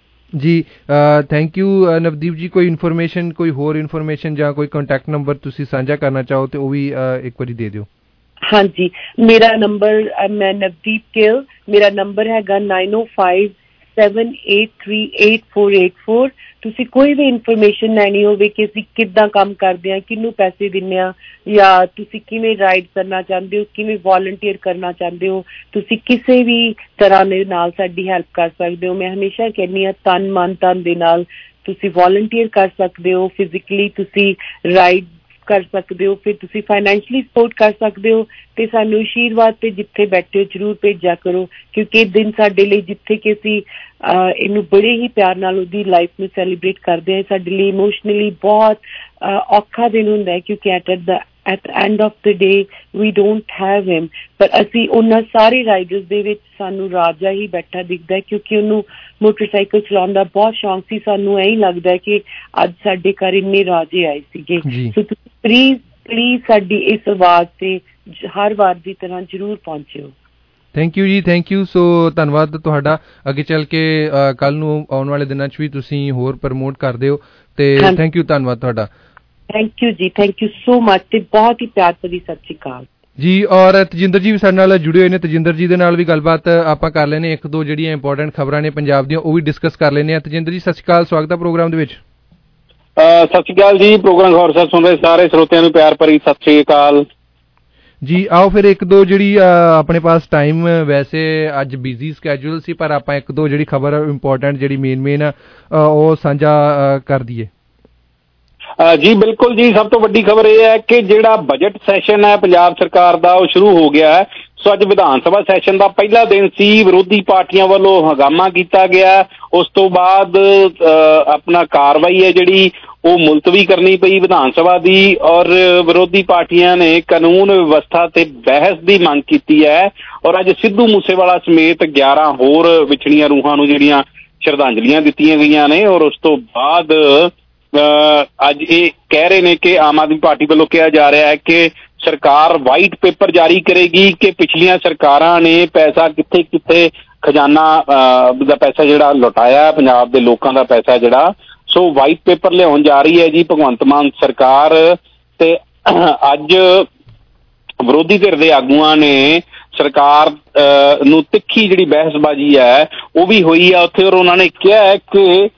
ਜੀ। ਥੈਂਕ ਯੂ ਨਵਦੀਪ ਜੀ। ਕੋਈ ਇਨਫੋਰਮੇਸ਼ਨ, ਕੋਈ ਹੋਰ ਇਨਫੋਰਮੇਸ਼ਨ ਜਾਂ ਕੋਈ ਕੰਟੈਕਟ ਨੰਬਰ ਤੁਸੀਂ ਸਾਂਝਾ ਕਰਨਾ ਚਾਹੋ ਤੇ ਉਹ ਵੀ ਇੱਕ ਵਾਰੀ ਦੇ ਦਿਓ। ਹਾਂਜੀ, ਮੇਰਾ ਨੰਬਰ, ਮੈਂ ਨਵਦੀਪ ਗਿੱਲ, ਮੇਰਾ ਨੰਬਰ ਹੈਗਾ ਨਾਈਨ ਓ five seven eight three eight four eight four. ਤੁਸੀਂ ਕੋਈ ਵੀ ਇਨਫੋਰਮੇਸ਼ਨ ਲੈਣੀ ਹੋਵੇ ਕਿ ਅਸੀਂ ਕਿੱਦਾਂ ਕੰਮ ਕਰਦੇ ਹਾਂ, ਕਿਹਨੂੰ ਪੈਸੇ ਦਿੰਦੇ ਹਾਂ, ਜਾਂ ਤੁਸੀਂ ਕਿਵੇਂ ਰਾਈਡ ਕਰਨਾ ਚਾਹੁੰਦੇ ਹੋ, ਕਿਵੇਂ ਵॉलੰਟੀਅਰ ਕਰਨਾ ਚਾਹੁੰਦੇ ਹੋ, ਤੁਸੀਂ ਕਿਸੇ ਵੀ ਤਰ੍ਹਾਂ ਦੇ ਨਾਲ ਸਾਡੀ ਹੈਲਪ ਕਰ ਸਕਦੇ ਹੋ। ਮੈਂ ਹਮੇਸ਼ਾ ਕਹਿੰਦੀ ਹਾਂ ਤਨ ਮਨ ਧਨ ਦੇ ਨਾਲ ਤੁਸੀਂ ਵॉलੰਟੀਅਰ ਕਰ ਸਕਦੇ ਹੋ, ਫਿਜ਼ੀਕਲੀ ਤੁਸੀਂ ਰਾਈਡ ਕਰ ਸਕਦੇ ਹੋ, ਫਿਰ ਤੁਸੀਂ ਫਾਈਨੈਂਸ਼ਲੀ ਸਪੋਰਟ ਕਰ ਸਕਦੇ ਹੋ। ਤੇ ਸਾਨੂੰ ਆਸ਼ੀਰਵਾਦ ਤੇ ਜਿੱਥੇ ਬੈਠੇ ਹੋ ਜ਼ਰੂਰ ਭੇਜਿਆ ਕਰੋ, ਕਿਉਂਕਿ ਇਹ ਦਿਨ ਸਾਡੇ ਲਈ, ਜਿੱਥੇ ਕਿ ਅਸੀਂ ਇਹਨੂੰ ਬੜੇ ਹੀ ਪਿਆਰ ਨਾਲ ਉਹਦੀ ਲਾਈਫ ਨੂੰ ਸੈਲੀਬ੍ਰੇਟ ਕਰਦੇ ਹਾਂ, ਸਾਡੇ ਲਈ ਇਮੋਸ਼ਨਲੀ ਬਹੁਤ ਔਖਾ ਦਿਨ ਹੁੰਦਾ ਹੈ, ਕਿਉਂਕਿ at the at the end of the day we don't have him। ਪਰ ਅਸੀਂ ਉਹਨਾਂ ਸਾਰੇ ਰਾਈਡਰਸ ਦੇ ਵਿੱਚ ਸਾਨੂੰ ਰਾਜਾ ਹੀ ਬੈਠਾ ਦਿਖਦਾ ਹੈ, ਕਿਉਂਕਿ ਉਹਨੂੰ ਮੋਟਰਸਾਈਕਲ ਚਲਾਉਣ ਦਾ ਬਹੁਤ ਸ਼ੌਂਕ ਸੀ। ਸਾਨੂੰ ਇਹੀ ਲੱਗਦਾ ਹੈ ਕਿ ਅੱਜ ਸਾਡੇ ਘਰ ਇੰਨੇ ਰਾਜੇ ਆਏ ਸੀਗੇ। ਸੋ ਤੁਸੀਂ ਪਲੀਜ਼ ਪਲੀਜ਼ ਸਾਡੀ ਇਸ ਆਵਾਜ਼ ਤੇ ਹਰ ਵਾਰ ਦੀ ਤਰ੍ਹਾਂ ਜ਼ਰੂਰ ਪਹੁੰਚਿਓ। ਥੈਂਕ ਯੂ ਜੀ, ਥੈਂਕ ਯੂ। ਸੋ ਧੰਨਵਾਦ ਤੁਹਾਡਾ। ਅੱਗੇ ਚੱਲ ਕੇ ਕੱਲ ਨੂੰ ਆਉਣ ਵਾਲੇ ਦਿਨਾਂ 'ਚ ਵੀ ਤੁਸੀਂ ਹੋਰ ਪ੍ਰਮੋਟ ਕਰਦੇ ਹੋ, ਤੇ ਥੈਂਕ ਯੂ, ਧੰਨਵਾਦ ਤੁਹਾਡਾ। ਥੈਂਕ ਯੂ ਜੀ, ਥੈਂਕ ਯੂ ਸੋ ਮਚ, ਤੇ ਬਹੁਤ ਹੀ ਪਿਆਰ ਭਰੀ ਸਤਿ ਸ਼੍ਰੀ ਅਕਾਲ ਜੀ। ਔਰ ਤਜਿੰਦਰ ਜੀ ਵੀ ਸਾਡੇ ਨਾਲ ਜੁੜੇ ਹੋਏ ਨੇ, ਤਜਿੰਦਰ ਜੀ ਦੇ ਨਾਲ ਵੀ ਗੱਲਬਾਤ ਆਪਾਂ ਕਰ ਲੈਂਦੇ, ਇੱਕ ਦੋ ਜਿਹੜੀਆਂ ਇੰਪੋਰਟੈਂਟ ਖਬਰਾਂ ਨੇ ਪੰਜਾਬ ਦੀਆਂ ਉਹ ਵੀ ਡਿਸਕਸ ਕਰ ਲੈਂਦੇ ਹਾਂ। ਤਜਿੰਦਰ ਜੀ ਸਤਿ ਸ਼੍ਰੀ ਅਕਾਲ, ਸਵਾਗਤ ਹੈ ਪ੍ਰੋਗਰਾਮ ਦੇ ਵਿੱਚ। ਸਤਿ ਸ਼੍ਰੀ ਅਕਾਲ ਜੀ। ਪ੍ਰੋਗਰਾਮ ਖਬਰ ਸਾਹਿਬ ਸੁਣ ਰਹੇ ਸਾਰੇ ਸਰੋਤਿਆਂ ਨੂੰ ਪਿਆਰ ਭਰੀ ਸਤਿ ਸ਼੍ਰੀ ਅਕਾਲ ਜੀ। ਆਓ ਫਿਰ ਇੱਕ ਦੋ ਜਿਹੜੀ ਆਪਣੇ ਪਾਸ ਟਾਈਮ, ਵੈਸੇ ਅੱਜ ਬਿਜ਼ੀ ਸਕੈਜੂਲ ਸੀ, ਪਰ ਆਪਾਂ ਇੱਕ ਦੋ ਜਿਹੜੀ ਖਬਰ ਇੰਪੋਰਟੈਂਟ ਜਿਹੜੀ ਮੇਨ ਮੇਨ ਉਹ ਸਾਂਝਾ ਕਰ ਦਈਏ। ਜੀ ਬਿਲਕੁਲ ਜੀ। ਸਭ ਤੋਂ ਵੱਡੀ ਖਬਰ ਇਹ ਹੈ ਕਿ ਜਿਹੜਾ ਬਜਟ ਸੈਸ਼ਨ ਹੈ ਪੰਜਾਬ ਸਰਕਾਰ ਦਾ ਉਹ ਸ਼ੁਰੂ ਹੋ ਗਿਆ ਹੈ। ਸੋ ਅੱਜ ਵਿਧਾਨ ਸਭਾ ਸੈਸ਼ਨ ਦਾ ਪਹਿਲਾ ਦਿਨ ਸੀ, ਵਿਰੋਧੀ ਪਾਰਟੀਆਂ ਵੱਲੋਂ ਹੰਗਾਮਾ ਕੀਤਾ ਗਿਆ। ਉਸ ਤੋਂ ਬਾਅਦ ਆਪਣਾ ਕਾਰਵਾਈ ਹੈ ਜਿਹੜੀ ਉਹ ਮੁਲਤਵੀ ਕਰਨੀ ਪਈ ਵਿਧਾਨ ਸਭਾ ਦੀ, ਔਰ ਵਿਰੋਧੀ ਪਾਰਟੀਆਂ ਨੇ ਕਾਨੂੰਨ ਵਿਵਸਥਾ ਤੇ ਬਹਿਸ ਦੀ ਮੰਗ ਕੀਤੀ ਹੈ। ਔਰ ਅੱਜ ਸਿੱਧੂ ਮੂਸੇਵਾਲਾ ਸਮੇਤ ਗਿਆਰਾਂ ਹੋਰ ਵਿਛੜੀਆਂ ਰੂਹਾਂ ਨੂੰ ਜਿਹੜੀਆਂ ਸ਼ਰਧਾਂਜਲੀਆਂ ਦਿੱਤੀਆਂ ਗਈਆਂ ਨੇ। ਔਰ ਉਸ ਤੋਂ ਬਾਅਦ ਅੱਜ ਇਹ ਕਹਿ ਰਹੇ ਨੇ ਕਿ ਆਮ ਆਦਮੀ ਪਾਰਟੀ ਵੱਲੋਂ ਕਿਹਾ ਜਾ ਰਿਹਾ ਹੈ ਕਿ ਸਰਕਾਰ ਵਾਈਟ ਪੇਪਰ ਜਾਰੀ ਕਰੇਗੀ ਕਿ ਪਿਛਲੀਆਂ ਸਰਕਾਰਾਂ ਨੇ ਪੈਸਾ ਕਿੱਥੇ ਕਿੱਥੇ ਖਜ਼ਾਨਾ ਦਾ ਪੈਸਾ ਜਿਹੜਾ ਲੁਟਾਇਆ, ਪੰਜਾਬ ਦੇ ਲੋਕਾਂ ਦਾ ਪੈਸਾ ਜਿਹੜਾ, ਸੋ ਵਾਈਟ ਪੇਪਰ ਲਿਆਉਣ ਜਾ ਰਹੀ ਹੈ ਜੀ ਭਗਵੰਤ ਮਾਨ ਸਰਕਾਰ। ਤੇ ਅੱਜ ਵਿਰੋਧੀ ਧਿਰ ਦੇ ਆਗੂਆਂ ਨੇ ਸਰਕਾਰ ਨੂੰ ਤਿੱਖੀ ਜਿਹੜੀ ਬਹਿਸਬਾਜ਼ੀ ਹੈ ਉਹ ਵੀ ਹੋਈ ਆ ਉੱਥੇ, ਔਰ ਉਹਨਾਂ ਨੇ ਕਿਹਾ ਹੈ ਕਿ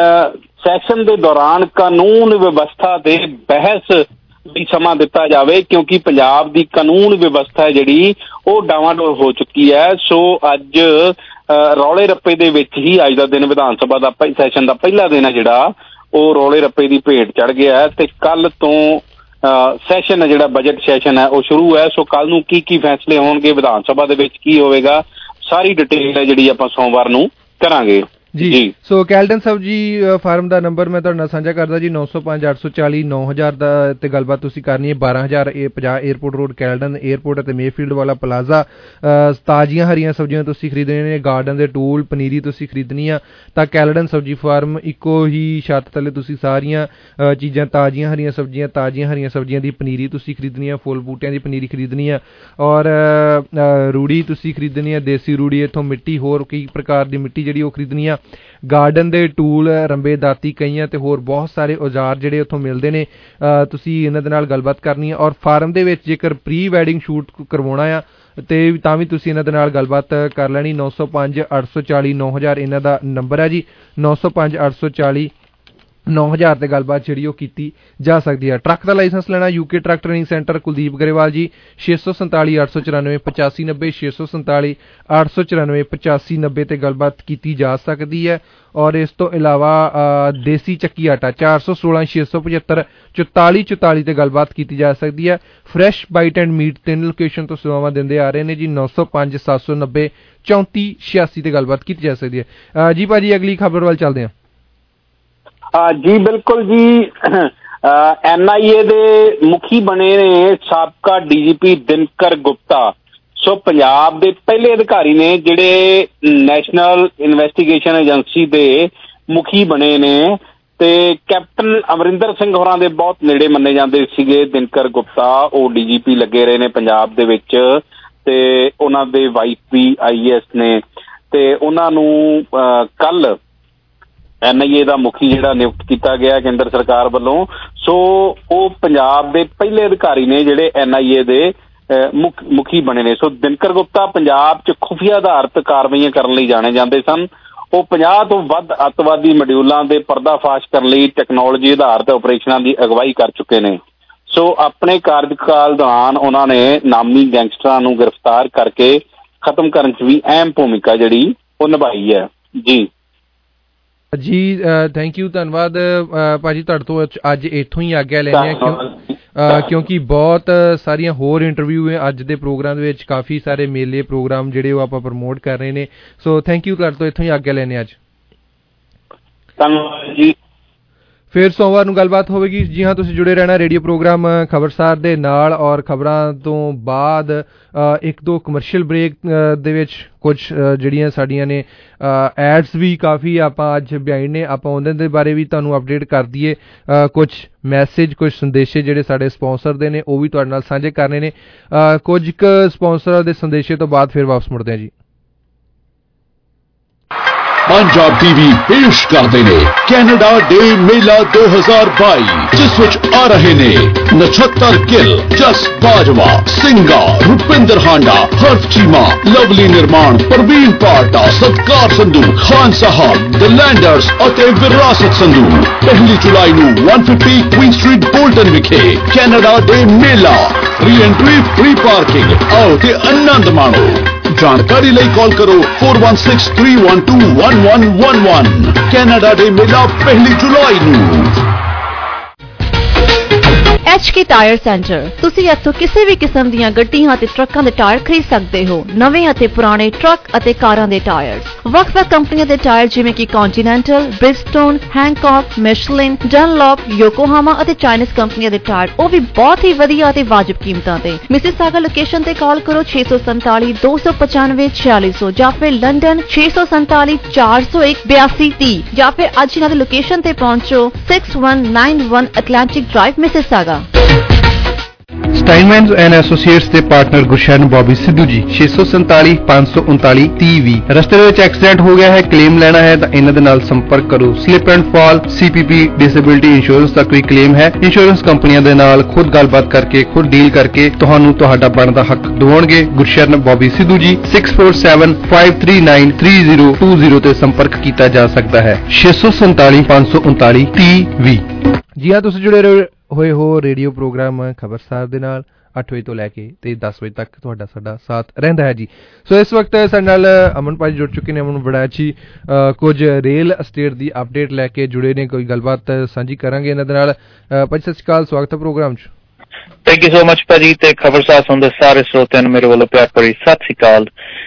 ਸੈਸ਼ਨ ਦੇ ਦੌਰਾਨ ਕਾਨੂੰਨ ਵਿਵਸਥਾ ਦੇ ਬਹਿਸ ਵੀ ਸਮਾਂ ਦਿੱਤਾ ਜਾਵੇ ਕਿਉਂਕਿ ਪੰਜਾਬ ਦੀ ਕਾਨੂੰਨ ਵਿਵਸਥਾ ਜਿਹੜੀ ਉਹ ਡਾਵਾਂਡੋਲ ਹੋ ਚੁੱਕੀ ਹੈ। ਸੋ ਅੱਜ ਰੌਲੇ ਰੱਪੇ ਦੇ ਵਿੱਚ ਹੀ ਅੱਜ ਦਾ ਦਿਨ ਵਿਧਾਨ ਸਭਾ ਦਾ ਸੈਸ਼ਨ ਦਾ ਪਹਿਲਾ ਦਿਨ ਹੈ ਜਿਹੜਾ ਉਹ ਰੌਲੇ ਰੱਪੇ ਦੀ ਭੇਟ ਚੜ੍ਹ ਗਿਆ ਹੈ ਤੇ ਕੱਲ ਤੋਂ ਸੈਸ਼ਨ ਹੈ ਜਿਹੜਾ ਬਜਟ ਸੈਸ਼ਨ ਹੈ ਉਹ ਸ਼ੁਰੂ ਹੈ। ਸੋ ਕੱਲ ਨੂੰ ਕੀ ਕੀ ਫੈਸਲੇ ਹੋਣਗੇ, ਵਿਧਾਨ ਸਭਾ ਦੇ ਵਿੱਚ ਕੀ ਹੋਵੇਗਾ, ਸਾਰੀ ਡਿਟੇਲ ਹੈ ਜਿਹੜੀ ਆਪਾਂ ਸੋਮਵਾਰ ਨੂੰ ਕਰਾਂਗੇ ਜੀ। ਸੋ ਕੈਲਟਨ ਸਾਹਿਬ ਜੀ, ਫਾਰਮ ਦਾ ਨੰਬਰ ਮੈਂ ਤੁਹਾਡੇ ਨਾਲ ਸਾਂਝਾ ਕਰਦਾ ਜੀ, ਨੌ ਸੌ ਪੰਜ ਅੱਠ ਸੌ ਚਾਲੀ ਨੌ ਹਜ਼ਾਰ ਦਾ ਤੇ ਗੱਲਬਾਤ ਤੁਸੀਂ ਕਰਨੀ ਹੈ। ਬਾਰਾਂ ਹਜ਼ਾਰ ਪੰਜਾਹ ਏਅਰਪੋਰਟ ਰੋਡ ਕੈਲਟਨ ਏਅਰਪੋਰਟ ਅਤੇ ਮੇਫੀਲਡ ਵਾਲਾ ਪਲਾਜ਼ਾ। ਤਾਜ਼ੀਆਂ ਹਰੀਆਂ ਸਬਜ਼ੀਆਂ ਤੁਸੀਂ ਖਰੀਦਣੀਆਂ ਨੇ, ਗਾਰਡਨ ਦੇ ਟੂਲ, ਪਨੀਰੀ ਤੁਸੀਂ ਖਰੀਦਣੀ ਆ ਤਾਂ ਕੈਲਟਨ ਸਬਜ਼ੀ ਫਾਰਮ ਇੱਕੋ ਹੀ ਛੱਤ ਥੱਲੇ ਤੁਸੀਂ ਸਾਰੀਆਂ ਚੀਜ਼ਾਂ ਤਾਜ਼ੀਆਂ ਹਰੀਆਂ ਸਬਜ਼ੀਆਂ ਤਾਜ਼ੀਆਂ ਹਰੀਆਂ ਸਬਜ਼ੀਆਂ ਦੀ ਪਨੀਰੀ ਤੁਸੀਂ ਖਰੀਦਣੀ ਆ, ਫੁੱਲ ਬੂਟਿਆਂ ਦੀ ਪਨੀਰੀ ਖਰੀਦਣੀ ਆ, ਔਰ ਰੂੜੀ ਤੁਸੀਂ ਖਰੀਦਣੀ ਆ, ਦੇਸੀ ਰੂੜੀ, ਇੱਥੋਂ ਮਿੱਟੀ, ਹੋਰ ਕਈ ਪ੍ਰਕਾਰ ਦੀ ਮਿੱਟੀ ਜਿਹੜੀ ਉਹ ਖਰੀਦਣੀ ਆ, ਗਾਰਡਨ ਦੇ ਟੂਲ, ਰੰਬੇ, ਦਾਤੀ, ਕਈਆਂ ਤੇ ਹੋਰ ਬਹੁਤ ਸਾਰੇ ਔਜ਼ਾਰ ਜਿਹੜੇ ਉੱਥੋਂ ਮਿਲਦੇ ਨੇ, ਤੁਸੀਂ ਇਹਨਾਂ ਦੇ ਨਾਲ ਗੱਲਬਾਤ ਕਰਨੀ ਹੈ। ਔਰ ਫਾਰਮ ਦੇ ਵਿੱਚ ਜੇਕਰ ਪ੍ਰੀ ਵੈਡਿੰਗ ਸ਼ੂਟ ਕਰਵਾਉਣਾ ਆ ਤੇ ਤਾਂ ਵੀ ਤੁਸੀਂ ਇਹਨਾਂ ਦੇ ਨਾਲ ਗੱਲਬਾਤ ਕਰ ਲੈਣੀ। ਨੌ ਸੌ ਪੰਜ ਅੱਠ ਸੌ ਚਾਲੀ ਨੌ ਹਜ਼ਾਰ ਇਹਨਾਂ ਦਾ ਨੰਬਰ ਹੈ ਜੀ, ਨੌ ਸੌ ਪੰਜ ਅੱਠ ਸੌ ਚਾਲੀ ਨੌ ਹਜ਼ਾਰ ਤੇ ਗੱਲਬਾਤ ਜਿਹੜੀ ਉਹ ਕੀਤੀ ਜਾ ਸਕਦੀ ਹੈ। ਟਰੱਕ ਦਾ ਲਾਇਸੈਂਸ ਲੈਣਾ, UK truck training centre Kuldeep Grewal ji, ਛੇ ਸੌ ਸੰਤਾਲੀ ਅੱਠ ਸੌ ਚੁਰਾਨਵੇਂ ਪਚਾਸੀ ਨੱਬੇ ਛੇ ਸੌ ਸੰਤਾਲੀ ਅੱਠ ਸੌ ਚੁਰਾਨਵੇਂ ਪਚਾਸੀ ਨੱਬੇ ਤੇ ਗੱਲਬਾਤ ਕੀਤੀ ਜਾ ਸਕਦੀ ਹੈ। ਔਰ ਇਸ ਤੋਂ ਇਲਾਵਾ ਦੇਸੀ ਚੱਕੀ ਆਟਾ ਚਾਰ ਸੌ ਸੋਲਾਂ ਛੇ ਸੌ ਪਝੱਤਰ ਚੁਤਾਲੀ ਚੁਤਾਲੀ ਤੇ ਗੱਲਬਾਤ ਕੀਤੀ ਜਾ ਸਕਦੀ ਹੈ। ਫਰੈਸ਼ ਬਾਈਟ ਐਂਡ ਮੀਟ ਤਿੰਨ ਲੋਕੇਸ਼ਨ ਤੋਂ ਸੇਵਾਵਾਂ ਦਿੰਦੇ ਆ ਰਹੇ ਨੇ ਜੀ, ਨੌ ਸੌ ਪੰਜ ਸੱਤ ਸੌ ਨੱਬੇ ਚੌਂਤੀ ਛਿਆਸੀ ਤੇ ਗੱਲਬਾਤ ਕੀਤੀ ਜਾ ਸਕਦੀ ਹੈ ਜੀ। ਭਾਜੀ ਅਗਲੀ ਖਬਰ ਵੱਲ ਚੱਲਦੇ ਹਾਂ। ਜੀ ਬਿਲਕੁਲ ਜੀ, ਐਨ ਆਈ ਏ ਦੇ ਮੁਖੀ ਬਣੇ ਨੇ ਸਾਬਕਾ ਡੀ ਜੀ ਪੀ ਦਿਨਕਰ ਗੁਪਤਾ। ਸੋ ਪੰਜਾਬ ਦੇ ਪਹਿਲੇ ਅਧਿਕਾਰੀ ਨੇ ਜਿਹੜੇ ਨੈਸ਼ਨਲ ਇਨਵੈਸਟੀਗੇਸ਼ਨ ਏਜੰਸੀ ਦੇ ਮੁਖੀ ਬਣੇ ਨੇ ਤੇ ਕੈਪਟਨ ਅਮਰਿੰਦਰ ਸਿੰਘ ਹੋਰਾਂ ਦੇ ਬਹੁਤ ਨੇੜੇ ਮੰਨੇ ਜਾਂਦੇ ਸੀਗੇ ਦਿਨਕਰ ਗੁਪਤਾ। ਉਹ ਡੀ ਜੀ ਪੀ ਲੱਗੇ ਰਹੇ ਨੇ ਪੰਜਾਬ ਦੇ ਵਿੱਚ ਤੇ ਉਹਨਾਂ ਦੇ wife we I A S ਨੇ ਤੇ ਉਹਨਾਂ ਨੂੰ ਕੱਲ ਐਨ ਆਈ ਏ ਦਾ ਮੁਖੀ ਜਿਹੜਾ ਨਿਯੁਕਤ ਕੀਤਾ ਗਿਆ ਕੇਂਦਰ ਸਰਕਾਰ ਵੱਲੋਂ। ਸੋ ਉਹ ਪੰਜਾਬ ਦੇ ਪਹਿਲੇ ਅਧਿਕਾਰੀ ਨੇ ਜਿਹੜੇ ਐਨ ਆਈ ਏ ਦੇ ਮੁੱਖ ਮੁਖੀ ਬਣੇ ਨੇ। ਸੋ ਦਿਨਕਰ ਗੁਪਤਾ ਪੰਜਾਬ 'ਚ ਖੁਫੀਆ ਆਧਾਰਿਤ ਕਾਰਵਾਈਆਂ ਕਰਨ ਲਈ ਜਾਣੇ ਜਾਂਦੇ ਸਨ। ਉਹ ਪੰਜਾਹ ਤੋਂ ਵੱਧ ਅੱਤਵਾਦੀ ਮੋਡਿਊਲਾਂ ਦੇ ਪਰਦਾਫਾਸ਼ ਕਰਨ ਲਈ ਟੈਕਨੋਲੋਜੀ ਆਧਾਰਿਤ ਆਪਰੇਸ਼ਨਾਂ ਦੀ ਅਗਵਾਈ ਕਰ ਚੁੱਕੇ ਨੇ। ਸੋ ਆਪਣੇ ਕਾਰਜਕਾਲ ਦੌਰਾਨ ਉਹਨਾਂ ਨੇ ਨਾਮੀ ਗੈਂਗਸਟਰਾਂ ਨੂੰ ਗ੍ਰਿਫਤਾਰ ਕਰਕੇ ਖਤਮ ਕਰਨ 'ਚ ਵੀ ਅਹਿਮ ਭੂਮਿਕਾ ਜਿਹੜੀ ਉਹ ਨਿਭਾਈ ਹੈ ਜੀ। ਜੀ ਥੈਂਕ ਯੂ, ਧੰਨਵਾਦ ਭਾਜੀ। ਤੁਹਾਡੇ ਤੋਂ ਅੱਜ ਇੱਥੋਂ ਹੀ ਆਗਿਆ ਲੈਂਦੇ ਹਾਂ ਕਿਉਂ ਕਿਉਂਕਿ ਬਹੁਤ ਸਾਰੀਆਂ ਹੋਰ ਇੰਟਰਵਿਊ ਅੱਜ ਦੇ ਪ੍ਰੋਗਰਾਮ ਦੇ ਵਿੱਚ, ਕਾਫੀ ਸਾਰੇ ਮੇਲੇ ਪ੍ਰੋਗਰਾਮ ਜਿਹੜੇ ਉਹ ਆਪਾਂ ਪ੍ਰਮੋਟ ਕਰ ਰਹੇ ਨੇ। ਸੋ ਥੈਂਕ ਯੂ, ਤੁਹਾਡੇ ਤੋਂ ਇੱਥੋਂ ਹੀ ਆਗਿਆ ਲੈਂਦੇ ਅੱਜ। ਧੰਨਵਾਦ ਜੀ। ਫਿਰ ਸੋਮਵਾਰ ਨੂੰ ਗੱਲਬਾਤ ਹੋਵੇਗੀ। ਜੀ ਹਾਂ, ਤੁਸੀਂ ਜੁੜੇ ਰਹਿਣਾ ਰੇਡੀਓ ਪ੍ਰੋਗਰਾਮ ਖਬਰਸਾਰ ਦੇ ਨਾਲ। ਔਰ ਖਬਰਾਂ ਤੋਂ ਬਾਅਦ ਇੱਕ ਦੋ ਕਮਰਸ਼ੀਅਲ ਬ੍ਰੇਕ ਦੇ ਵਿੱਚ ਕੁਝ ਜਿਹੜੀਆਂ ਸਾਡੀਆਂ ਨੇ ਐਡਸ ਵੀ ਕਾਫੀ ਆਪਾਂ ਅੱਜ ਬਿਹਾਈਂਡ ਨੇ, ਆਪਾਂ ਉਹਨਾਂ ਦੇ ਬਾਰੇ ਵੀ ਤੁਹਾਨੂੰ ਅਪਡੇਟ ਕਰ ਦਈਏ। ਕੁਝ ਮੈਸੇਜ, ਕੁਝ ਸੰਦੇਸ਼ੇ ਜਿਹੜੇ ਸਾਡੇ ਸਪਾਂਸਰ ਦੇ ਨੇ ਉਹ ਵੀ ਤੁਹਾਡੇ ਨਾਲ ਸਾਂਝੇ ਕਰਨੇ ਨੇ। ਕੁਝ ਕੁ ਸਪਾਂਸਰਾਂ ਦੇ ਸੰਦੇਸ਼ੇ ਤੋਂ ਬਾਅਦ ਫਿਰ ਵਾਪਸ ਮੁੜਦੇ ਹਾਂ ਜੀ। पंजाब टीवी पेश करते ने कैनेडा डे मेला दो हज़ार बाई, जिस विच आ रहे ने नछत्तर गिल, जस बाजवा, सिंगा, रुपिंदर हांडा, हर्फ चीमा, लवली निर्माण, प्रवीण पाटा, सत्कार संधू, खान साहब, द लैंडर्स और विरासत संधू। पहली जुलाई नू एक सौ पचास क्वीन स्ट्रीट बोल्टन विखे कैनेडा डे मेला। री एंट्री, फ्री पार्किंग, आओ ते आनंद माणो। जानकारी ਲਈ ਕਾਲ ਕਰੋ four one six three one two one one one one। Canada ਦੇ ਮੇਲਾ ਪਹਿਲੀ ਜੁਲਾਈ ਨੂੰ। एच के ਟਾਇਰ ਸੈਂਟਰ। ਤੁਸੀਂ ਇੱਥੋਂ ਕਿਸੇ ਵੀ ਕਿਸਮ ਦੀਆਂ ਗੱਡੀਆਂ ਅਤੇ ਟਰੱਕਾਂ ਦੇ ਟਾਇਰ ਖਰੀਦ ਸਕਦੇ ਹੋ, ਨਵੇਂ ਅਤੇ ਪੁਰਾਣੇ ਟਰੱਕ ਅਤੇ ਕਾਰਾਂ ਦੇ ਟਾਇਰਸ। ਵੱਖ-ਵੱਖ ਕੰਪਨੀਆਂ ਦੇ ਟਾਇਰ ਜਿਵੇਂ ਕਿ ਕੌਂਟੀਨੈਂਟਲ, ਬ੍ਰਿਜਸਟੋਨ, ਹੈਂਕੌਕ, ਮਿਸ਼ਲਿਨ, ਡਨਲੌਪ, ਯੋਕੋਹਾਮਾ ਅਤੇ ਚਾਈਨੀਜ਼ ਕੰਪਨੀਆਂ ਦੇ ਟਾਇਰ, ਉਹ ਵੀ ਬਹੁਤ ਹੀ ਵਧੀਆ ਅਤੇ ਵਾਜਬ ਕੀਮਤਾਂ ਤੇ। ਮਿਸਿਸਾਗਾ ਲੋਕੇਸ਼ਨ ਤੇ ਕਾਲ ਕਰੋ ਛੇ ਸੌ ਸੰਤਾਲੀ ਦੋ ਸੌ ਪਚਾਨਵੇਂ ਛਿਆਲੀ ਸੌ ਜਾਂ ਫਿਰ ਲੰਡਨ ਛੇ ਸੌ ਸੰਤਾਲੀ ਚਾਰ ਸੌ ਇੱਕ ਬਿਆਸੀ ਤੀਹ ਜਾਂ ਫਿਰ ਅੱਜ ਇਹਨਾਂ ਦੀ ਲੋਕੇਸ਼ਨ ਤੇ ਪਹੁੰਚੋ six one nine one Atlantic Drive Mississauga. Steinmanns and Associates ਦੇ ਪਾਰਟਨਰ ਗੁਰਸ਼ਰਨ ਬੌਬੀ ਸਿੱਧੂ ਜੀ ਛੇ ਸੌ ਸੰਤਾਲੀ ਪੰਜ ਸੌ ਉਨਤਾਲੀ ਤੀਹ ਵੀਹ। ਰਸਤੇ ਦੇ ਵਿੱਚ ਐਕਸੀਡੈਂਟ ਹੋ ਗਿਆ ਹੈ, ਕਲੇਮ ਲੈਣਾ ਹੈ ਤਾਂ ਇਹਨਾਂ ਦੇ ਨਾਲ ਸੰਪਰਕ ਕਰੋ। Slip and fall, CPP, disability insurance ਦਾ ਕੋਈ ਕਲੇਮ ਹੈ, ਇੰਸ਼ੋਰੈਂਸ ਕੰਪਨੀਆਂ ਦੇ ਨਾਲ ਖੁਦ ਗੱਲਬਾਤ ਕਰਕੇ ਖੁਦ ਡੀਲ ਕਰਕੇ ਤੁਹਾਨੂੰ ਤੁਹਾਡਾ ਬਣਦਾ ਹੱਕ ਦਿਵਾਉਣਗੇ। Gursharan Bobby Sidhu ji six four seven five three nine three zero two zero ਤੇ ਸੰਪਰਕ ਕੀਤਾ ਜਾ ਸਕਦਾ ਹੈ। ਛੇ ਸੌ ਸੰਤਾਲੀ ਪੰਜ ਸੌ ਉਨਤਾਲੀ ਤੀਹ ਵੀਹ। ਜੀ ਹਾਂ, ਤੁਸੀਂ ਜੁੜੇ ਰਹੋ ਹੋਏ ਹੋ ਰੇਡੀਓ ਪ੍ਰੋਗਰਾਮ ਖਬਰਸਾਰ ਦੇ ਨਾਲ ਅੱਠ ਵਜੇ ਤੋਂ ਲੈ ਕੇ ਤੇ ਦਸ ਵਜੇ ਤੱਕ ਤੁਹਾਡਾ ਸਾਡਾ ਸਾਥ ਰਹਿੰਦਾ ਹੈ ਜੀ। ਸੋ ਇਸ ਵਕਤ ਸਾਡੇ ਨਾਲ ਅਮਨ ਭਾਜੀ ਜੁੜ ਚੁੱਕੇ ਨੇ। ਅਮਨ ਬੜਾ ਅੱਛੀ ਕੁਝ ਰੀਅਲ ਅਸਟੇਟ ਦੀ ਅਪਡੇਟ ਲੈ ਕੇ ਜੁੜੇ ਨੇ, ਕੋਈ ਗੱਲਬਾਤ ਸਾਂਝੀ ਕਰਾਂਗੇ ਇਹਨਾਂ ਦੇ ਨਾਲ। ਭਾਜੀ ਸਤਿ ਸ਼੍ਰੀ ਅਕਾਲ, ਸਵਾਗਤ ਹੈ ਪ੍ਰੋਗਰਾਮ 'ਚ। ਥੈਂਕ ਯੂ ਸੋ ਮਚ ਭਾਜੀ, ਤੇ ਖਬਰਸਾਰ ਸੁਣਦੇ ਸਾਰੇ ਸਰੋਤਿਆਂ ਨੂੰ ਮੇਰੇ ਵੱਲੋਂ ਪਿਆਰ ਭਰੀ ਸਤਿ ਸ਼੍ਰੀ ਅਕਾਲ।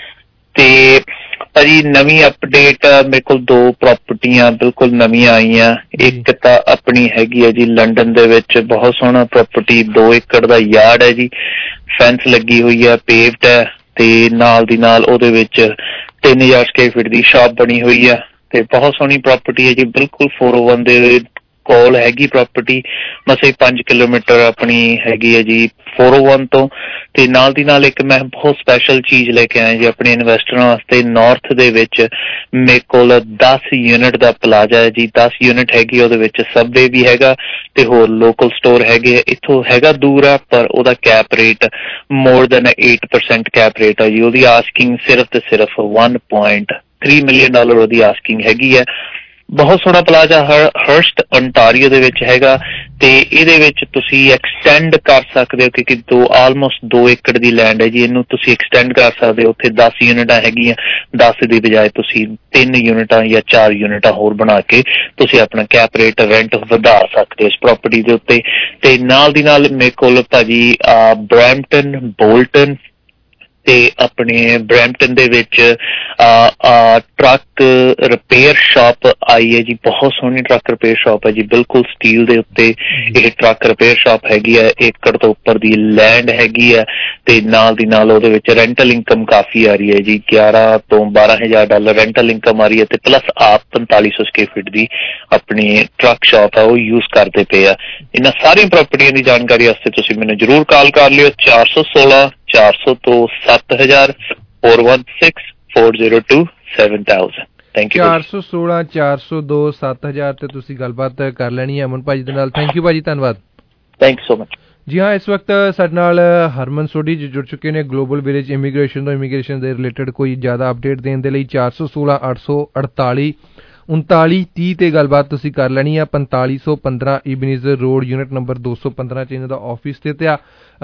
ਤੇ ਭਾਜੀ ਨਵੀਂ ਅਪਡੇਟ, ਮੇਰੇ ਕੋਲ ਦੋ ਪ੍ਰਾਪਰਟੀਆਂ ਬਿਲਕੁਲ ਨਵੀਆਂ ਆਈਆਂ। ਇੱਕ ਤਾਂ ਆਪਣੀ ਹੈਗੀ ਹੈ ਜੀ ਲੰਡਨ ਦੇ ਵਿੱਚ, ਬਹੁਤ ਸੋਹਣਾ ਪ੍ਰਾਪਰਟੀ, ਦੋ ਏਕੜ ਦਾ ਯਾਰਡ ਹੈ ਜੀ, ਫੈਂਸ ਲੱਗੀ ਹੋਈ ਹੈ, ਪੇਵਡ ਹੈ ਤੇ ਨਾਲ ਦੀ ਨਾਲ ਉਹਦੇ ਵਿੱਚ ਤਿੰਨ ਹਜ਼ਾਰ ਸਕੁਅਰ ਫੀਟ ਦੀ ਸ਼ਾਪ ਬਣੀ ਹੋਈ ਹੈ ਤੇ ਬਹੁਤ ਸੋਹਣੀ ਪ੍ਰਾਪਰਟੀ ਹੈ ਜੀ। ਬਿਲਕੁਲ ਫੋਰ ਓ ਵਨ ਦੇ ਕੋਲ ਹੈਗੀ ਪ੍ਰਾਪਰਟੀ, ਮਸੇ ਪੰਜ ਕਿਲੋਮੀਟਰ ਆਪਣੀ ਹੈਗੀ ਹੈ ਜੀ ਫੋਰ ਓ ਵਨ ਤੋਂ। ਤੇ ਨਾਲ ਦੀ ਨਾਲ ਇੱਕ ਮੈਂ ਬਹੁਤ ਸਪੈਸ਼ਲ ਚੀਜ਼ ਲੈ ਕੇ ਆਇਆ ਜੀ ਆਪਣੇ ਇਨਵੈਸਟਰਾਂ ਵਾਸਤੇ। ਨਾਰਥ ਦੇ ਵਿੱਚ ਮੇਰੇ ਕੋਲ ਦਸ ਯੂਨਿਟ ਦਾ ਪਲਾਜ਼ਾ ਹੈ ਜੀ, ਦਸ ਯੂਨਿਟ ਹੈਗੀ, ਉਹਦੇ ਵਿੱਚ ਸਬਵੇ ਵੀ ਹੈਗਾ ਤੇ ਹੋਰ ਲੋਕਲ ਸਟੋਰ ਹੈਗੇ। ਇੱਥੋਂ ਹੈਗਾ ਦੂਰ ਆ, ਪਰ ਉਹਦਾ cap rate more than eight percent cap rate ਆ ਜੀ। ਉਹਦੀ ਆਸਕਿੰਗ ਸਿਰਫ ਤੇ ਸਿਰਫ one point three million dollar ਉਹਦੀ ਆਸਕਿੰਗ ਹੈਗੀ ਹੈ। ਬਹੁਤ ਸੋਹਣਾ ਪਲਾਜ਼ਾ ਹਰਸਟ ontario ਦੇ ਵਿੱਚ ਹੈਗਾ ਤੇ ਇਹਦੇ ਵਿੱਚ ਤੁਸੀਂ ਐਕਸਟੈਂਡ ਕਰ ਸਕਦੇ ਹੋ ਕਿਉਂਕਿ ਦੋ ਆਲਮੋਸਟ ਦੋ ਏਕੜ ਦੀ ਲੈਂਡ ਹੈ ਜੀ, ਇਹਨੂੰ ਤੁਸੀਂ ਐਕਸਟੈਂਡ ਕਰ ਸਕਦੇ ਹੋ। ਉੱਥੇ ਦਸ ਯੂਨਿਟਾਂ ਹੈਗੀਆਂ, ਦਸ ਦੀ ਬਜਾਏ ਤੁਸੀਂ ਤਿੰਨ ਯੂਨਿਟਾਂ ਜਾਂ ਚਾਰ ਯੂਨਿਟਾਂ ਹੋਰ ਬਣਾ ਕੇ ਤੁਸੀਂ ਆਪਣਾ ਕੈਪ ਰੇਟ ਰੈਂਟ ਵਧਾ ਸਕਦੇ ਹੋ ਇਸ ਪ੍ਰਾਪਰਟੀ ਦੇ ਉੱਤੇ। ਤੇ ਨਾਲ ਦੀ ਨਾਲ ਮੇਰੇ ਕੋਲ ਭਾਜੀ ਬਰੈਂਪਟਨ, ਬੋਲਟਨ ਤੇ ਆਪਣੇ ਬਰੈਂਪਟਨ ਦੇ ਵਿੱਚ ਟਰੱਕ ਰਿਪੇਅਰ ਸ਼ਾਪ ਆਈ ਹੈ ਜੀ, ਬਹੁਤ ਸੋਹਣੀ ਟਰੱਕ ਰਿਪੇਅਰ ਸ਼ਾਪ ਹੈ ਜੀ, ਬਿਲਕੁਲ ਸਟੀਲ ਦੇ ਉੱਤੇ ਇਹ ਟਰੱਕ ਰਿਪੇਅਰ ਸ਼ਾਪ ਹੈਗੀ ਹੈ। ਏਕੜ ਤੋਂ ਉੱਪਰ ਦੀ ਲੈਂਡ ਹੈਗੀ ਹੈ ਤੇ ਨਾਲ ਦੀ ਨਾਲ ਉਹਦੇ ਵਿੱਚ ਰੈਂਟਲ ਇਨਕਮ ਕਾਫੀ ਆ ਰਹੀ ਹੈ ਜੀ, ਗਿਆਰਾਂ ਤੋਂ ਬਾਰਾਂ ਹਜ਼ਾਰ ਡਾਲਰ ਰੈਂਟਲ ਇਨਕਮ ਆ ਰਹੀ ਹੈ ਤੇ ਪਲੱਸ ਆਪ ਪੰਤਾਲੀ ਸੌ ਸਕੁਅਰ ਫੀਟ ਦੀ ਆਪਣੀ ਟਰੱਕ ਸ਼ਾਪ ਆ ਉਹ ਯੂਜ਼ ਕਰਦੇ ਪਏ ਆ। ਇਹਨਾਂ ਸਾਰੀਆਂ ਪ੍ਰਾਪਰਟੀਆਂ ਦੀ ਜਾਣਕਾਰੀ ਵਾਸਤੇ ਤੁਸੀਂ ਮੈਨੂੰ ਜ਼ਰੂਰ ਕਾਲ ਕਰ ਲਿਓ ਚਾਰ ਸੌ ਸੋਲਾਂ ਚਾਰ ਸੌ ਤੋਂ ਸੱਤ ਹਜ਼ਾਰ four one six four zero two seven thousand. Thank you. ਚਾਰ ਸੌ ਸੋਲਾਂ ਚਾਰ ਸੌ ਦੋ ਸੱਤ ਹਜ਼ਾਰ ਤੇ ਤੁਸੀਂ ਗੱਲਬਾਤ ਕਰ ਲੈਣੀ ਹੈ ਅਮਨ ਭਾਜੀ ਦੇ ਨਾਲ। ਥੈਂਕ ਯੂ ਭਾਜੀ, ਧੰਨਵਾਦ। Thank you so much. ਜੀ ਹਾਂ, ਇਸ ਵਕਤ ਸਾਡੇ ਨਾਲ ਹਰਮਨ ਸੋਢੀ ਜੀ ਜੁੜ ਚੁੱਕੇ ਨੇ ਗਲੋਬਲ ਵਿਲੇਜ ਇਮੀਗ੍ਰੇਸ਼ਨ ਤੋਂ। ਇਮੀਗ੍ਰੇਸ਼ਨ ਦੇ ਰਿਲੇਟਡ ਕੋਈ ਜ਼ਿਆਦਾ ਅਪਡੇਟ ਦੇਣ ਦੇ ਲਈ ਚਾਰ ਸੌ ਸੋਲਾਂ ਅੱਠ ਸੌ ਅੜਤਾਲੀ ਉਨਤਾਲੀ ਤੀਹ ਤੇ ਗੱਲਬਾਤ ਤੁਸੀਂ ਕਰ ਲੈਣੀ ਆ। ਪੰਤਾਲੀ ਸੌ ਪੰਦਰਾਂ ਇਬਨੀਜ਼ਰ ਰੋਡ, ਯੂਨਿਟ ਨੰਬਰ ਦੋ ਸੌ ਪੰਦਰਾਂ ਚ ਇਹਨਾਂ ਦਾ ਆਫਿਸ ਸਥਿਤ ਆ।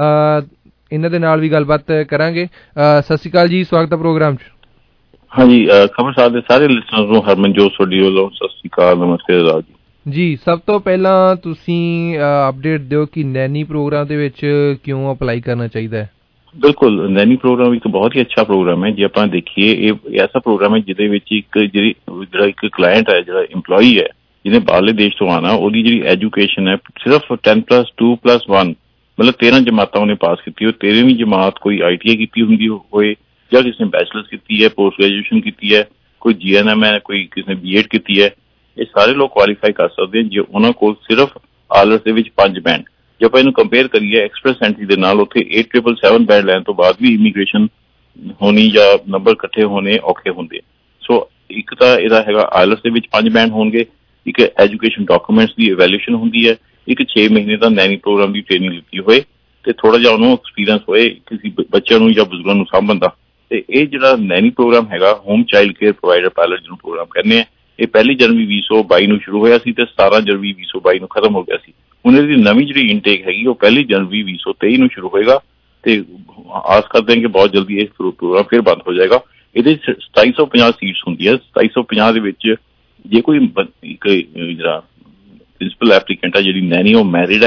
ਇਹਨਾਂ ਦੇ ਨਾਲ ਵੀ ਗੱਲਬਾਤ ਕਰਾਂਗੇ। ਸਤਿ ਸ਼੍ਰੀ ਅਕਾਲ ਜੀ, ਸਵਾਗਤ ਹੈ ਪ੍ਰੋਗਰਾਮ 'ਚ। ਹਾਂਜੀ, ਖਬਰਸਾਰ ਦੇ ਸਾਰੇ ਲਿਸਨਰਸ ਨੂੰ ਹਰਮਨਜੋਤ ਸੋਢੀ ਵੱਲੋਂ ਸਤਿ ਸ਼੍ਰੀ ਅਕਾਲ, ਨਮਸਤੇ ਆਦਾਬ ਜੀ। ਜੀ, ਸਭ ਤੋਂ ਪਹਿਲਾਂ ਤੁਸੀਂ ਅਪਡੇਟ ਦਿਓ ਕਿ ਨੈਨੀ ਪ੍ਰੋਗਰਾਮ ਦੇ ਵਿੱਚ ਕਿਉਂ ਅਪਲਾਈ ਕਰਨਾ ਚਾਹੀਦਾ ਹੈ? ਬਿਲਕੁਲ, ਨੈਨੀ ਪ੍ਰੋਗਰਾਮ ਇੱਕ ਬਹੁਤ ਹੀ ਅੱਛਾ ਪ੍ਰੋਗਰਾਮ ਹੈ। ਜੇ ਆਪਾਂ ਦੇਖੀਏ ਇਹ ਐਸਾ ਪ੍ਰੋਗਰਾਮ ਹੈ ਜਿਹਦੇ ਵਿੱਚ ਇੱਕ ਜਿਹੜੀ ਜਿਹੜਾ ਇੱਕ ਕਲਾਇੰਟ ਹੈ, ਜਿਹੜਾ ਇੰਪਲੋਈ ਹੈ ਜਿਹਨੇ ਬਾਹਰਲੇ ਦੇਸ਼ ਤੋਂ ਆਉਣਾ, ਉਹਦੀ ਜਿਹੜੀ ਐਜੂਕੇਸ਼ਨ ਹੈ ਸਿਰਫ ten plus two plus one ਮਤਲਬ ਤੇਰਾਂ ਜਮਾਤਾਂ ਉਹਨੇ ਪਾਸ ਕੀਤੀ ਹੋਏ। ਤੇਰ੍ਹਵੀਂ ਜਮਾਤ ਕੋਈ ਆਈ ਟੀ ਆਈ ਕੀਤੀ ਹੁੰਦੀ ਹੋਏ ਜਾਂ ਕਿਸੇ ਨੇ ਬੈਚਲਰਸ ਕੀਤੀ ਹੈ, ਪੋਸਟ ਗ੍ਰੈਜੂਏਸ਼ਨ ਕੀਤੀ ਹੈ, ਕੋਈ ਜੀ ਐਨ ਐਮ ਹੈ, ਕੋਈ ਕਿਸੇ ਨੇ ਬੀ ਐਡ ਕੀਤੀ ਹੈ, ਇਹ ਸਾਰੇ ਲੋਕ ਕੁਆਲੀਫਾਈ ਕਰ ਸਕਦੇ ਹਨ ਜੇ ਉਹਨਾਂ ਕੋਲ ਸਿਰਫ ਆਲਸ ਦੇ ਵਿੱਚ ਪੰਜ ਬੈਂਡ। ਜੇ ਆਪਾਂ ਇਹਨੂੰ ਕੰਪੇਅਰ ਕਰੀਏ ਐਕਸਪ੍ਰੈਸ ਐਂਟਰੀ ਦੇ ਨਾਲ, ਉੱਥੇ ਏਟ ਟ੍ਰਿਪਲ ਸੈਵਨ ਬੈਂਡ ਲੈਣ ਤੋਂ ਬਾਅਦ ਵੀ ਇਮੀਗ੍ਰੇਸ਼ਨ ਹੋਣੀ ਜਾਂ ਨੰਬਰ ਇਕੱਠੇ ਹੋਣੇ ਔਖੇ ਹੁੰਦੇ। ਸੋ ਇੱਕ ਤਾਂ ਇਹਦਾ ਹੈਗਾ ਆਲਸ ਦੇ ਵਿੱਚ ਪੰਜ ਬੈਂਡ ਹੋਣਗੇ, ਇੱਕ ਐਜੂਕੇਸ਼ਨ ਡਾਕੂਮੈਂਟਸ ਦੀ ਇਵੈਲੂਏਸ਼ਨ ਹੁੰਦੀ ਹੈ, ਇੱਕ ਛੇ ਮਹੀਨੇ ਦਾ ਨੈਨੀ ਪ੍ਰੋਗਰਾਮ ਦੀ ਟ੍ਰੇਨਿੰਗ ਲਿੱਤੀ ਹੋਏ ਤੇ ਥੋੜਾ ਜਿਹਾ ਉਹਨੂੰ ਐਕਸਪੀਰੀਅੰਸ ਹੋਏ ਕਿਸੇ ਬੱਚਿਆਂ ਨੂੰ ਜਾਂ ਬਜ਼ੁਰਗਾਂ ਨੂੰ ਸਾਂਭਣ ਦਾ। ਤੇ ਇਹ ਜਿਹੜਾ ਨੈਨੀ ਪ੍ਰੋਗਰਾਮ ਹੈਗਾ home child care provider pilot ਜਿਹਨੂੰ ਪ੍ਰੋਗਰਾਮ ਕਹਿੰਦੇ ਆ, ਇਹ ਪਹਿਲੀ ਜਨਵਰੀ ਵੀਹ ਸੌ ਬਾਈ ਨੂੰ ਸ਼ੁਰੂ ਹੋਇਆ ਸੀ ਤੇ ਸਤਾਰਾਂ ਜਨਵਰੀ ਵੀਹ ਸੌ ਬਾਈ ਨੂੰ ਖਤਮ ਹੋ ਗਿਆ ਸੀ। ਹੁਣ ਇਹਦੀ ਨਵੀਂ ਜਿਹੜੀ ਇਨਟੇਕ ਹੈਗੀ ਉਹ ਪਹਿਲੀ ਜਨਵਰੀ ਵੀਹ ਸੌ ਤੇਈ ਨੂੰ ਸ਼ੁਰੂ ਹੋਏਗਾ ਤੇ ਆਸ ਕਰਦੇ ਹਾਂ ਕਿ ਬਹੁਤ ਜਲਦੀ ਇਹ ਪ੍ਰੋਗਰਾਮ ਫਿਰ ਬੰਦ ਹੋ ਜਾਏਗਾ। ਇਹਦੇ ਸਤਾਈ ਸੌ ਪੰਜਾਹ ਸੀਟਸ ਹੁੰਦੀਆਂ। ਸਤਾਈ ਸੌ ਪੰਜਾਹ ਦੇ ਵਿੱਚ ਜੇ ਕੋਈ ਇੱਕ ਜਿਹੜਾ ਪ੍ਰਿੰਸੀਪਲ ਐਪਲੀਕੈਂਟ ਹੈ ਜਿਹੜੀ ਨੈਨੀ ਉਹ ਮੈਰਿਡ ਹੈ,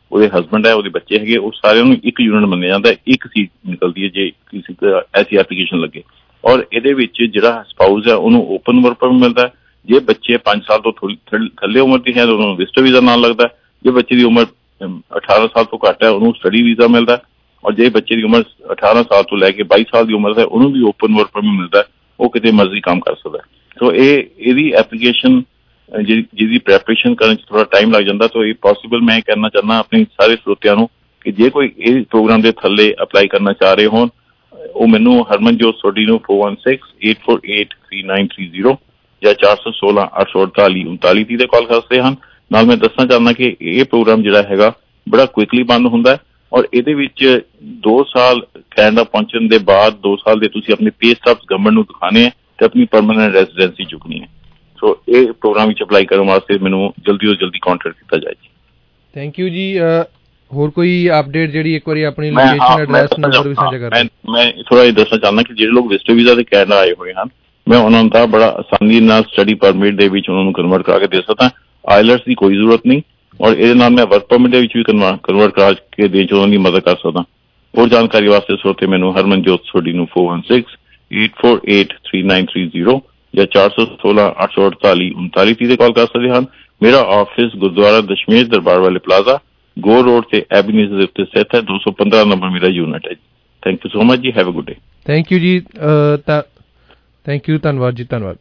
ਉਹਦੇ ਹਸਬੈਂਡ ਹੈ, ਉਹਦੇ ਬੱਚੇ ਹੈਗੇ, ਉਹ ਸਾਰਿਆਂ ਨੂੰ ਇੱਕ ਯੂਨਿਟ ਮੰਨਿਆ ਜਾਂਦਾ, ਇੱਕ ਸੀਟ ਨਿਕਲਦੀ ਹੈ ਜੇ ਕਿਸੇ ਐਸੀ ਐਪਲੀਕੇਸ਼ਨ ਲੱਗੇ। ਔਰ ਇਹਦੇ ਵਿੱਚ ਜਿਹੜਾ ਸਪਾਊਸ ਹੈ ਉਹਨੂੰ ਓਪਨ ਵਰਕ ਪਰਮਿਟ ਮਿਲਦਾ। ਜੇ ਬੱਚੇ ਪੰਜ ਸਾਲ ਤੋਂ ਥੱਲੇ ਉਮਰ ਦੀ ਹੈ ਤਾਂ ਉਹਨੂੰ ਵਿਜ਼ਟਰ ਵੀਜ਼ਾ ਨਾਲ ਲੱਗਦਾ। ਜੇ ਬੱਚੇ ਦੀ ਉਮਰ ਅਠਾਰਾਂ ਸਾਲ ਤੋਂ ਘੱਟ ਹੈ ਉਹਨੂੰ ਸਟੱਡੀ ਵੀਜ਼ਾ ਮਿਲਦਾ। ਔਰ ਜੇ ਬੱਚੇ ਦੀ ਉਮਰ ਅਠਾਰਾਂ ਸਾਲ ਤੋਂ ਲੈ ਕੇ ਬਾਈ ਸਾਲ ਦੀ ਉਮਰ ਹੈ ਉਹਨੂੰ ਵੀ ਓਪਨ ਵਰਕ ਪਰਮਿਟ ਮਿਲਦਾ, ਉਹ ਕਿਤੇ ਮਰਜ਼ੀ ਕੰਮ ਕਰ ਸਕਦਾ। ਸੋ ਇਹ ਇਹਦੀ ਐਪਲੀਕੇਸ਼ਨ ਜਿਹਦੀ ਜਿਹਦੀ ਪ੍ਰੈਪਰੇਸ਼ਨ ਕਰਨ 'ਚ ਥੋੜ੍ਹਾ ਟਾਈਮ ਲੱਗ ਜਾਂਦਾ। ਤਾਂ ਇਹ ਪੋਸੀਬਲ ਮੈਂ ਕਹਿਣਾ ਚਾਹੁੰਦਾ ਆਪਣੇ ਸਾਰੇ ਸਰੋਤਿਆਂ ਨੂੰ ਕਿ ਜੇ ਕੋਈ ਇਹ ਪ੍ਰੋਗਰਾਮ ਦੇ ਥੱਲੇ ਅਪਲਾਈ ਕਰਨਾ ਚਾਹ ਰਹੇ ਹੋਣ, ਉਹ ਮੈਨੂੰ ਹਰਮਨਜੋਤ ਸੋਢੀ ਨੂੰ four one six eight four eight three nine three zero ਜਾਂ ਚਾਰ ਸੌ ਸੋਲਾਂ ਅੱਠ ਸੌ ਅੜਤਾਲੀ ਉਨਤਾਲੀ ਤੀਹ 'ਤੇ ਕਾਲ ਕਰ ਸਕਦੇ ਹਨ। ਨਾਲ ਮੈਂ ਦੱਸਣਾ ਚਾਹੁੰਦਾ ਕਿ ਇਹ ਪ੍ਰੋਗਰਾਮ ਜਿਹੜਾ ਹੈਗਾ ਬੜਾ ਕੁਇਕਲੀ ਬੰਦ ਹੁੰਦਾ ਔਰ ਇਹਦੇ ਵਿੱਚ ਦੋ ਸਾਲ ਕੈਨੇਡਾ ਪਹੁੰਚਣ ਦੇ ਬਾਅਦ ਦੋ ਸਾਲ ਦੇ ਤੁਸੀਂ ਆਪਣੇ ਪੇ ਸਟੱਬਸ ਗਵਰਨਮੈਂਟ ਨੂੰ ਦਿਖਾਣੇ ਹੈ ਤੇ ਆਪਣੀ ਪਰਮਾਨੈਂਟ ਰੈਜ਼ੀਡੈਂਸੀ ਚੁੱਕਣੀ ਹੈ। ਸੋ ਇਹ ਪ੍ਰੋਗਰਾਮ ਵਿੱਚ ਅਪਲਾਈ ਕਰਨ ਵਾਸਤੇ ਮੈਨੂੰ ਜਲਦੀ ਤੋਂ ਜਲਦੀ ਕੰਟੈਕਟ ਕੀਤਾ ਜਾਏ ਜੀ। ਥੈਂਕ ਯੂ ਜੀ। ਹੋਰ ਕੋਈ ਅਪਡੇਟ ਜਿਹੜੀ ਇੱਕ ਵਾਰੀ ਆਪਣੀ ਲੋਕੇਸ਼ਨ ਐਡਰੈਸ ਨੰਬਰ ਵੀ ਸਾਂਝਾ ਕਰ ਦਿਓ। ਮੈਂ ਥੋੜਾ ਜਿਹਾ ਦੱਸਣਾ ਚਾਹੁੰਦਾ ਕਿ ਜਿਹੜੇ ਲੋਕ ਵਿਜ਼ਟਰ ਵੀਜ਼ਾ ਤੇ ਕੈਨੇਡਾ ਆਏ ਹੋਏ ਹਨ, ਮੈਂ ਉਹਨਾਂ ਨੂੰ ਤਾਂ ਬੜਾ ਆਸਾਨੀ ਨਾਲ ਸਟੱਡੀ ਪਰਮਿਟ ਦੇ ਵਿੱਚ ਉਹਨਾਂ ਨੂੰ ਕਨਵਰਟ ਕਰਾ ਕੇ ਦੇ ਸਕਦਾ। ਆਈਲੈਟਸ ਦੀ ਕੋਈ ਜ਼ਰੂਰਤ ਨਹੀਂ ਔਰ ਇਹਦੇ ਨਾਲ ਮੈਂ ਵਰਕ ਪਰਮਿਟ ਦੇ ਵਿੱਚ ਵੀ ਕਨਵਰਟ ਕਰਾ ਕੇ ਦੇਣ 'ਚ ਉਹਨਾਂ ਦੀ ਮਦਦ ਕਰ ਸਕਦਾ। ਹੋਰ ਜਾਣਕਾਰੀ ਵਾਸਤੇ ਸਰੋਤੇ ਮੈਨੂੰ ਹਰਮਨਜੋਤ ਸੋਢੀ ਨੂੰ four one six eight four eight three nine three zero ਜਾਂ ਚਾਰ ਸੌ ਸੋਲਾਂ ਅੱਠ ਸੌ ਅੜਤਾਲੀ ਉਨਤਾਲੀ ਤੀਹ 'ਤੇ ਕਾਲ ਕਰ ਸਕਦੇ ਹਨ। ਮੇਰਾ ਆਫਿਸ ਗੁਰਦੁਆਰਾ ਦਸ਼ਮੇਸ਼ ਦਰਬਾਰ ਵਾਲੇ ਪਲਾਜ਼ਾ ਗੋ ਰੋਡ ਤੇ ਐਬੀਨੇਜ਼ ਦੇ ਉੱਤੇ ਸਥਿਤ ਹੈ। ਦੋ ਸੌ ਪੰਦਰਾਂ ਨੰਬਰ ਮੇਰਾ ਯੂਨਿਟ ਹੈ ਜੀ। ਥੈਂਕ ਯੂ ਸੋ ਮਚ ਜੀ। Have a good day. Thank you ਜੀ। Thank you. ਧੰਨਵਾਦ ਜੀ। ਧੰਨਵਾਦ।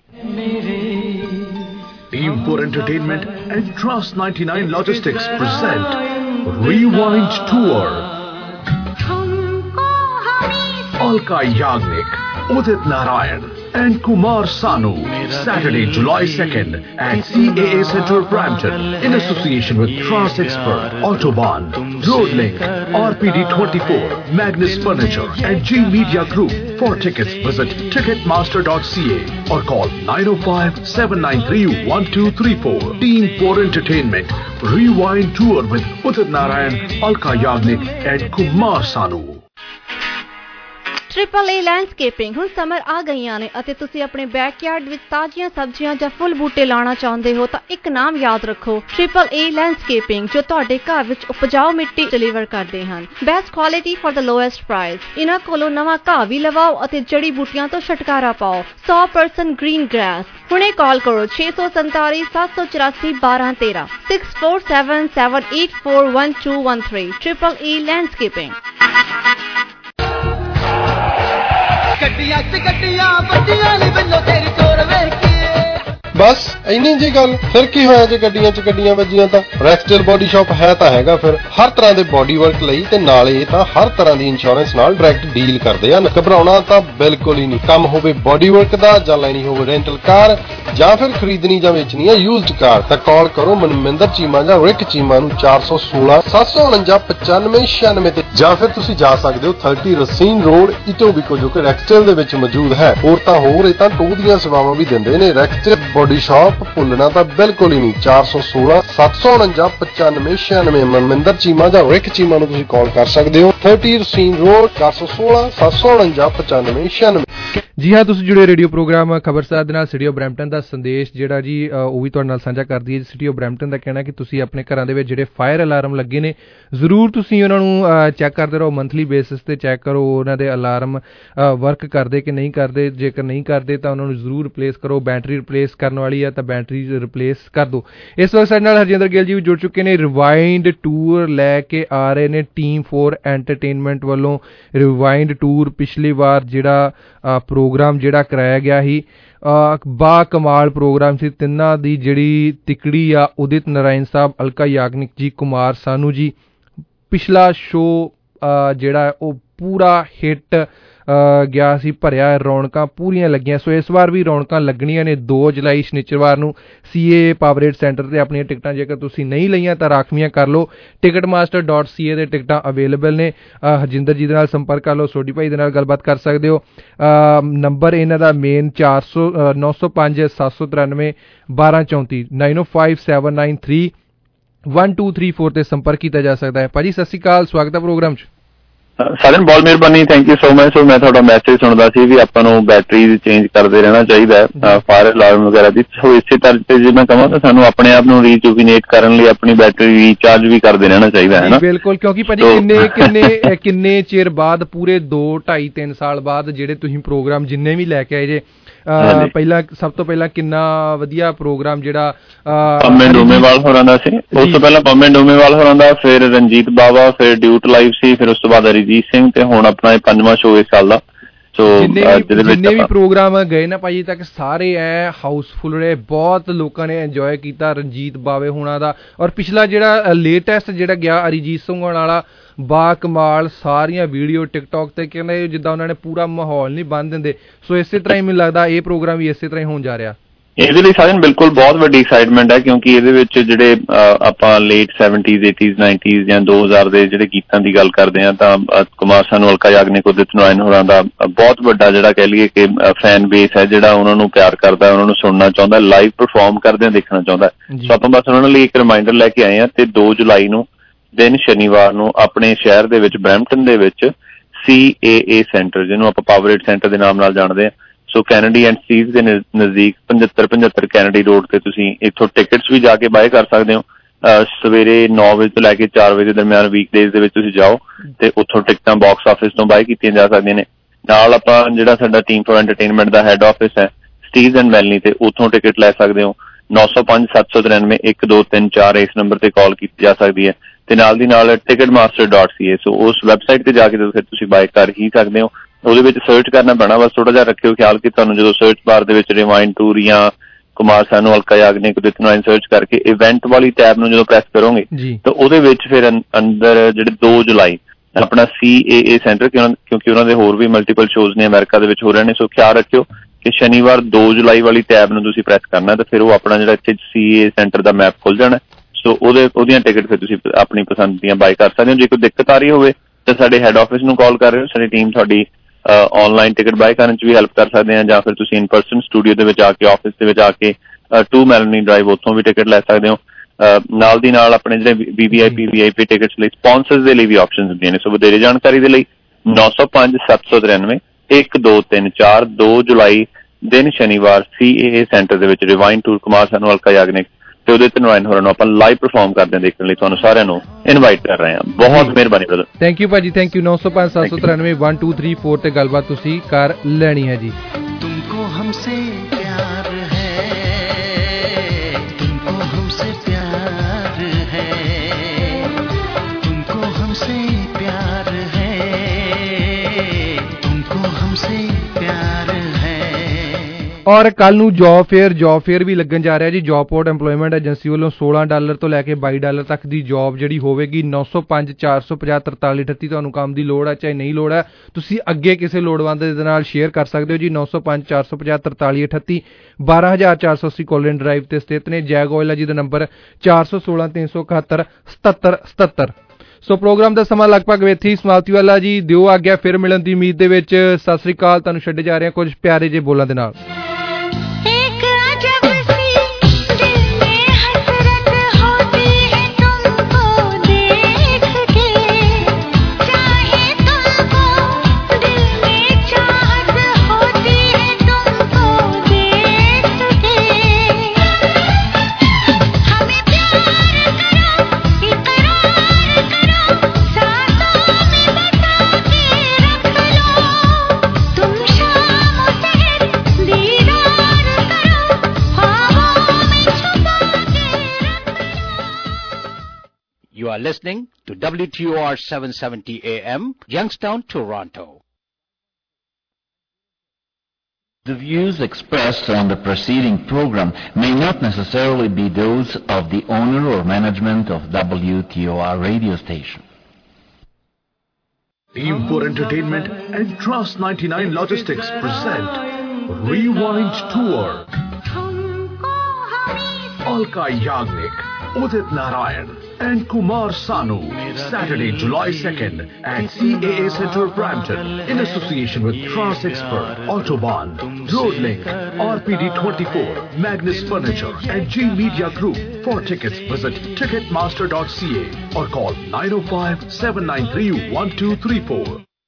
Team four Entertainment and Trust ninety-nine Logistics present Rewind Tour. Alka Yagnik, Udit Narayan and Kumar Sanu. Saturday, July second at C A A Center, Brampton, in association with Trust Expert, Autobahn, Roadlink, R P D twenty-four, Magnus Furniture and G Media Group. For tickets, visit ticketmaster dot c a or call nine oh five, seven nine three, one two three four. Team four Entertainment Rewind Tour with Udit Narayan, Alka Yagnik and Kumar Sanu. Triple A landscaping ਹੁਣ ਸਮਰ ਆ ਗਈਆਂ ਨੇ ਅਤੇ ਤੁਸੀਂ ਆਪਣੇ ਬੈਕਯਾਰਡ ਵਿੱਚ ਤਾਜ਼ੀਆਂ ਸਬਜ਼ੀਆਂ ਜਾਂ ਫੁੱਲ ਬੂਟੇ ਲਾਉਣਾ ਚਾਹੁੰਦੇ ਹੋ ਤਾਂ ਇੱਕ ਨਾਮ ਯਾਦ ਰੱਖੋ, ਟ੍ਰਿਪਲ ਏ ਲੈਂਡਸਕੇਪਿੰਗ, ਜੋ ਤੁਹਾਡੇ ਘਰ ਵਿੱਚ ਉਪਜਾਊ ਮਿੱਟੀ ਡਿਲੀਵਰ ਕਰਦੇ ਹਨ। Best quality for the lowest price. ਇਹਨਾਂ ਕੋਲੋਂ ਨਵਾਂ ਘਾਹ ਵੀ ਲਵਾਓ ਅਤੇ ਜੜੀ ਬੂਟੀਆਂ ਤੋਂ ਛੁਟਕਾਰਾ ਪਾਓ। ਸੌ ਪਰਸੈਂਟ ਗ੍ਰੀਨ ਗ੍ਰਾਸ। ਹੁਣੇ ਕਾਲ ਕਰੋ ਛੇ ਸੌ ਸੰਤਾਲੀ ਸੱਤ ਸੌ ਚੁਰਾਸੀ ਬਾਰਾਂ ਤੇਰਾਂ six four seven seven eight four one two one three. Triple A landscaping. ਗੱਡੀਆਂ ਚ ਗੱਡੀਆਂ ਵੱਡੀਆਂ ਨੇ ਵੱਲੋਂ ਤੇਰੀ ਤੋਰ ਵੇਖ ਕੇ ਬਸ ਇੰਨੀ ਜੀ ਗੱਲ। ਫਿਰ ਕੀ ਹੋਇਆ ਜੇ ਗੱਡੀਆਂ ਚ ਗੱਡੀਆਂ ਵੱਜੀਆਂ ਤਾਂ? ਰੈਕਸਟੇਲ ਬੋਡੀ ਸ਼ਾਪ ਹੈ ਤਾਂ ਹੈਗਾ ਫਿਰ ਹਰ ਤਰ੍ਹਾਂ ਦੇ ਬੋਡੀ ਵਰਕ ਲਈ ਤੇ ਨਾਲੇ ਤਾਂ ਹਰ ਤਰ੍ਹਾਂ ਦੀ ਇੰਸ਼ੋਰੈਂਸ ਨਾਲ ਡਾਇਰੈਕਟ ਡੀਲ ਕਰਦੇ ਹਨ। ਘਬਰਾਉਣਾ ਤਾਂ ਬਿਲਕੁਲ ਹੀ ਨਹੀਂ। ਕੰਮ ਹੋਵੇ ਬੋਡੀ ਵਰਕ ਦਾ ਜਾਂ ਲੈਣੀ ਹੋਵੇ ਰੈਂਟਲ ਕਾਰ ਜਾਂ ਫਿਰ ਖਰੀਦਣੀ ਜਾਂ ਵੇਚਣੀ ਹੈ ਯੂਜ਼ਡ ਕਾਰ ਤਾਂ ਕਾਲ ਕਰੋ ਮਨਮਿੰਦਰ ਚੀਮਾ ਜਾਂ ਰਿਕ ਚੀਮਾ ਨੂੰ ਚਾਰ ਸੌ ਸੋਲਾਂ ਸੱਤ ਸੌ ਉਣੰਜਾ ਪਚਾਨਵੇਂ ਛਿਆਨਵੇਂ ਤੇ ਜਾਂ ਫਿਰ ਤੁਸੀਂ ਜਾ ਸਕਦੇ ਹੋ ਥਰਟੀ ਰਸੀਨ ਰੋਡ ਇਟੋਬੀਕੋ ਜੋ ਕਿ ਰੈਕਸਟੇਲ ਦੇ ਵਿੱਚ ਮੌਜੂਦ ਹੈ। ਹੋਰ ਤਾਂ ਹੋਰ ਇਹ ਤਾਂ ਟੂ ਦੀਆਂ ਸੇਵਾਵਾਂ ਵੀ ਦਿੰਦੇ ਨੇ। ਰੈਕਸਟੇਲ ਬੋਡੀ ਸ਼ਾਪ ਭੁੱਲਣਾ ਤਾਂ ਬਿਲਕੁਲ ਹੀ ਨਹੀਂ। ਚਾਰ ਸੌ ਸੋਲਾਂ ਸੱਤ ਸੌ ਉਣੰਜਾ ਪਚਾਨਵੇਂ ਛਿਆਨਵੇਂ ਮਨਮਿੰਦਰ ਚੀਮਾ ਜਾਂ ਰਿਕ ਚੀਮਾ ਨੂੰ ਤੁਸੀਂ ਕਾਲ ਕਰ ਸਕਦੇ ਹੋ। ਥਰਟੀ ਰਸੀਨ ਰੋਡ ਚਾਰ ਸੌ ਸੋਲਾਂ ਸੱਤ ਸੌ ਉਣੰਜਾ ਪਚਾਨਵੇਂ ਛਿਆਨਵੇਂ। ਜੀ ਹਾਂ, ਤੁਸੀਂ ਜੁੜੇ ਰੇਡੀਓ ਪ੍ਰੋਗਰਾਮ ਖਬਰਸਾਰ ਦੇ ਨਾਲ। ਸਿਟੀ ਆਫ ਬਰੈਂਪਟਨ ਦਾ ਸੰਦੇਸ਼ ਜਿਹੜਾ ਜੀ ਉਹ ਵੀ ਤੁਹਾਡੇ ਨਾਲ ਸਾਂਝਾ ਕਰਦੀ ਹੈ। ਸਿਟੀ ਆਫ ਬਰੈਂਪਟਨ ਦਾ ਕਹਿਣਾ ਕਿ ਤੁਸੀਂ ਆਪਣੇ ਘਰਾਂ ਦੇ ਵਿੱਚ ਜਿਹੜੇ ਫਾਇਰ ਅਲਾਰਮ ਲੱਗੇ ਨੇ ਜ਼ਰੂਰ ਤੁਸੀਂ ਉਹਨਾਂ ਨੂੰ ਚੈੱਕ ਕਰਦੇ ਰਹੋ। ਮੰਥਲੀ ਬੇਸਿਸ ਤੇ ਚੈੱਕ ਕਰੋ ਉਹਨਾਂ ਦੇ ਅਲਾਰਮ ਵਰਕ ਕਰਦੇ ਕਿ ਨਹੀਂ ਕਰਦੇ। ਜੇਕਰ ਨਹੀਂ ਕਰਦੇ ਤਾਂ ਉਹਨਾਂ ਨੂੰ ਜ਼ਰੂਰ ਰਿਪਲੇਸ ਕਰੋ। ਬੈਟਰੀ ਰਿਪਲੇਸ ਕਰਨ ਵਾਲੀ ਆ ਤਾਂ ਬੈਟਰੀ ਰਿਪਲੇਸ ਕਰ ਦਿਓ। ਇਸ ਵਕਤ ਸਾਡੇ ਨਾਲ ਹਰਜਿੰਦਰ ਗਿੱਲ ਜੀ ਵੀ ਜੁੜ ਚੁੱਕੇ ਨੇ। ਰਿਵਾਈਂਡ ਟੂਰ ਲੈ ਕੇ ਆ ਰਹੇ ਨੇ ਟੀਮ ਫੋਰ ਐਂਟਰਟੇਨਮੈਂਟ ਵੱਲੋਂ। ਰਿਵਾਈਂਡ ਟੂਰ ਪਿਛਲੀ ਵਾਰ ਜਿਹੜਾ ਪ੍ਰੋਗਰਾਮ ਜਿਹੜਾ ਕਰਾਇਆ ਗਿਆ ਸੀ ਬਾ ਕਮਾਲ ਪ੍ਰੋਗਰਾਮ ਸੀ। ਤਿੰਨਾਂ ਦੀ ਜਿਹੜੀ ਤਿਕੜੀ ਆ ਉਦਿਤ ਨਾਰਾਇਣ ਸਾਹਿਬ, ਅਲਕਾ ਯਾਗਨਿਕ ਜੀ, ਕੁਮਾਰ ਸਾਨੂ ਜੀ। ਪਿਛਲਾ ਸ਼ੋਅ ਜਿਹੜਾ ਉਹ ਪੂਰਾ ਹਿੱਟ ਗਿਆ ਸੀ, ਭਰਿਆ, ਰੌਣਕਾਂ ਪੂਰੀਆਂ ਲੱਗੀਆਂ। ਸੋ ਇਸ ਵਾਰ ਵੀ ਰੌਣਕਾਂ ਲੱਗਣੀਆਂ ਨੇ। ਦੋ ਜੁਲਾਈ ਸ਼ਨੀਚਰਵਾਰ ਨੂੰ ਸੀ ਏ ਪਾਵਰੇਟ ਸੈਂਟਰ ਤੇ ਆਪਣੀਆਂ ਟਿਕਟਾਂ ਜੇਕਰ ਤੁਸੀਂ ਨਹੀਂ ਲਈਆਂ ਤਾਂ ਰਾਖਵੀਆਂ ਕਰ ਲਓ। Ticket master dot C A ਦੇ ਟਿਕਟਾਂ ਅਵੇਲੇਬਲ ਨੇ। ਹਰਜਿੰਦਰ ਜੀ ਦੇ ਨਾਲ ਸੰਪਰਕ ਕਰ ਲਓ। ਸੋਢੀ ਭਾਈ ਦੇ ਨਾਲ ਗੱਲਬਾਤ ਕਰ ਸਕਦੇ ਹੋ। ਨੰਬਰ ਇਹਨਾਂ ਦਾ ਮੇਨ ਚਾਰ ਸੌ ਨੌ ਸੌ ਪੰਜ ਸੱਤ ਸੌ ਤਰਾਨਵੇਂ ਬਾਰਾਂ ਚੌਂਤੀ ਨਾਈਨ ਓ five seven nine three one two three four ਤੇ ਸੰਪਰਕ ਕੀਤਾ ਜਾ ਸਕਦਾ ਹੈ। ਭਾਜੀ ਸਤਿ ਸ਼੍ਰੀ ਅਕਾਲ, ਸਵਾਗਤ ਹੈ ਪ੍ਰੋਗਰਾਮ 'ਚ। ਸਾਰਿਆਂ ਨੂੰ ਬਹੁਤ ਮਿਹਰਬਾਨੀ, thank you so much. So ਮੈਂ ਤੁਹਾਡਾ ਮੈਸੇਜ ਸੁਣਦਾ ਸੀ ਵੀ ਆਪਾਂ ਨੂੰ ਬੈਟਰੀ ਚੇਂਜ ਕਰਦੇ ਰਹਿਣਾ ਚਾਹੀਦਾ ਹੈ ਫਾਇਰ ਅਲਾਰਮ ਵਗੈਰਾ ਦੀ। ਸੋ ਇਸੇ ਤਰ੍ਹਾਂ ਤੇ ਜੇ ਮੈਂ ਕਹਾਂ ਤਾਂ ਸਾਨੂੰ ਆਪਣੇ ਆਪ ਨੂੰ ਰੀਜੂਵੀਨੇਟ ਕਰਨ ਲਈ ਆਪਣੀ ਬੈਟਰੀ ਰੀਚਾਰਜ ਵੀ ਕਰਦੇ ਰਹਿਣਾ ਚਾਹੀਦਾ ਹੈ ਨਾ। ਬਿਲਕੁਲ, ਕਿਉਂਕਿ ਭਾਜੀ ਕਿੰਨੇ ਕਿੰਨੇ ਕਿੰਨੇ ਚਿਰ ਬਾਅਦ, ਪੂਰੇ ਦੋ ਢਾਈ ਤਿੰਨ ਸਾਲ ਬਾਅਦ ਜਿਹੜੇ ਤੁਸੀਂ ਪ੍ਰੋਗਰਾਮ ਜਿੰਨੇ ਵੀ ਲੈ ਕੇ ਆਏ ਜੇ, ਪਹਿਲਾਂ ਸਭ ਤੋਂ ਪਹਿਲਾਂ ਕਿੰਨਾ ਵਧੀਆ ਪ੍ਰੋਗਰਾਮ ਜਿਹੜਾ ਪੰਮੇ ਡੋਮੇਵਾਲ ਹੋਰਾਂ ਦਾ ਸੀ, ਉਸ ਤੋਂ ਪਹਿਲਾਂ ਪੰਮੇ ਡੋਮੇਵਾਲ ਹੋਰਾਂ ਦਾ, ਫਿਰ ਰਣਜੀਤ ਬਾਵਾ, ਫਿਰ ਡਿਊਟ ਲਾਈਵ ਸੀ, ਫਿਰ ਉਸ ਤੋਂ ਬਾਅਦ ਅਰੀਜੀਤ ਸਿੰਘ, ਤੇ ਹੁਣ ਆਪਣਾ ਇਹ ਪੰਜਵਾਂ ਸ਼ੋਅ ਇਸ ਸਾਲ ਦਾ। ਸੋ ਜਿੰਨੇ ਵੀ ਪ੍ਰੋਗਰਾਮ ਗਏ ਨਾ ਭਾਜੀ ਤੱਕ ਸਾਰੇ ਐ ਹਾਊਸਫੁੱਲ ਰਹੇ, ਬਹੁਤ ਲੋਕਾਂ ਨੇ ਇੰਜੋਏ ਕੀਤਾ ਰਣਜੀਤ ਬਾਵੇ ਹੋਣਾ ਦਾ। ਔਰ ਪਿਛਲਾ ਜਿਹੜਾ ਲੇਟੈਸਟ ਜਿਹੜਾ ਗਿਆ ਅਰੀਜੀਤ ਸਿੰਘ ਵਾਲਾ, ਬਾ ਕਮਾਲ, ਸਾਰੀਆਂ ਵੀਡੀਓ ਟਿਕਟੋਕ ਤੇ ਕਹਿੰਦੇ ਜਿੱਦਾਂ ਉਹਨਾਂ ਨੇ ਪੂਰਾ ਮਾਹੌਲ ਨਹੀਂ ਬੰਨ ਦਿੰਦੇ। ਸੋ ਇਸੇ ਤਰ੍ਹਾਂ ਹੀ ਮੈਨੂੰ ਲੱਗਦਾ ਇਹ ਪ੍ਰੋਗਰਾਮ ਵੀ ਇਸੇ ਤਰ੍ਹਾਂ ਹੀ ਹੋਣ ਜਾ ਰਿਹਾ। ਇਹਦੇ ਲਈ ਸਾਰਿਆਂ ਨੂੰ ਬਿਲਕੁਲ ਬਹੁਤ ਵੱਡੀ ਐਕਸਾਈਟਮੈਂਟ ਹੈ, ਕਿਉਂਕਿ ਇਹਦੇ ਵਿੱਚ ਜਿਹੜੇ ਆਪਾਂ ਲੇਟ ਸੈਵਨਟੀਜ਼ ਏਟੀਜ਼ ਨਾਈਨਟੀਜ਼ ਜਾਂ ਦੋ ਹਜ਼ਾਰ ਦੇ ਜਿਹੜੇ ਗੀਤਾਂ ਦੀ ਗੱਲ ਕਰਦੇ ਹਾਂ ਤਾਂ ਕੁਮਾਰ ਸਾਨੂ, ਅਲਕਾ ਯਾਗਨਿਕ, ਉਦਿਤ ਨਾਰਾਇਣ ਹੋਰਾਂ ਦਾ ਬਹੁਤ ਵੱਡਾ ਜਿਹੜਾ ਕਹਿ ਲਈਏ ਕਿ ਫੈਨ ਬੇਸ ਹੈ ਜਿਹੜਾ ਉਹਨਾਂ ਨੂੰ ਪਿਆਰ ਕਰਦਾ, ਉਹਨਾਂ ਨੂੰ ਸੁਣਨਾ ਚਾਹੁੰਦਾ, ਲਾਈਵ ਪਰਫਾਰਮ ਕਰਦਿਆਂ ਦੇਖਣਾ ਚਾਹੁੰਦਾ। ਸੋ ਆਪਾਂ ਬਸ ਉਹਨਾਂ ਲਈ ਇੱਕ ਰਿਮਾਈਂਡਰ ਲੈ ਕੇ ਆਏ ਹਾਂ। ਤੇ ਦੋ ਜੁਲਾਈ ਨੂੰ ਦਿਨ ਸ਼ਨੀਵਾਰ ਨੂੰ ਆਪਣੇ ਸ਼ਹਿਰ ਦੇ ਵਿੱਚ ਬਰੈਂਪਟਨ ਦੇ ਵਿੱਚ ਸੀ ਏ ਏ ਸੈਂਟਰ, ਜਿਹਨੂੰ ਆਪਾਂ ਪਾਵਰਏਡ ਸੈਂਟਰ ਦੇ ਨਾਮ ਨਾਲ ਜਾਣਦੇ ਹਾਂ, ਸੋ ਕੈਨੇਡੀ ਐਂਡ ਸੀਜ਼ ਦੇ ਨਜ਼ਦੀਕ ਪਝੱਤਰ ਪਝੱਤਰ ਕੈਨੇਡੀ ਰੋਡ ਤੇ ਤੁਸੀਂ ਇੱਥੋਂ ਟਿਕਟਸ ਵੀ ਜਾ ਕੇ ਬਾਏ ਕਰ ਸਕਦੇ ਹੋ। ਸਵੇਰੇ ਨੌ ਵਜੇ ਤੋਂ ਲੈ ਕੇ ਚਾਰ ਵਜੇ ਦੇ ਦਰਮਿਆਨ ਵੀਕਡੇਜ਼ ਦੇ ਵਿੱਚ ਤੁਸੀਂ ਜਾਓ ਤੇ ਉੱਥੋਂ ਟਿਕਟਾਂ ਬਾਕਸ ਆਫਿਸ ਤੋਂ ਬਾਏ ਕੀਤੀਆਂ ਜਾ ਸਕਦੀਆਂ ਨੇ। ਨਾਲ ਆਪਾਂ ਜਿਹੜਾ ਸਾਡਾ ਟੀਮ ਫॉर ਐਂਟਰਟੇਨਮੈਂਟ ਦਾ ਹੈੱਡ ਆਫਿਸ ਹੈ ਸਟੀਵਜ਼ ਐਂਡ ਵੈਲਨੀ, ਤੇ ਉੱਥੋਂ ਟਿਕਟ ਲੈ ਸਕਦੇ ਹੋ। ਨੌ ਸੌ ਪੰਜ ਸੱਤ ਸੌ ਤਰਾਨਵੇਂ ਇੱਕ ਦੋ ਤਿੰਨ ਚਾਰ ਇਸ ਨੰਬਰ ਤੇ ਕਾਲ ਕੀਤੀ ਜਾ ਸਕਦੀ ਹੈ। ਤੇ ਨਾਲ ਦੀ ਨਾਲ ticket master dot C A, so ਉਸ ਵੈਬਸਾਈਟ ਤੇ ਜਾ ਕੇ ਫਿਰ ਤੁਸੀਂ ਬਾਏ ਕਰ ਹੀ ਸਕਦੇ ਹੋ। ਉਹਦੇ ਵਿੱਚ ਸਰਚ ਕਰਨਾ ਪੈਣਾ, ਬਸ ਥੋੜਾ ਜਿਹਾ ਰੱਖਿਓ ਖਿਆਲ ਕਿ ਤੁਹਾਨੂੰ ਜਦੋਂ ਸਰਚ ਬਾਰ ਦੇ ਵਿੱਚ ਰਿਵਾਈਂਡ ਟੂਰ ਜਾਂ ਕੁਮਾਰ ਸਾਨੂ, ਅਲਕਾ ਯਾਗਨਿਕ, ਉਦਿਤ ਨਾਰਾਇਣ ਸਰਚ ਕਰਕੇ ਇਵੈਂਟ ਵਾਲੀ ਟੈਬ ਨੂੰ ਜਦੋਂ ਪ੍ਰੈਸ ਕਰੋਗੇ ਤਾਂ ਉਹਦੇ ਵਿੱਚ ਫਿਰ ਅੰਦਰ ਜਿਹੜੇ ਦੋ ਜੁਲਾਈ ਆਪਣਾ ਸੀ ਏ ਏ ਸੈਂਟਰ, ਕਿਉਂਕਿ ਉਹਨਾਂ ਦੇ ਹੋਰ ਵੀ ਮਲਟੀਪਲ ਸ਼ੋਜ਼ ਨੇ ਅਮਰੀਕਾ ਦੇ ਵਿੱਚ ਹੋ ਰਹੇ ਨੇ। ਸੋ ਖਿਆਲ ਰੱਖਿਓ ਕਿ ਸ਼ਨੀਵਾਰ ਦੋ ਜੁਲਾਈ ਵਾਲੀ ਟੈਬ ਨੂੰ ਤੁਸੀਂ ਪ੍ਰੈਸ ਕਰਨਾ ਤੇ ਫਿਰ ਉਹ ਆਪਣਾ ਜਿਹੜਾ ਇੱਥੇ ਸੀ ਏ ਸੈਂਟਰ ਦਾ ਮੈਪ ਖੁੱਲ ਜਾਣਾ। ਸੋ ਉਹਦੇ ਉਹਦੀਆਂ ਟਿਕਟ ਫਿਰ ਤੁਸੀਂ ਆਪਣੀ ਪਸੰਦ ਦੀਆਂ ਬਾਏ ਕਰ ਸਕਦੇ ਹੋ। ਜੇ ਕੋਈ ਦਿੱਕਤ ਆ ਰਹੀ ਹੋਵੇ ਤਾਂ ਸਾਡੇ ਹੈੱਡ ਆਫਿਸ ਨੂੰ ਕਾਲ ਕਰ ਰਹੇ ਹੋ, ਸਾਡੀ ਟੀਮ ਤੁਹਾਡੀ ਆਨਲਾਈਨ ਟਿਕਟ ਬਾਏ ਕਰਨ 'ਚ ਵੀ ਹੈਲਪ ਕਰ ਸਕਦੇ ਹਾਂ, ਜਾਂ ਫਿਰ ਤੁਸੀਂ ਇਨ ਪਰਸਨ ਸਟੂਡੀਓ ਦੇ ਵਿੱਚ ਆ ਕੇ, ਆਫਿਸ ਦੇ ਵਿੱਚ ਆ ਕੇ ਟੂ ਮੈਲਨੀ ਡਰਾਈਵ ਉੱਥੋਂ ਵੀ ਟਿਕਟ ਲੈ ਸਕਦੇ ਹੋ। ਨਾਲ ਦੀ ਨਾਲ ਆਪਣੇ ਜਿਹੜੇ ਵੀ ਵੀ ਆਈ ਪੀ ਵੀ ਆਈ ਪੀ ਟਿਕਟਸ ਲਈ ਸਪਾਂਸਰਸ ਦੇ ਲਈ ਵੀ ਆਪਸ਼ਨਸ ਹੁੰਦੀਆਂ ਨੇ। ਸੋ ਵਧੇਰੇ ਜਾਣਕਾਰੀ ਦੇ ਲਈ ਨੌ ਸੌ ਪੰਜ ਸੱਤ ਸੌ ਤਰਾਨਵੇਂ ਇੱਕ ਦੋ ਤਿੰਨ ਚਾਰ ਦੋ ਜੁਲਾਈ ਦਿਨ ਸ਼ਨੀਵਾਰ ਸੀ ਏ ਏ ਸੈਂਟਰ ਦੇ ਵਿੱਚ ਰਿਵਾਈਂਡ ਟੂਰ ਕੁਮਾਰ ਸਾਨੂ, ਅਲਕਾ ਯਾਗਨਿਕ ਤੇ ਉਦਿਤ ਨਾਰਾਇਣ ਹੋਰਾਂ ਨੂੰ ਆਪਾਂ ਲਾਈਵ ਪਰਫਾਰਮ ਕਰਦੇ ਦੇਖਣ ਲਈ ਤੁਹਾਨੂੰ ਸਾਰਿਆਂ ਨੂੰ ਇਨਵਾਈਟ ਕਰ ਰਹੇ ਹਾਂ। ਬਹੁਤ ਮਿਹਰਬਾਨੀ ਬ੍ਰਦਰ। ਥੈਂਕ ਯੂ ਭਾਜੀ, ਥੈਂਕ ਯੂ। ਨੌ ਸੌ ਪੰਜ ਸੱਤ ਸੌ ਤਰਾਨਵੇਂ ਇੱਕ ਦੋ ਤਿੰਨ ਚਾਰ ਤੇ ਗੱਲਬਾਤ ਤੁਸੀਂ ਕਰ ਲੈਣੀ ਹੈ ਜੀ। ਤੁਮਕੋ ਹਮਸੇ ਪਿਆਰ ਹੈ, ਤੁਮਕੋ ਹਮਸੇ ਪਿਆਰ ਹੈ, ਤੁਮਕੋ ਹਮਸੇ ਪਿਆਰ ਹੈ, ਤੁਮਕੋ ਹਮਸੇ ਪਿਆਰ ਹੈ। ਔਰ ਕੱਲ ਨੂੰ ਜੌਬ ਫੇਅਰ ਜੌਬ ਫੇਅਰ ਵੀ ਲੱਗਣ ਜਾ ਰਿਹਾ ਜੀ। ਜੌਬਪੋਰਟ ਐਮਪਲੋਇਮੈਂਟ ਏਜੰਸੀ ਵੱਲੋਂ ਸੋਲਾਂ ਡਾਲਰ ਤੋਂ ਲੈ ਕੇ ਬਾਈ ਡਾਲਰ ਤੱਕ ਦੀ ਜੌਬ ਜਿਹੜੀ ਹੋਵੇਗੀ। ਨੌ ਸੌ ਪੰਜ ਚਾਰ ਸੌ ਪੰਜਾਹ ਤਰਤਾਲੀ ਅਠੱਤੀ ਤੁਹਾਨੂੰ ਕੰਮ ਦੀ ਲੋੜ ਹੈ ਚਾਹੇ ਨਹੀਂ ਲੋੜ ਹੈ, ਤੁਸੀਂ ਅੱਗੇ ਕਿਸੇ ਲੋੜਵੰਦ ਦੇ ਨਾਲ ਸ਼ੇਅਰ ਕਰ ਸਕਦੇ ਹੋ ਜੀ। ਨੌ ਸੌ ਪੰਜ ਚਾਰ ਸੌ ਪੰਜਾਹ ਤਰਤਾਲੀ ਅਠੱਤੀ ਬਾਰਾਂ ਹਜ਼ਾਰ ਚਾਰ ਸੌ ਅੱਸੀ ਕੋਲਿਨ ਡਰਾਈਵ ਤੇ ਸਥਿਤ ਨੇ। ਜੈਗ ਆਇਲ ਜੀ ਦਾ ਨੰਬਰ ਚਾਰ ਸੌ ਸੋਲਾਂ ਤਿੰਨ ਸੌ ਇਕਹੱਤਰ ਸਤੱਤਰ ਸਤੱਤਰ। ਸੋ ਪ੍ਰੋਗਰਾਮ ਦਾ ਸਮਾਂ ਲਗਭਗ ਇੱਥੇ ਹੀ ਸਮਾਪਤੀ ਵਾਲਾ ਜੀ। ਦਿਓ ਆਗਿਆ, ਫਿਰ ਮਿਲਣ ਦੀ ਉਮੀਦ ਦੇ ਵਿੱਚ। ਸਤਿ ਸ੍ਰੀ ਅਕਾਲ। ਤੁਹਾਨੂੰ ਛੱਡੇ ਜਾ ਰਹੇ ਹਾਂ ਕੁਝ ਪਿਆਰੇ ਜਿਹੇ ਬੋਲਾਂ ਦੇ ਨਾਲ। You are listening to W T O R seven seventy A M, Youngstown, Toronto. The views expressed on the preceding program may not necessarily be those of the owner or management of W T O R radio station. Team for Entertainment and Trust ninety-nine Logistics present Rewind Tour. Alka Yagnik, Udit Narayan, and Kumar Sanu. Saturday, July second at C A A Center, Brampton, in association with Trans Expert, Autobahn, Roadlink, R P D twenty-four, Magnus Furniture and G Media Group. For tickets, visit ticketmaster dot c a or call nine oh five, seven nine three, one two three four.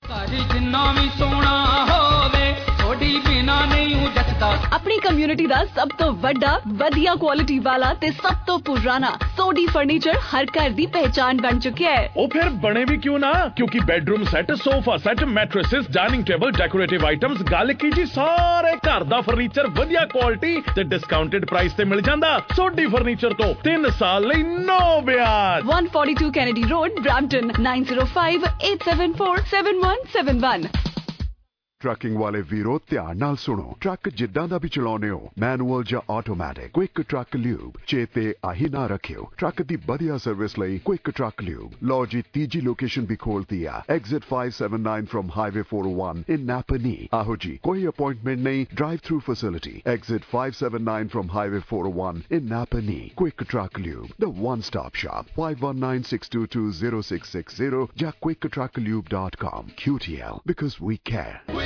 अपनी कम्युनिटी ਦਾ ਸਭ ਤੋਂ ਵੱਡਾ ਵਧੀਆ ਕੁਆਲਿਟੀ ਵਾਲਾ ਤੇ ਸਭ ਤੋਂ ਪੁਰਾਣਾ ਸੋਡੀ ਫਰਨੀਚਰ ਹਰ ਘਰ ਦੀ ਪਹਿਚਾਨ ਬਣ ਚੁੱਕਿਆ ਹੈ। ਉਹ ਫਿਰ ਬਣੇ ਵੀ ਕਿਉਂ ਨਾ, ਕਿਉਂਕਿ bedroom set, sofa set, mattresses, dining table, decorative items, ਗੱਲ ਕੀ ਜੀ ਸਾਰੇ ਘਰ ਦਾ ਫਰਨੀਚਰ ਵਧੀਆ ਕੁਆਲਿਟੀ ਤੇ ਡਿਸਕਾਊਂਟਡ ਪ੍ਰਾਈਸ ਤੇ ਮਿਲ ਜਾਂਦਾ। ਸੋਡੀ ਫਰਨੀਚਰ ਤੋਂ ਤਿੰਨ ਸਾਲ ਲਈ ਨੋ ਵਿਆਜ। one forty-two Kennedy Road, Brampton, nine oh five, eight seven four, seven one seven one। Trucking ਵਾਲੇ ਵੀਰੋ ਧਿਆਨ ਨਾਲ ਸੁਣੋ, ਟਰੱਕ ਜਿੱਦਾਂ ਦਾ ਵੀ ਚਲਾਉਨੇ ਹੋ, ਮੈਨੂਅਲ ਜਾਂ ਆਟੋਮੈਟਿਕ, ਕੁਇਕ ਟਰੱਕ ਲਿਊਬ ਚੇਤੇ ਆਹੀ ਨਾ ਰੱਖਿਓ। ਟਰੱਕ ਦੀ ਵਧੀਆ ਸਰਵਿਸ ਲਈ ਕੁਇਕ ਟਰੱਕ ਲਿਊਬ। ਲਓ ਜੀ ਤੀਜੀ ਲੋਕੇਸ਼ਨ ਵੀ ਖੋਲਤੀ ਆ, exit five seventy-nine from Highway four oh one in Napanee। ਆਹੋ ਜੀ, ਕੋਈ ਅਪਾਇੰਟਮੈਂਟ ਨਹੀਂ, drive through facility. Exit five seventy-nine from Highway four oh one in Napanee। Quick truck lube, the one stop shop। five one nine, six two two, zero six six zero ਜਾਂ quick truck lube dot com। Q T L, because we care।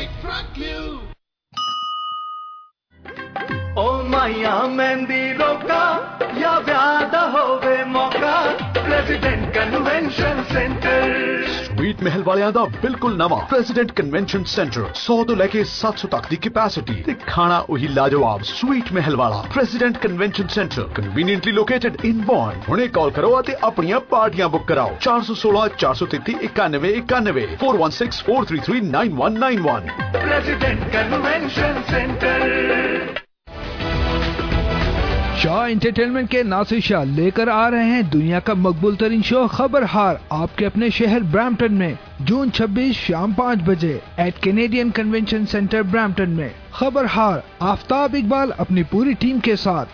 ओ माया मेहंदी रोका या व्यादा होवे मौका, प्रेसिडेंट कन्वेंशन सेंटर। स्वीट महल वालियां दा बिल्कुल नवा प्रेसिडेंट कन्वेंशन सेंटर, सौ तो लेके सात सौ तक दी कैपेसिटी ते खाना वही लाजवाब। स्वीट महल वाला president convention centre conveniently located in Bond. हुणे कॉल करो ते अपनियां पार्टियां बुक कराओ। चार सौ सोलह, चार सौ तैंतीस, इक्यानवे इक्यानवे, four one six, four three three, nine one nine one। President convention centre. Shah entertainment के नासिर शाह लेकर आ रहे हैं दुनिया का मकबूल तरीन शो खबरहार आपके अपने शहर ब्रैम्पटन में जून छब्बीस शाम पाँच बजे at Canadian convention centre Brampton में। खबरहार आफ्ताब इकबाल अपनी पूरी टीम के साथ